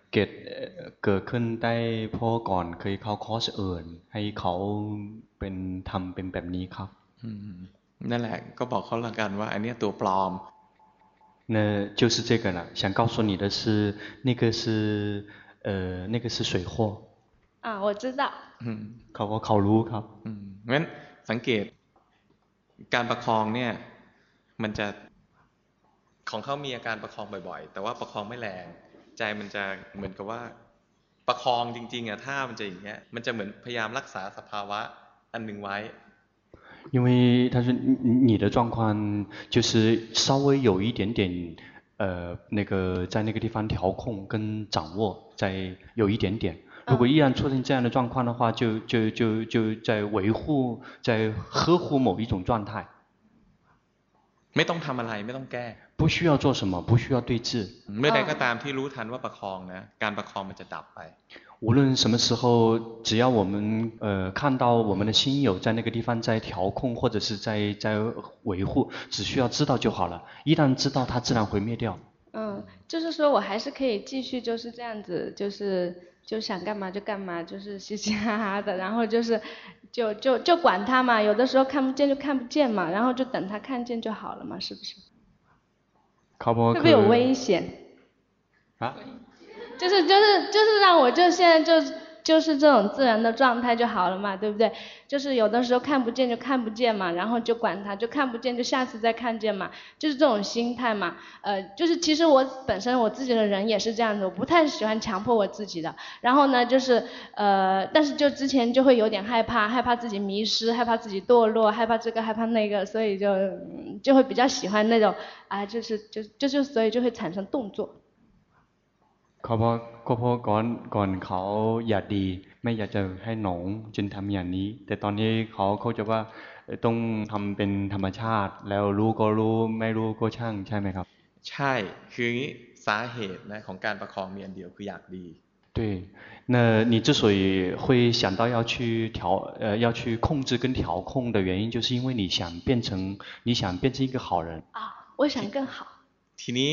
เกตเกิดขึ้นได้เพราะก่อนเคยเข้าคอร์สอื่นให้เขาเป็นทำเป็นแบบนี้ครับ
นั่นแหละก็บอกเขาละกันว่าอันนี้ตัวปลอม
那就是这个了。想告诉你的是，那个是呃，那个是水货。
啊，我知道。
嗯，เขาก็เขารู้ครับ
อืมงั้นสังเกตการประคองเนี่ยมันจะของเขามีอาการประคองบ่อยๆแต่ว่าประคองไม่แรงใจมันจะเหมือนกับว่าประคองจริงๆอ่ะถ้ามันจะอย่างเงี้ยมันจะเหมือนพยายามรักษาสภาวะอันหนึ่งไว้
因为他说你的状况就是稍微有一点点呃那个在那个地方调控跟掌握在有一点点如果依然出现这样的状况的话就就就就在维护在呵护某一种状态
ไม่ต้องทำอะไรไม่ต้องแก้
不需要做什么不需要对峙
เมื่อใดก็ตามที่รู้ทันว่าประคองนะการประคองมันจะดับไป
无论什么时候只要我们呃看到我们的心有在那个地方在调控或者是在在维护只需要知道就好了一旦知道它自然会灭掉
嗯就是说我还是可以继续就是这样子就是就想干嘛就干嘛就是嘻嘻哈哈的然后就是就就就管他嘛有的时候看不见就看不见嘛然后就等他看见就好了嘛是不是会不会有危险
啊
就是就是就是让我就现在就就是这种自然的状态就好了嘛对不对就是有的时候看不见就看不见嘛然后就管它就看不见就下次再看见嘛就是这种心态嘛呃就是其实我本身我自己的人也是这样子我不太喜欢强迫我自己的然后呢就是呃但是就之前就会有点害怕害怕自己迷失害怕自己堕落害怕这个害怕那个所以就就会比较喜欢那种啊就是就就就所以就会产生动作
เขาเพราะก็เพราะก่อนก่อนเขาอยากดีไม่อยากจะให้หนงจึงทำอย่างนี้แต่ตอนนี้เขาเขาจะว่าต้องทำเป็นธรรมชาติแล้วรู้ก็รู้ไม่รู้ก็ช่างใช่ไหมครับ
ใช่คืองี้สาเหตุนะของการประคองมีอันเดียวคืออยากดี
对那你之所以会想到要去调呃要去控制跟调控的原因就是因为你想变成你想变成一个好人
啊我想更好
ทีนี้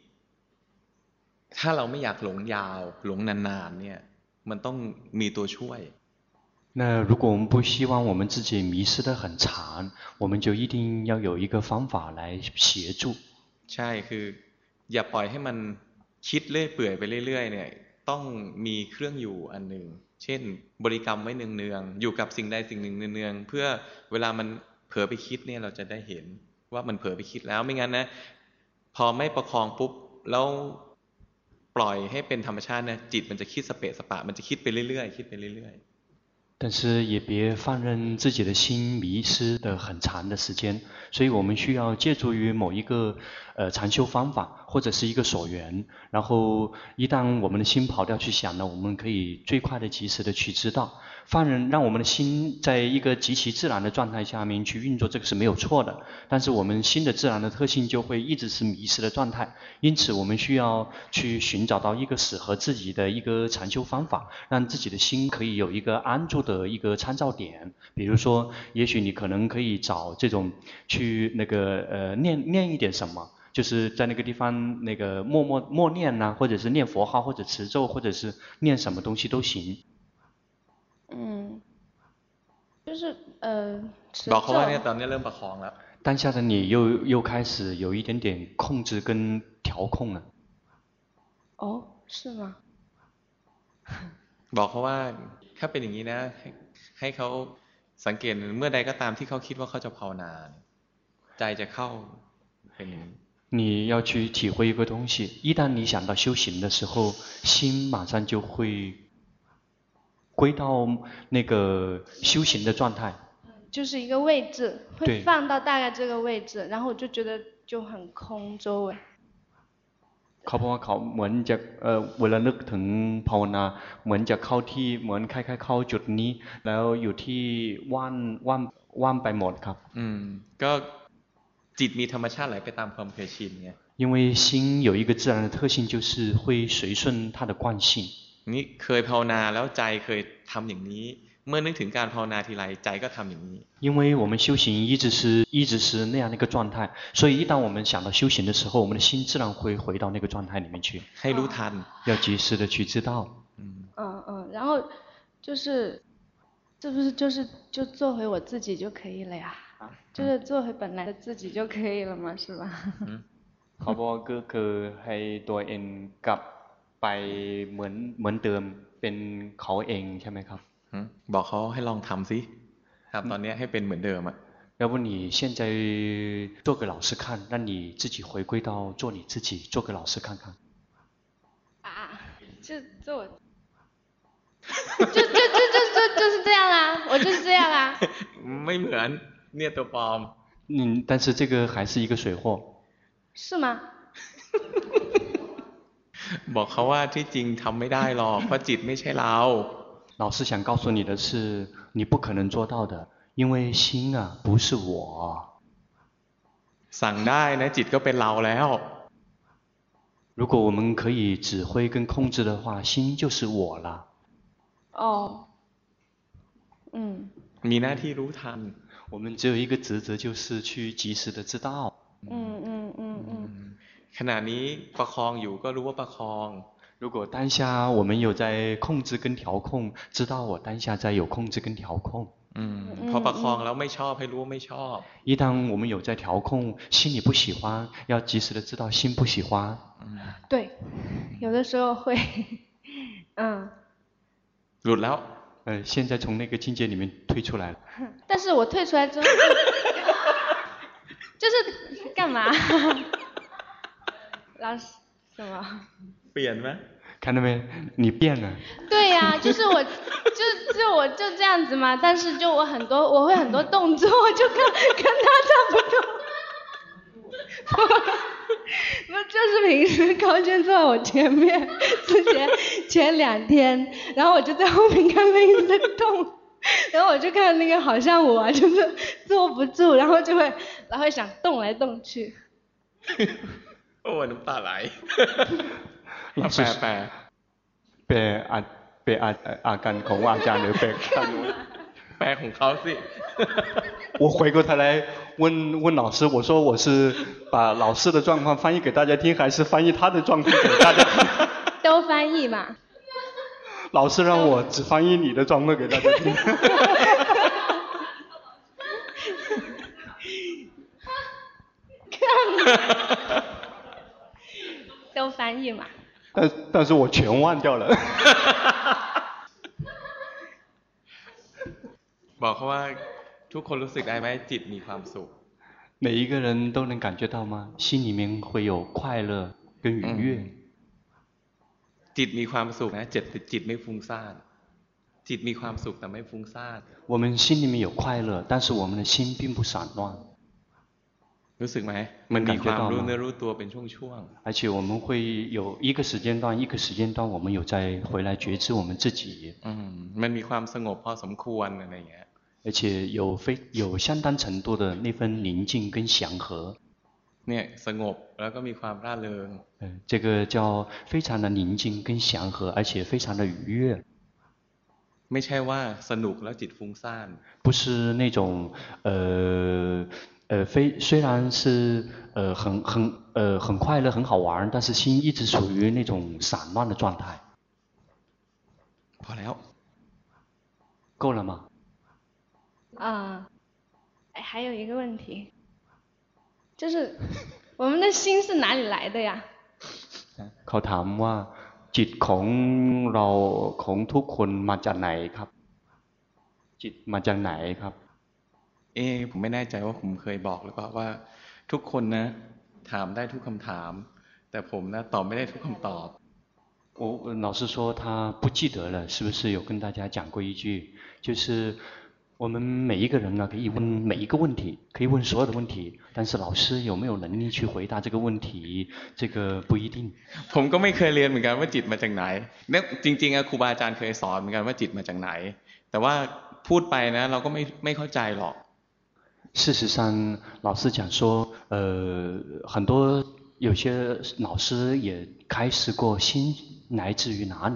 ถ้าเราไม่อยากหลงยาวหลงนานๆเนี่ยมันต้องมีตัวช่วย
那如果我们不希望我们自己迷失得很长我们就一定要有一个方法来协助
ใช่คืออย่าปล่อยให้มันคิดเลื่อยเปื่อยไปเรื่อยๆเนี่ยต้องมีเครื่องอยู่อันหนึ่งเช่นบริกรรมไว้เนืองๆอยู่กับสิ่งใดสิ่งหนึ่งเนืองๆเพื่อเวลามันเผลอไปคิดเนี่ยเราจะได้เห็นว่ามันเผลอไปคิดแล้วไม่งั้นนะพอไม่ประคองปุ๊บแล้วปล่อยให้เป็นธรรมชาติเนี่ยจิตมันจะคิดสเปะสปะมันจะคิดไปเรื่อยๆคิดไปเรื่อยๆ
但是也别放任自己的心迷失的很长的时间，所以我们需要借助于某一个呃禅修方法或者是一个所缘，然后一旦我们的心跑掉去想呢，我们可以最快的及时的去知道，放任让我们的心在一个极其自然的状态下面去运作，这个是没有错的。但是我们心的自然的特性就会一直是迷失的状态，因此我们需要去寻找到一个适合自己的一个禅修方法，让自己的心可以有一个安住的一个参照点。比如说，也许你可能可以找这种去那个呃念念一点什么。就是在那个地方那个默默默念呐、啊，或者是念佛号，或者持咒，或者是念什么东西都行。
嗯，就是呃持
咒。บอกเขาว่าเนี่ยตอนนี้เริ่มประคองแล้ว。
当下的你又又开始有一点点控制跟调控了。
哦，是吗？
บอกเขาว่าถ้าเป็นอย่างนี้นะให้เขาสังเกตเมื่อใดก็ตามที่เขาคิดว่าเขาจะภาวนาใจจะเข้าเป็นอย่างนี้
你要去体会一个东西，一旦你想到修行的时候，心马上就会归到那个修行的状态。
就是一个位置，会放到大概这个位置，然后我就觉得就很空周围。
เขาเพราะว่าเขาเหมือนจะเอ่อเวลานึกถึงภาวนาเหมือนจะเข้าที่เหมือนคล้ายๆเข้าจุดนี้แล้วอยู่ที่ว่านว่านว่านไปหมดครับ
อืมก็จิตมีธรรมชาติไหลไปตามความเคยชินไง
因为心有一个自然的特性就是会随顺它的惯性
นี่เคยภาวนาแล้วใจเคยทำอย่างนี้เมื่อนึกถึงการภาวนาทีไรใจก็ทำอย่างนี้
因为我们修行一直是一直是那样的一个状态，所以一旦我们想到修行的时候，我们的心自然会回到那个状态里面去。
ให้รู้ทัน
要及时的去知道。
嗯嗯，然后就是是不是就是就做回我自己就可以了呀？就是做回本来的自己就可以了嘛，是吧？
เขาบอกก็คือให้ตัวเองกลับไปเหมือนเหมือนเดิมเป็นเขาเองใช่ไหมครับ
บอกเขาให้ลองทำสิครับตอนนี้ให้เป็นเหมือนเดิมอ่ะ
要不你现在做给老师看，让你自己回归到做你自己，做给老师看看。
啊，就做我，就就就就就就是这样啦，我就是这样啦。
ไม่เหมือนเนี่ยตัวปลอม
嗯，但是这个还是一个水货。
是吗？
บอกเขาว่าที่จริงทำไม่ได้หรอกเพราะจิตไม่ใช่เรา
老师想告诉你的是，你不可能做到的，因为心啊不是我。
สั่งได้นะจิตก็เป็นเราแล้ว
如果我们可以指挥跟控制的话，心就是我了。
哦，嗯。
มีหน้าที่รู้ทัน
我们只有一个职责，就是去及时的知道。
嗯嗯嗯嗯。
ขณะนี้ประคองอยู่ก็รู้ว่าประคอง
如果当下我们有在控制跟调控，知道我当下在有控制跟调控。
อืมพอประคองแล้วไม่ชอบให้รู้ว่าไม่ชอบ
一当我们有在调控，心里不喜欢，要及时的知道心不喜欢。
对，有的时候会，嗯。
หลุดแล้ว
呃，现在从那个境界里面退出来了。
但是我退出来之后就，就是干嘛？老师，什么？
เปลี่ยนไหม
看到没？你变了。
对呀、啊，就是我，就就我就这样子嘛。但是就我很多，我会很多动作，就跟跟他差不多。那就是平时高娟坐在我前面，之前前两天，然后我就在后面看妹子在动，然后我就看那个好像我啊，就是坐不住，然后就会，然后会想动来动去。
โอ้น้ำตาไหล
老师
แปล
แปลอาแปลอาการของอาจารย์หรือแปล
แปลของเขาสิ
我回过头来问问老师，我说我是把老师的状况翻译给大家听，还是翻译他的状况给大家听？
都翻译嘛。
老师让我只翻译你的状况给大家听。
都翻译嘛。
但但是我全忘掉了。
บอกเขาว่าทุกคนรู้สึกได้ไหมจิตมีความสุข
每一个人都能感觉到吗？心里面会有快乐跟愉悦。
จิตมีความสุขนะจิตจิตไม่ฟุ้งซ่านจิตมีความสุขแต่ไม่ฟุ้งซ่าน
我们心里面有快乐，但是我们的心并不散乱。
รู้สึกไหมมันมีความรู้เนื้อรู้ตัวเป็นช่วง
ๆ而且我们会有一个时间段一个时间段我们有在回来觉知我们自己
อืมมันมีความสงบพอสมควรอะไรอย่างเงี้ย
而且有非有相当程度的那份宁静跟祥和
เนี่ยสงบแล้วก็มีความร่าเริง
这个叫非常的宁静跟祥和而且非常的愉悦
ไม่ใช่ว่าสนุกแล้วจิตฟุ้งซ่าน
不是那种呃呃，非虽然是呃很很呃很快乐很好玩，但是心一直处于那种散乱的状态。
พอแล้ว
够了吗？
啊，哎，还有一个问题，就是我们的心是哪里来的呀？
เขาถามว่าจิตของเราของทุกคนมาจากไหนครับจิตมาจากไหนครับ
เอ๊ะผมไม่แน่ใจว่าผมเคยบอกหรือเปล่าว่าทุกคนนะถามได้ทุกคำถามแต่ผมนะตอบไม่ได้ทุกคำตอบ
我老师说他不记得了，是不是有跟大家讲过一句，就是我们每一个人啊可以问每一个问题，可以问所有的问题，但是老师有没有能力去回答这个问题，这个不一定。
ผมก็ไม่เคยเรียนเหมือนกันว่าจิตมาจากไหนเนี่ยจริงๆอะครูบาอาจารย์เคยสอนเหมือนกันว่าจิตมาจากไหนแต่ว่าพูดไปนะเราก็ไม่ไม่เข้าใจหรอก
事实上老师讲说呃很多有些老师也开示过心来自于哪里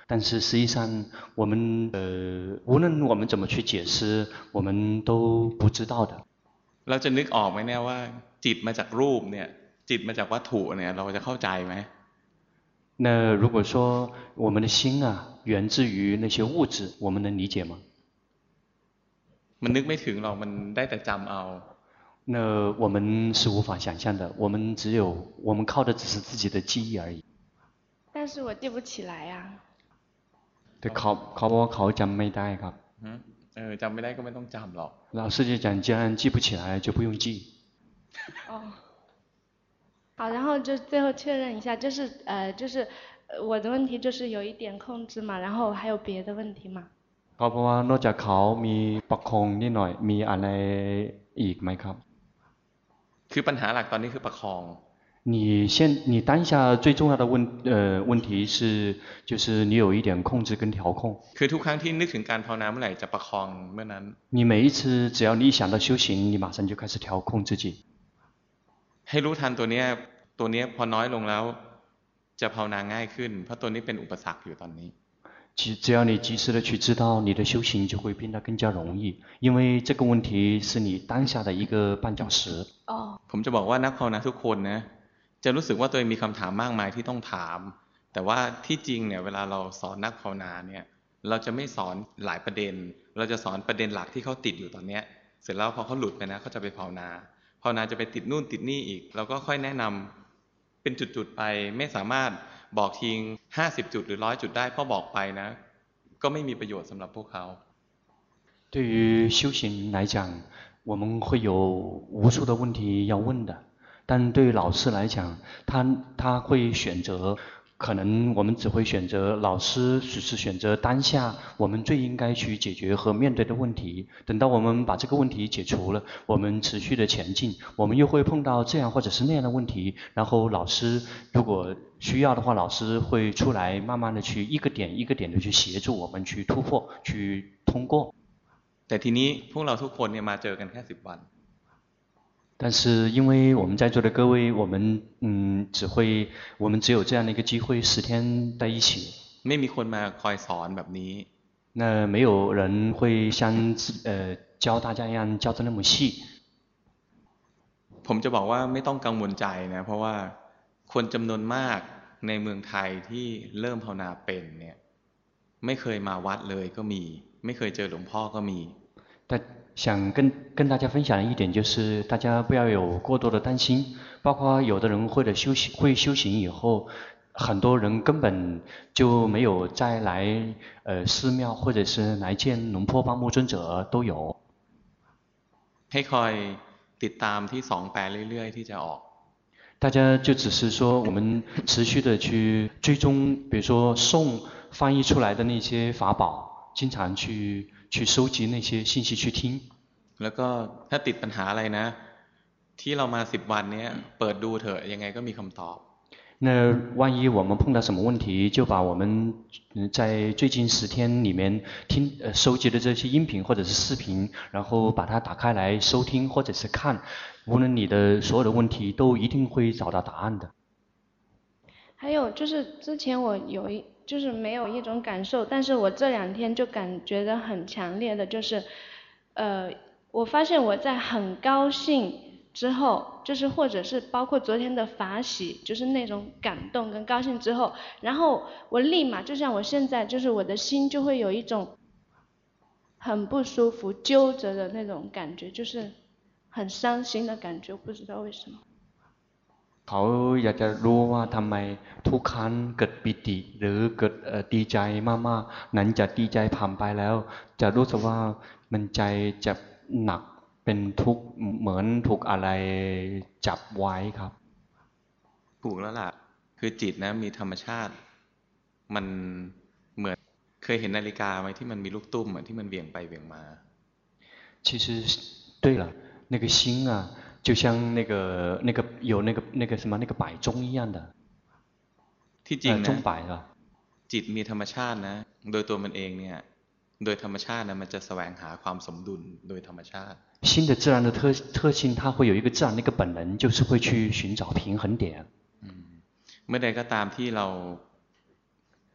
但是实际上，我们呃，无论我们怎么去解释，我们都不知道的。
เราจะนึกออกไหมเนี่ยว่าจิตมาจากรูปเนี่ยจิตมาจากวัตถุเนี่ยเราจะเข้าใจไหม
那如果说我们的心啊源自于那些物质，我们能理解吗？
มันนึกไม่ถึงหรอกมันได้แต่จำเอา
那我们是无法想象的，我们只有我们靠的只是自己的记忆而已。
但是我记不起来呀、啊。
แต่เขาเขาบอกว่าเขาจำไม่ได้ครับ
เออจำไม่ได้ก็ไม่ต้องจำหรอก
老师就讲，既然记不起来，就不用记。
哦。好，然后就最后确认一下，就是呃，就是我的问题就是有一点控制嘛，然后还有别的问题吗？
เขาเพราะว่านอกจากเขามีประคองนิดหน่อยมีอะไรอีกไหมครับ
คือปัญหาหลักตอนนี้คือประคอง
你现你当下最重要的问呃问题是，就是你有一点控制跟调控。
คือทุกครั้งที่นึกถึงการภาวนาเมื่อไหร่จะประคองเมื่อนั้น
你每一次只要你一想到修行，你马上就开始调控自己。
ให้รู้ทันตัวเนี้ยตัวเนี้ยพอน้อยลงแล้วจะภาวนาง่ายขึ้นเพราะตัวนี้เป็นอุปสรรคอยู่ตอนนี้
只只要你及时的去知道，你的修行就会变得更加容易，因为这个问题是你当下的一个绊脚石。
哦。ผมจะบอกว่านักภาวนาทุกคนนะจะรู้สึกว่าตัวเองมีคำถามมากมายที่ต้องถามแต่ว่าที่จริงเนี่ยเวลาเราสอนนักภาวนาเนี่ยเราจะไม่สอนหลายประเด็นเราจะสอนประเด็นหลักที่เขาติดอยู่ตอนเนี้ยเสร็จแล้วพอเขาหลุดไปนะเขาจะไปภาวนาภาวนาจะไปติดนู่นติดนี่อีกเราก็ค่อยแนะนำเป็นจุดๆไปไม่สามารถบอกทิ้งห้าสิบจุดหรือร้อยจุดได้เพราะบอกไปนะก็ไม่มีประโยชน์สำหรับพวกเขา
对于修行来讲，我们会有无数的问题要问的。但对于老师来讲，他他会选择，可能我们只会选择老师只是选择当下我们最应该去解决和面对的问题。等到我们把这个问题解除了，我们持续的前进，我们又会碰到这样或者是那样的问题。然后老师如果需要的话，老师会出来慢慢的去一个点一个点的去协助我们去突破，去通过。
แต่ทีนี้พวกเราทุกคนเนี่ยมาเจอกันแค่สิบวัน
但是因为我们在座的各位，我们嗯只会我们只有这样的一个机会，十天在一起。
ไม่มีคนมาคอยสอนแบบนี้
那没有人会像呃教大家一样教得那么细。
ผมจะบอกว่าไม่ต้องกังวลใจนะเพราะว่าคนจำนวนมากในเมืองไทยที่เริ่มภาวนาเป็นเนี่ยไม่เคยมาวัดเลยก็มีไม่เคยเจอหลวงพ่อก็มี
但想跟跟大家分享的一点就是，大家不要有过多的担心，包括有的人会的修行会修行以后，很多人根本就没有再来呃寺庙或者是来见龙坡巴木尊者都有。
ให้คอยติดตามที่สองแปลเรื่อยๆที่จะออก
大家就只是说我们持续的去追踪，比如说诵翻译出来的那些法宝，经常去去收集那些信息去听。
แล้วก็ถ้าติดปัญหาอะไรนะที่เรามาสิบวันนี้เปิดดูเถอะยังไงก็มีคำตอบ
那万一我们碰到什么问题，就把我们在最近十天里面听呃收集的这些音频或者是视频，然后把它打开来收听或者是看，无论你的所有的问题都一定会找到答案的。
还有就是之前我有一就是没有一种感受，但是我这两天就感觉得很强烈的就是，呃，我发现我在很高兴之后，就是或者是包括昨天的法喜，就是那种感动跟高兴之后，然后我立马就像我现在就是我的心就会有一种很不舒服揪着的那种感觉，就是很伤心的感觉，我不知道为什么。
เขาอยากจะรู้ว่าทำไมทุกครั้งเกิดปิติหรือเกิดดีใจมากๆนั้นจะดีใจผ่านไปแล้วจะรู้สึกว่ามันใจจะหนักเป็นทุกข์เหมือนถูกอะไรจับไว้ครับ
ถูกแล้วล่ะคือจิตนะมีธรรมชาติมันเหมือนเคยเห็นนาฬิกาไหมที่มันมีลูกตุ้มเหมือนที่มันเบี่ยงไปเบี่ยงมา
其实对了那个心啊就像那个那个有那个那个什么那个摆钟一样的
ที่จริงนะ
钟摆啊
จิตมีธรรมชาตินะโดยตัวมันเองเนี่ยโดยธรรมชาตินะมันจะแสวงหาความสมดุลโดยธรรมชาติ
心的自然的特特性它会有一个自然的一个本能就是会去寻找平衡点
เมื่อใดก็ตามที่เรา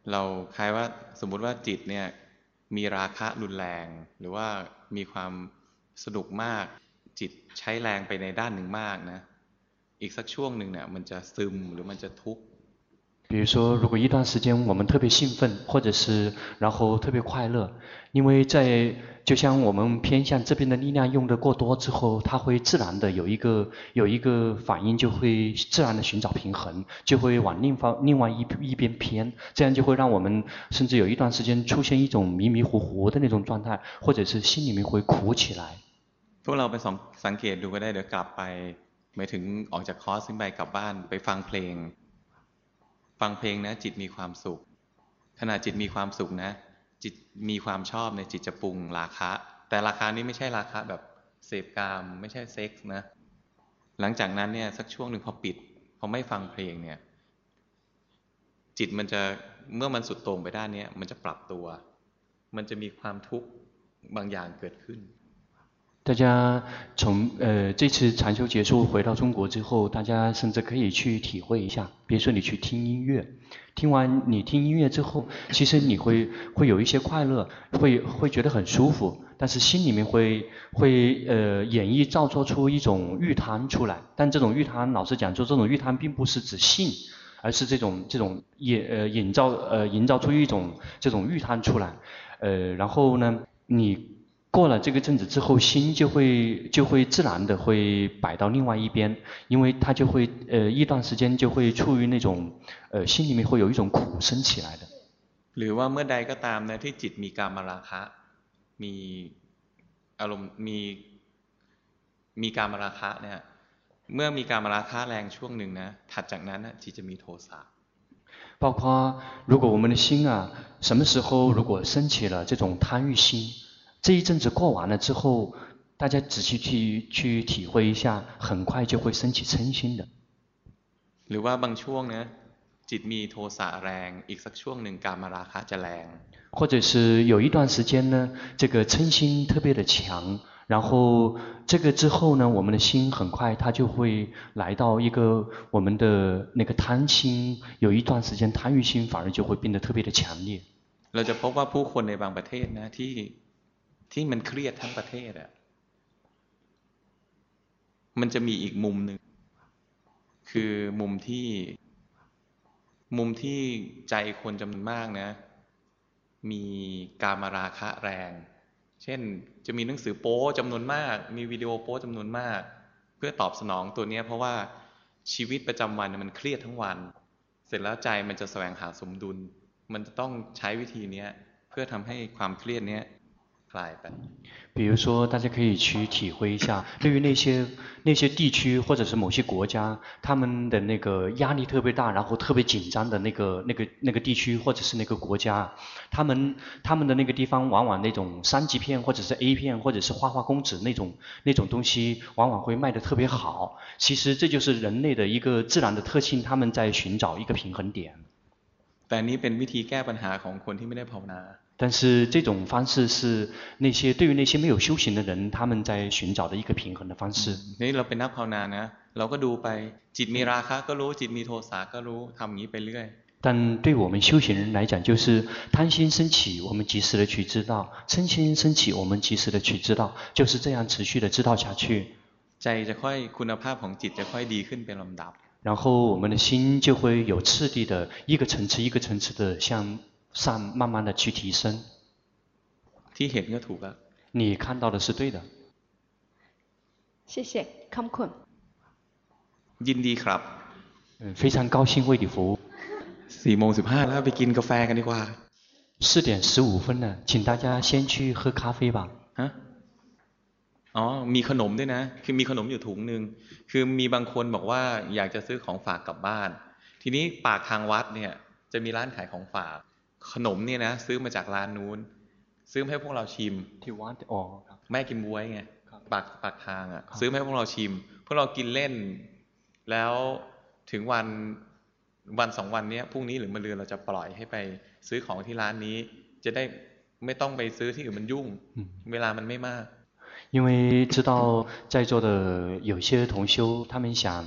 เราคล้ายว่าสมมุติว่าจิตเนี่ยมีราคะรุนแรงหรือว่ามีความสนุกมากจิตใช้แรงไปในด้านหนึ่งมากนะอีกสักช่วงหนึ่งเนี่ยมันจะซึมหรือมันจะทุกข์
比如说，如果一段时间我们特别兴奋，或者是然后特别快乐，因为在就像我们偏向这边的力量用的过多之后，它会自然的有一个有一个反应，就会自然的寻找平衡，就会往另方另外一一边偏，这样就会让我们甚至有一段时间出现一种迷迷糊糊的那种状态，或者是心里面会苦起来。
พวกเราไปสังเกตดูก็ได้เดี๋ยวกลับไปหมายถึงออกจากคอร์สขึ้นไปกลับบ้านไปฟังเพลงฟังเพลงนะจิตมีความสุขขณะจิตมีความสุขนะจิตมีความชอบในจิตจะปรุงราคะแต่ราคะนี้ไม่ใช่ราคะแบบเสพกามไม่ใช่เซ็กส์นะหลังจากนั้นเนี่ยสักช่วงหนึ่งพอปิดพอไม่ฟังเพลงเนี่ยจิตมันจะเมื่อมันสุดโต่งไปด้านนี้มันจะปรับตัวมันจะมีความทุกข์บางอย่างเกิดขึ้น
大家从呃这次禅修结束回到中国之后，大家甚至可以去体会一下。比如说你去听音乐，听完你听音乐之后，其实你会会有一些快乐，会会觉得很舒服，但是心里面会会呃演绎造作出一种欲贪出来。但这种欲贪，老实讲说，这种欲贪并不是指性，而是这种这种也呃营造呃营造出一种这种欲贪出来。呃，然后呢，你。过了这个阵子之后，心就会就会自然的会摆到另外一边，因为它就会呃一段时间就会处于那种呃心里面会有一种苦生起来的。
หรือว่าเมื่อใดก็ตามนะที่จิตมีกามราคะมีอารมณ์มีมีกามราคะเนี่ยเมื่อมีกามราคะแรงช่วงหนึ่งนะถัดจากนั้นนะจิตจะมีโทสะ
包括如果我们的心啊，什么时候如果升起了这种贪欲心。这一阵子过完了之后，大家仔细去去体会一下，很快就会升起嗔心的。
หรือว่าบางช่วงนะจิตมีโทสะแรงอีกสักช่วงหนึ่งกามราคะจะแรง
或者是有一段时间呢，这个嗔心特别的强，然后这个之后呢，我们的心很快它就会来到一个我们的那个贪心，有一段时间贪欲心反而就会变得特别的强烈。
เราจะพบว่าผู้คนในบางประเทศนะที่ที่มันเครียดทั้งประเทศอ่ะมันจะมีอีกมุมหนึ่งคือมุมที่มุมที่ใจคนจำนวนมากนะมีกามราคะแรงเช่นจะมีหนังสือโป๊จำนวนมากมีวิดีโอโป๊จำนวนมากเพื่อตอบสนองตัวนี้เพราะว่าชีวิตประจำวันมันเครียดทั้งวันเสร็จแล้วใจมันจะแสวงหาสมดุลมันจะต้องใช้วิธีนี้เพื่อทำให้ความเครียดนี้
比如说，大家可以去体会一下，对于那些那些地区或者是某些国家，他们的那个压力特别大，然后特别紧张的那个那个那个地区或者是那个国家，他们他们的那个地方往往那种三级片或者是 A 片或者是花花公子那种那种东西，往往会卖得特别好。其实这就是人类的一个自然的特性，他们在寻找一个平衡点。
แต่นี้เป็นวิธีแก้ปัญหาของคนที่ไม่ได้ภาวนา
但是这种方式是那些对于那些没有修行的人，他们在寻找的一个平衡的方式。
นี่เราเป็นนักภาวนานะเราก็ดูไปจิตมีราคะก็รู้จิตมีโทสะก็รู้ทำอย่างนี้ไปเรื่อย
但对我们修行人来讲，就是贪心升起，我们及时的去知道；嗔心升起，我们及时的去知道，就是这样持续的知道下去。
ใจจะค่อยคุณภาพของจิตจะค่อยดีขึ้นเป็นลำดับ
然后我们的心就会有次第的一个层次一个层次的向上慢慢的去提升。
ที่เห็นก็ถูกแล้ว
你看到的是对的。
谢谢ขอบคุณ
ยินดีครับ
非常高兴为你服务。
สี่โมงสิบห้าแล้วไปกินกาแฟกันดีกว่า
四点十五分了，请大家先去喝咖啡吧。
ฮะอ๋อมีขนมด้วยนะคือมีขนมอยู่ถุงนึงคือมีบางคนบอกว่าอยากจะซื้อของฝากกลับบ้านทีนี้ปากทางวัดเนี่ยจะมีร้านขายของฝากขนมเนี่ยนะซื้อมาจากร้านนู้นซื้อให้พวกเราชิม
ที่วัดอ๋อ
แม่กินบ๊วยไงปากปากทางอ่ะซื้อให้พวกเราชิมพวกเรากินเล่นแล้วถึงวันวันสองวันนี้พรุ่งนี้หรือมะรืนเราจะปล่อยให้ไปซื้อของที่ร้านนี้จะได้ไม่ต้องไปซื้อที่อื่นมันยุ่งเวลามันไม่มาก
因为知道在座的有些同修他们想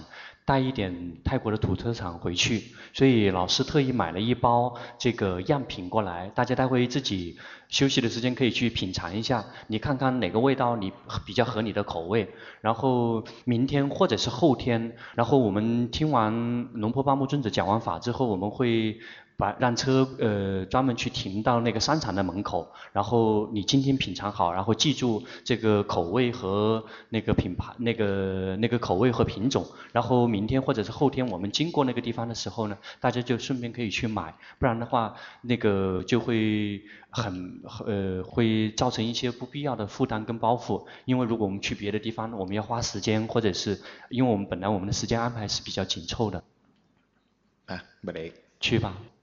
带一点泰国的土特产回去，所以老师特意买了一包这个样品过来，大家待会自己休息的时间可以去品尝一下，你看看哪个味道你比较合你的口味，然后明天或者是后天，然后我们听完龙婆巴木尊者讲完法之后，我们会把让车呃专门去停到那个商场的门口，然后你今天品尝好，然后记住这个口味和那个品牌那个那个口味和品种，然后明天或者是后天我们经过那个地方的时候呢，大家就顺便可以去买，不然的话那个就会很呃会造成一些不必要的负担跟包袱，因为如果我们去别的地方，我们要花时间，或者是因为我们本来我们的时间安排是比较紧凑的。
啊，不得。
去吧。